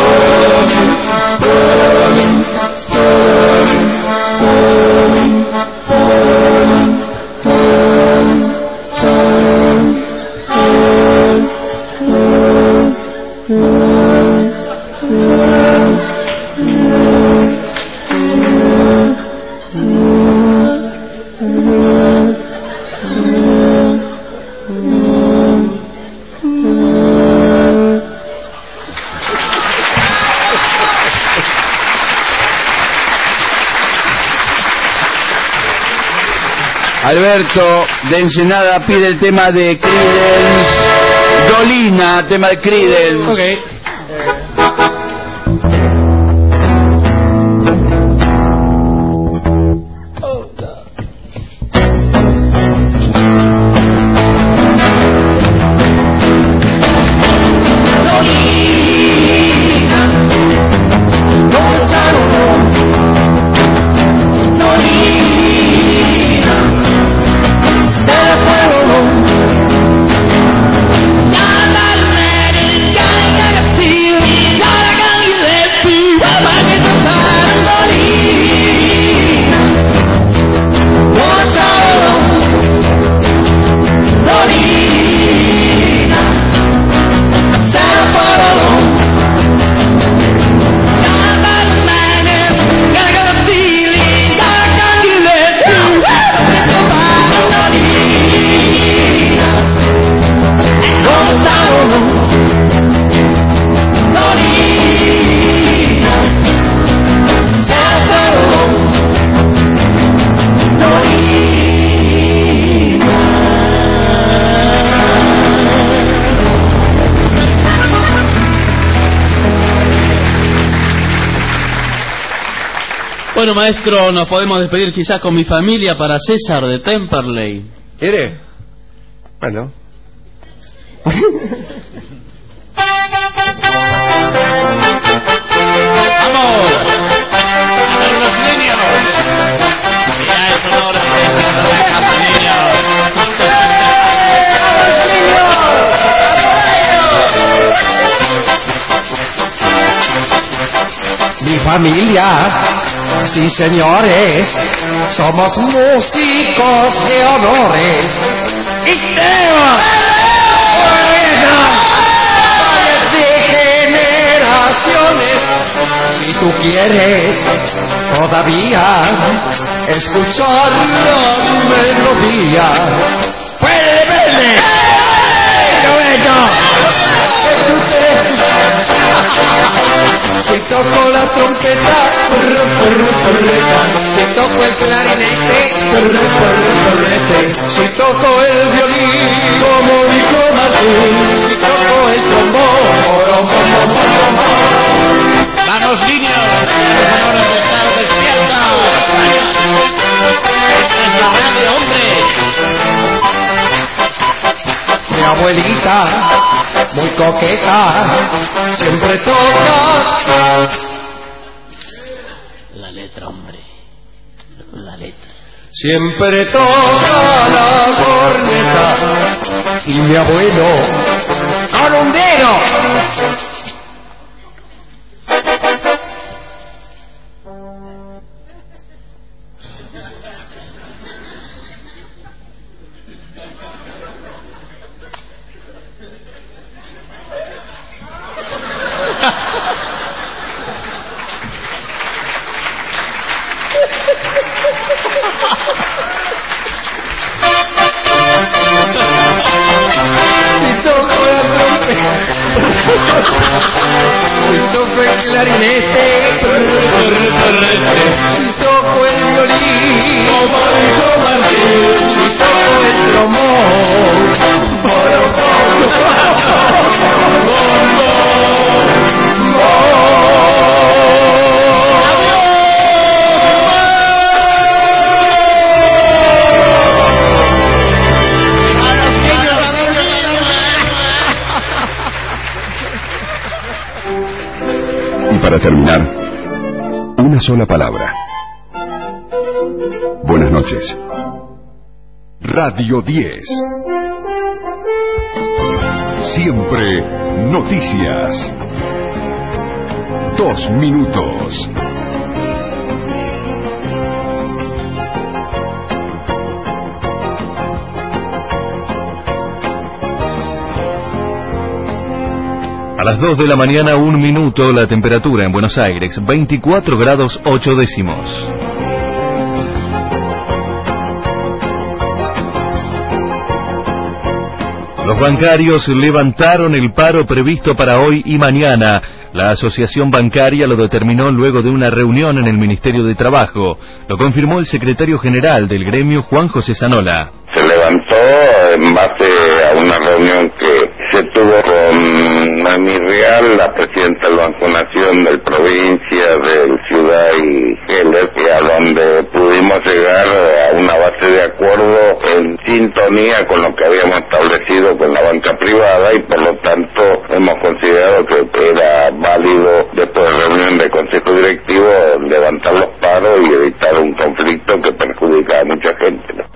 Alberto de Ensenada pide el tema de Creedence, Dolina, tema de Creedence.
Okay. Bueno, maestro, nos podemos despedir quizás con Mi Familia para César de Temperley.
¿Quiere? Bueno.
¡Vamos! ¡A ver los niños! Ya es hora de empezar la cama, niños.
Mi familia, sí señores, somos músicos de honores. Y tenemos de generaciones. Si tú quieres todavía escuchar la melodía, puede verme. Si toco la trompeta, si toco el clarinete, si toco el violín, como dijo Martín, si toco el trombón,
¡vamos, niños! ¡Es hora de estar despiertos! ¡Es la radio, hombre!
Mi abuelita, muy coqueta, siempre toca
la letra, hombre, la letra.
Siempre toca la corneta y mi abuelo corondero. Si toco el clarinete, si toco el violín, si toco el trombón,
Para terminar, una sola palabra. Buenas noches. Radio diez. Siempre noticias. Dos minutos.
A las dos de la mañana, un minuto, la temperatura en Buenos Aires, veinticuatro grados ocho décimos. Los bancarios levantaron el paro previsto para hoy y mañana. La asociación bancaria lo determinó luego de una reunión en el Ministerio de Trabajo. Lo confirmó el secretario general del gremio, Juan José Zanola.
Se levantó en base a una reunión que se tuvo con Mami Real, la presidenta del Banco Nación, del provincia, del Ciudad y Heller, a donde pudimos llegar a una base de acuerdo en sintonía con lo que habíamos establecido con la banca privada, y por lo tanto hemos considerado que era válido, después de reunión del Consejo Directivo, levantar los paros y evitar un conflicto que perjudica a mucha gente, ¿no?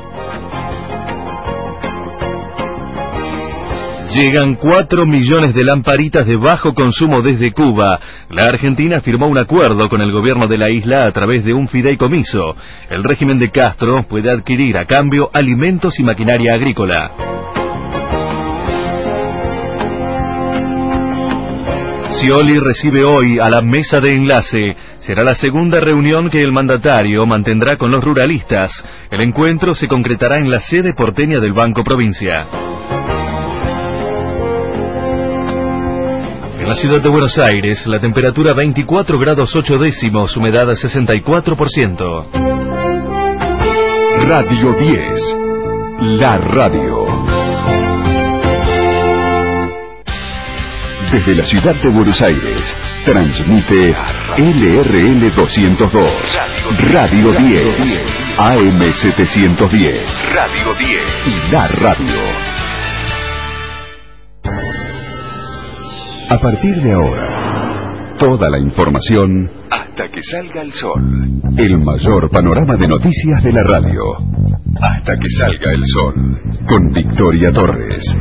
Llegan cuatro millones de lamparitas de bajo consumo desde Cuba. La Argentina firmó un acuerdo con el gobierno de la isla a través de un fideicomiso. El régimen de Castro puede adquirir a cambio alimentos y maquinaria agrícola. Scioli recibe hoy a la mesa de enlace. Será la segunda reunión que el mandatario mantendrá con los ruralistas. El encuentro se concretará en la sede porteña del Banco Provincia. En la ciudad de Buenos Aires, la temperatura veinticuatro grados ocho décimos, humedad sesenta y cuatro por ciento.
Radio diez, la radio. Desde la ciudad de Buenos Aires, transmite L R L doscientos dos, Radio diez, A M setecientos diez, Radio diez, la radio. A partir de ahora, toda la información hasta que salga el sol. El mayor panorama de noticias de la radio. Hasta que salga el sol. Con Victoria Torres.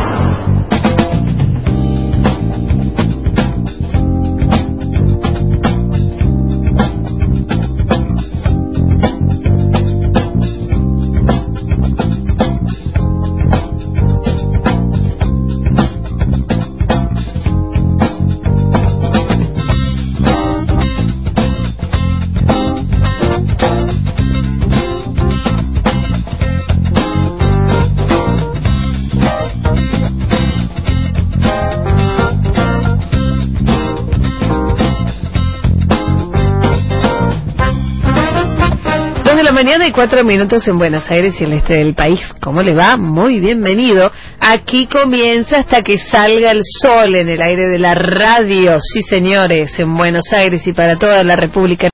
Mañana y cuatro minutos en Buenos Aires y el este del país. ¿Cómo le va? Muy bienvenido. Aquí comienza Hasta que salga el sol en el aire de la radio. Sí, señores, en Buenos Aires y para toda la República